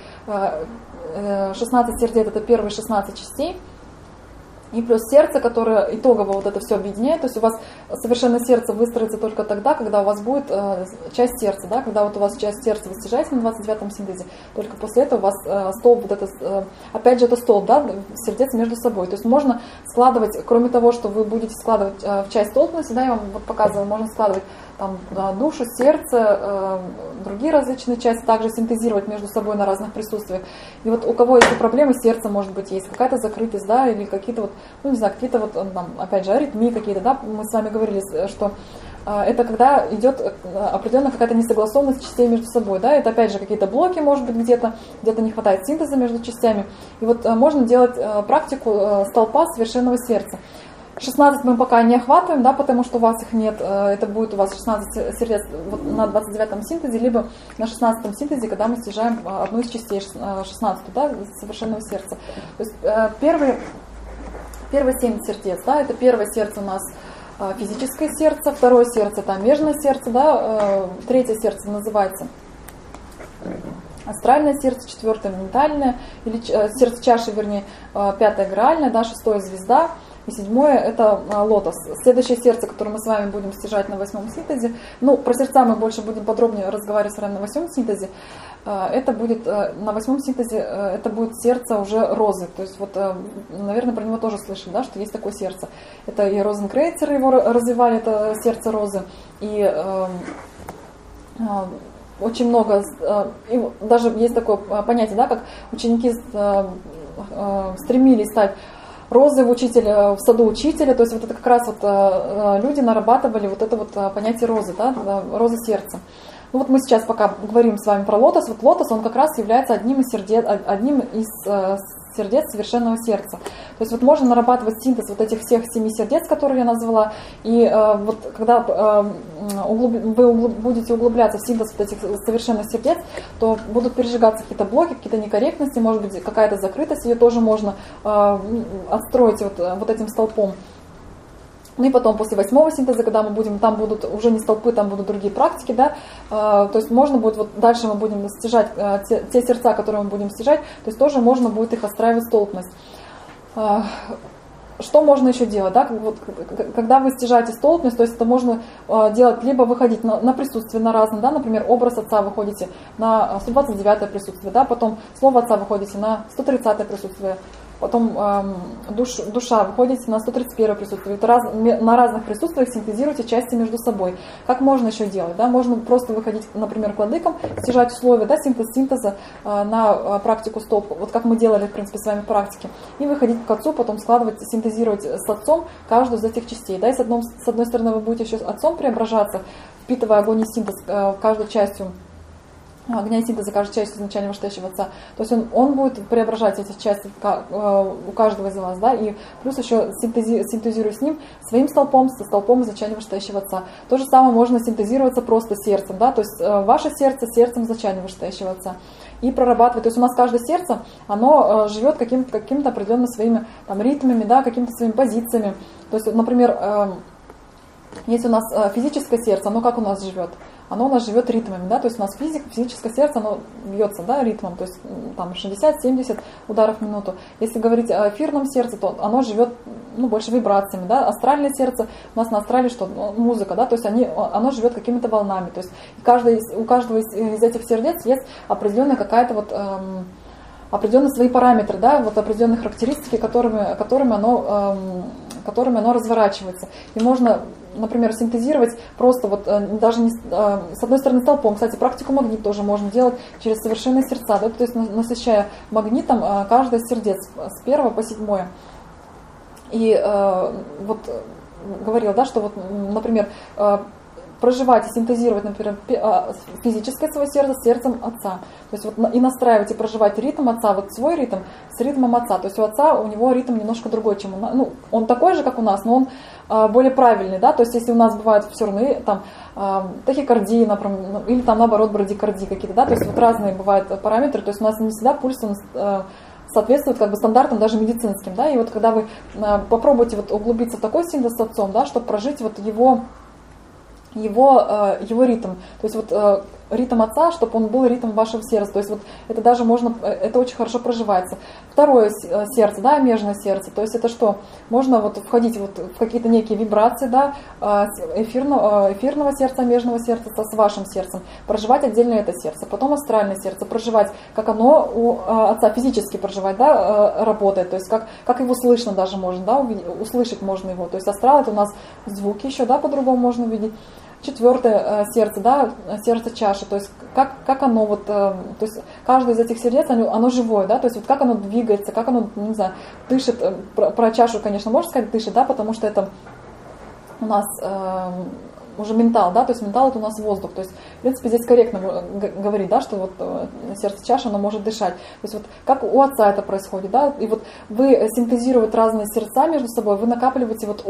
16 сердец это первые 16 частей, и плюс сердце, которое итогово вот это все объединяет, то есть у вас совершенное сердце выстроится только тогда, когда у вас будет часть сердца, да, когда вот у вас часть сердца достижается на 29-м синтезе, только после этого у вас столб, вот это, опять же это столб, да, сердец между собой, то есть можно складывать, кроме того, что вы будете складывать в часть столбности, да, я вам вот показываю, можно складывать там душу, сердце, другие различные части, также синтезировать между собой на разных присутствиях. И вот у кого есть проблемы, сердце может быть есть, какая-то закрытость, да, или какие-то вот, не знаю, какие-то вот, там, опять же, аритмии какие-то, да, мы с вами говорили, что это когда идет определенная какая-то несогласованность частей между собой, да, это опять же какие-то блоки, может быть, где-то не хватает синтеза между частями. И вот можно делать практику столпа совершенного сердца. 16 мы пока не охватываем, да, потому что у вас их нет, это будет у вас 16 сердец на 29-м синтезе, либо на 16-м синтезе, когда мы снижаем одну из частей 16, да, совершенного сердца. То есть первые 7 сердец, да, это первое сердце у нас физическое сердце, второе сердце это межное сердце, да, третье сердце называется астральное сердце, четвертое ментальное, или сердце чаши, вернее, пятое граальное, да, шестое звезда. И 7-е это лотос. Следующее сердце, которое мы с вами будем стяжать на 8-м синтезе, про сердца мы больше будем подробнее разговаривать на 8-м синтезе, это будет на 8-м синтезе, это будет сердце уже розы. То есть вот, наверное, про него тоже слышали, да, что есть такое сердце. Это и Розенкрейцер его развивали, это сердце розы. И очень много, и даже есть такое понятие, да, как ученики стремились стать розы в саду учителя, то есть вот это как раз вот люди нарабатывали вот это вот понятие розы, да, розы сердца. Ну вот мы сейчас пока говорим с вами про лотос. Вот лотос, он как раз является одним из сердец совершенного сердца. То есть вот можно нарабатывать синтез вот этих всех 7 сердец, которые я назвала, и вот когда вы будете углубляться в синтез вот этих совершенных сердец, то будут пережигаться какие-то блоки, какие-то некорректности, может быть какая-то закрытость, ее тоже можно отстроить вот этим столпом. Ну и потом после 8-го синтеза, когда мы будем, там будут уже не столпы, там будут другие практики, да, то есть можно будет, вот дальше мы будем стяжать те сердца, которые мы будем стяжать, то есть тоже можно будет их отстраивать столпность. Что можно еще делать, да, вот, когда вы стяжаете столпность, то есть это можно делать, либо выходить на присутствие на разные, да, например, образ отца выходите на 129-е присутствие, да, потом слово отца выходите на 130-е присутствие, потом душа, выходите на 131 присутствие. На разных присутствиях синтезируйте части между собой. Как можно еще делать? Да? Можно просто выходить, например, к владыкам, стяжать условия, да, синтеза на практику столб, вот как мы делали, в принципе, с вами в практике, и выходить к отцу, потом складывать, синтезировать с отцом каждую из этих частей. Да? И с одной стороны вы будете еще отцом преображаться, впитывая огонь и синтез каждой частью, огня и синтеза каждой части изначально вышестоящего отца. То есть он будет преображать эти части у каждого из вас, да, и плюс еще синтезируя с ним своим столпом, со столпом изначально вышестоящего отца. То же самое можно синтезироваться просто сердцем, да, то есть ваше сердце сердцем изначально вышестоящего отца. И прорабатывать. То есть у нас каждое сердце, оно живет каким-то определенными своими там ритмами, да, какими-то своими позициями. То есть, например, если у нас физическое сердце, оно как у нас живет? Оно у нас живет ритмами, да, то есть у нас физическое сердце, оно бьется, да, ритмом, то есть там 60-70 ударов в минуту. Если говорить о эфирном сердце, то оно живет, больше вибрациями, да. Астральное сердце, у нас на астрале что? Музыка, да, то есть оно живет какими-то волнами, то есть у каждого из этих сердец есть определенная какая-то вот определенные свои параметры, да, вот определенные характеристики, которыми оно разворачивается. И можно, например, синтезировать просто вот даже не, с одной стороны столпом. Кстати, практику магнит тоже можно делать через совершенные сердца, да, то есть насыщая магнитом каждое из сердец с 1 по 7. И вот говорил, да, что вот, например, проживать и синтезировать, например, физическое свое сердце с сердцем отца. То есть вот и настраивать и проживать ритм отца, вот свой ритм с ритмом отца. То есть у отца, у него ритм немножко другой, чем у нас. Ну, он такой же, как у нас, но он более правильный, да. То есть если у нас бывают все равно там тахикардии, например, или там наоборот брадикардии какие-то, да. То есть вот разные бывают параметры. То есть у нас не всегда пульс соответствует как бы стандартам даже медицинским, да. И вот когда вы попробуйте вот углубиться в такой синтез с отцом, да, чтобы прожить вот его ритм, то есть вот ритм отца, чтобы он был ритм вашего сердца, то есть вот это даже можно, это очень хорошо проживается. Второе сердце, да, межное сердце, то есть это что? Можно вот входить вот в какие-то некие вибрации, да, эфирного сердца, межного сердца с вашим сердцем, проживать отдельно это сердце, потом астральное сердце, проживать, как оно у отца физически проживать, да, работает, то есть как его слышно даже можно, да, услышать можно его, то есть астрал это у нас звуки еще, да, по-другому можно увидеть. Четвертое сердце, да, сердце чаши, то есть как оно вот, то есть каждое из этих сердец, оно живое, да, то есть вот как оно двигается, как оно, не знаю, дышит, про чашу, конечно, можно сказать, дышит, да, потому что это у нас уже ментал, да, то есть ментал это у нас воздух, то есть, в принципе, здесь корректно говорить, да, что вот сердце чаши, оно может дышать, то есть вот как у отца это происходит, да, и вот вы синтезируете разные сердца между собой, вы накапливаете вот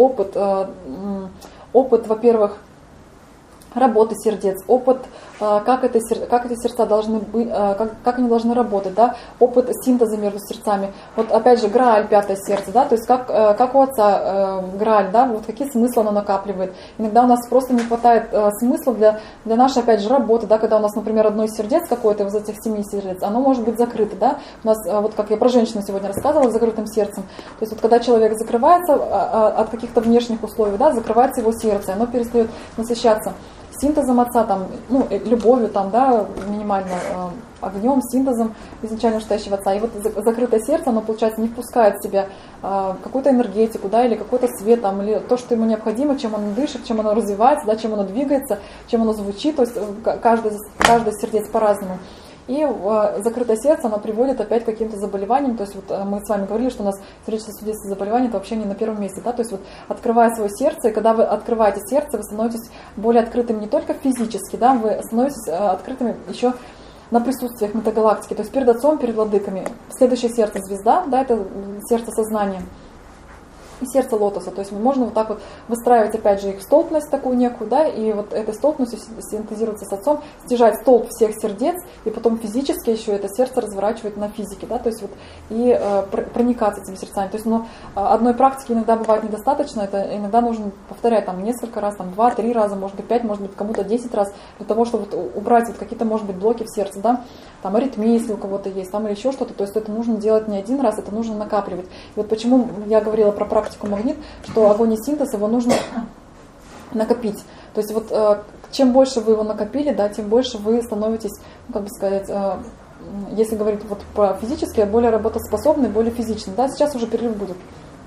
опыт, во-первых, работы сердец, опыт, как эти сердца должны быть, как они должны работать, да, опыт синтеза между сердцами. Вот опять же Грааль, пятое сердце, да, то есть как у отца Грааль, да, вот какие смыслы оно накапливает. Иногда у нас просто не хватает смысла для нашей, опять же, работы, да, когда у нас, например, одно из сердец какое-то из этих 7 сердец, оно может быть закрыто, да. У нас, вот как я про женщину сегодня рассказывала, с закрытым сердцем. То есть вот когда человек закрывается от каких-то внешних условий, да, закрывается его сердце, оно перестает насыщаться синтезом отца, там, ну, любовью, там, да, минимально огнем, синтезом изначально настоящего отца. И вот закрытое сердце, оно, получается, не впускает в себя какую-то энергетику, да, или какой-то свет, там, или то, что ему необходимо, чем оно дышит, чем оно развивается, да, чем оно двигается, чем оно звучит. То есть каждое сердец по-разному. И закрытое сердце, оно приводит опять к каким-то заболеваниям. То есть вот мы с вами говорили, что у нас сердечно-сосудистые заболевания это вообще не на первом месте. Да? То есть вот открывая свое сердце, и когда вы открываете сердце, вы становитесь более открытыми не только физически, да, вы становитесь открытыми еще на присутствиях метагалактики. То есть перед отцом, перед владыками. Следующее сердце звезда, да, это сердце сознания. И сердце лотоса, то есть можно вот так вот выстраивать, опять же, их столбность такую некую, да, и вот этой столбностью синтезироваться с отцом, стяжать столб всех сердец, и потом физически еще это сердце разворачивать на физике, да, то есть вот и проникаться этими сердцами. То есть, но одной практики иногда бывает недостаточно, это иногда нужно повторять там несколько раз, там 2-3 раза, может быть 5, может быть кому-то 10 раз, для того, чтобы вот убрать вот какие-то, может быть, блоки в сердце, да, там аритмия, если у кого-то есть, там или еще что-то, то есть это нужно делать не один раз, это нужно накапливать. И вот почему я говорила про практику магнит, что огонь и синтез, его нужно накопить. То есть вот чем больше вы его накопили, да, тем больше вы становитесь, ну, как бы сказать, если говорить вот про физическое, более работоспособный, более физичный. Да, сейчас уже перерыв будет.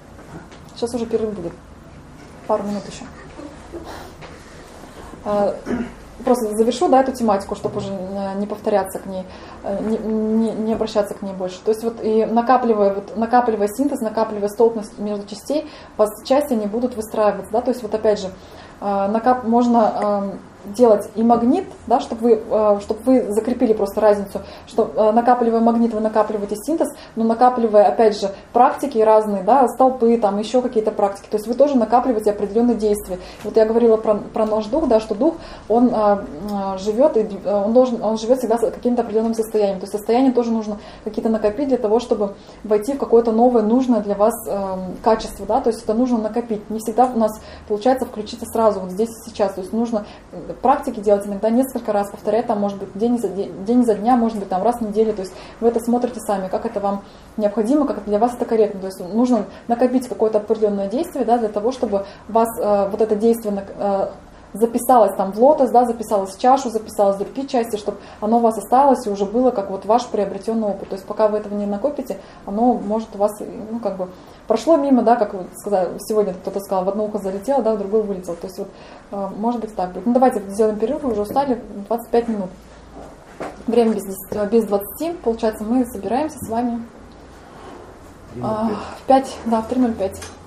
Пару минут еще. Просто завершу, да, эту тематику, чтобы уже не повторяться к ней, не обращаться к ней больше. То есть вот и накапливая синтез, накапливая столбность между частей, у вас части они будут выстраиваться, да, то есть вот опять же можно делать и магнит, да, чтобы вы закрепили просто разницу, что накапливая магнит, вы накапливаете синтез, но накапливая, опять же, практики разные, да, столпы, там еще какие-то практики, то есть вы тоже накапливаете определенные действия. Вот я говорила про наш дух, да, что дух, он живет, и он живет всегда с каким-то определенным состоянием, то есть состояние тоже нужно какие-то накопить для того, чтобы войти в какое-то новое, нужное для вас качество, да, то есть это нужно накопить. Не всегда у нас получается включиться сразу, вот здесь и сейчас, то есть нужно практики делать иногда несколько раз, повторять там, может быть, день за дня, может быть, там раз в неделю, то есть вы это смотрите сами, как это вам необходимо, как для вас это корректно, то есть нужно накопить какое-то определенное действие, да, для того, чтобы у вас вот это действие записалось там в лотос, да, записалось в чашу, записалось в другие части, чтобы оно у вас осталось и уже было как вот ваш приобретенный опыт. То есть пока вы этого не накопите, оно может у вас, ну, как бы прошло мимо, да, как вы сказали, сегодня кто-то сказал, в одно ухо залетело, да, в другое вылетело. То есть вот может быть так будет. Ну давайте сделаем перерыв, вы уже устали, 25 минут. Время без 20, получается, мы собираемся с вами в 5, да, в 3:05.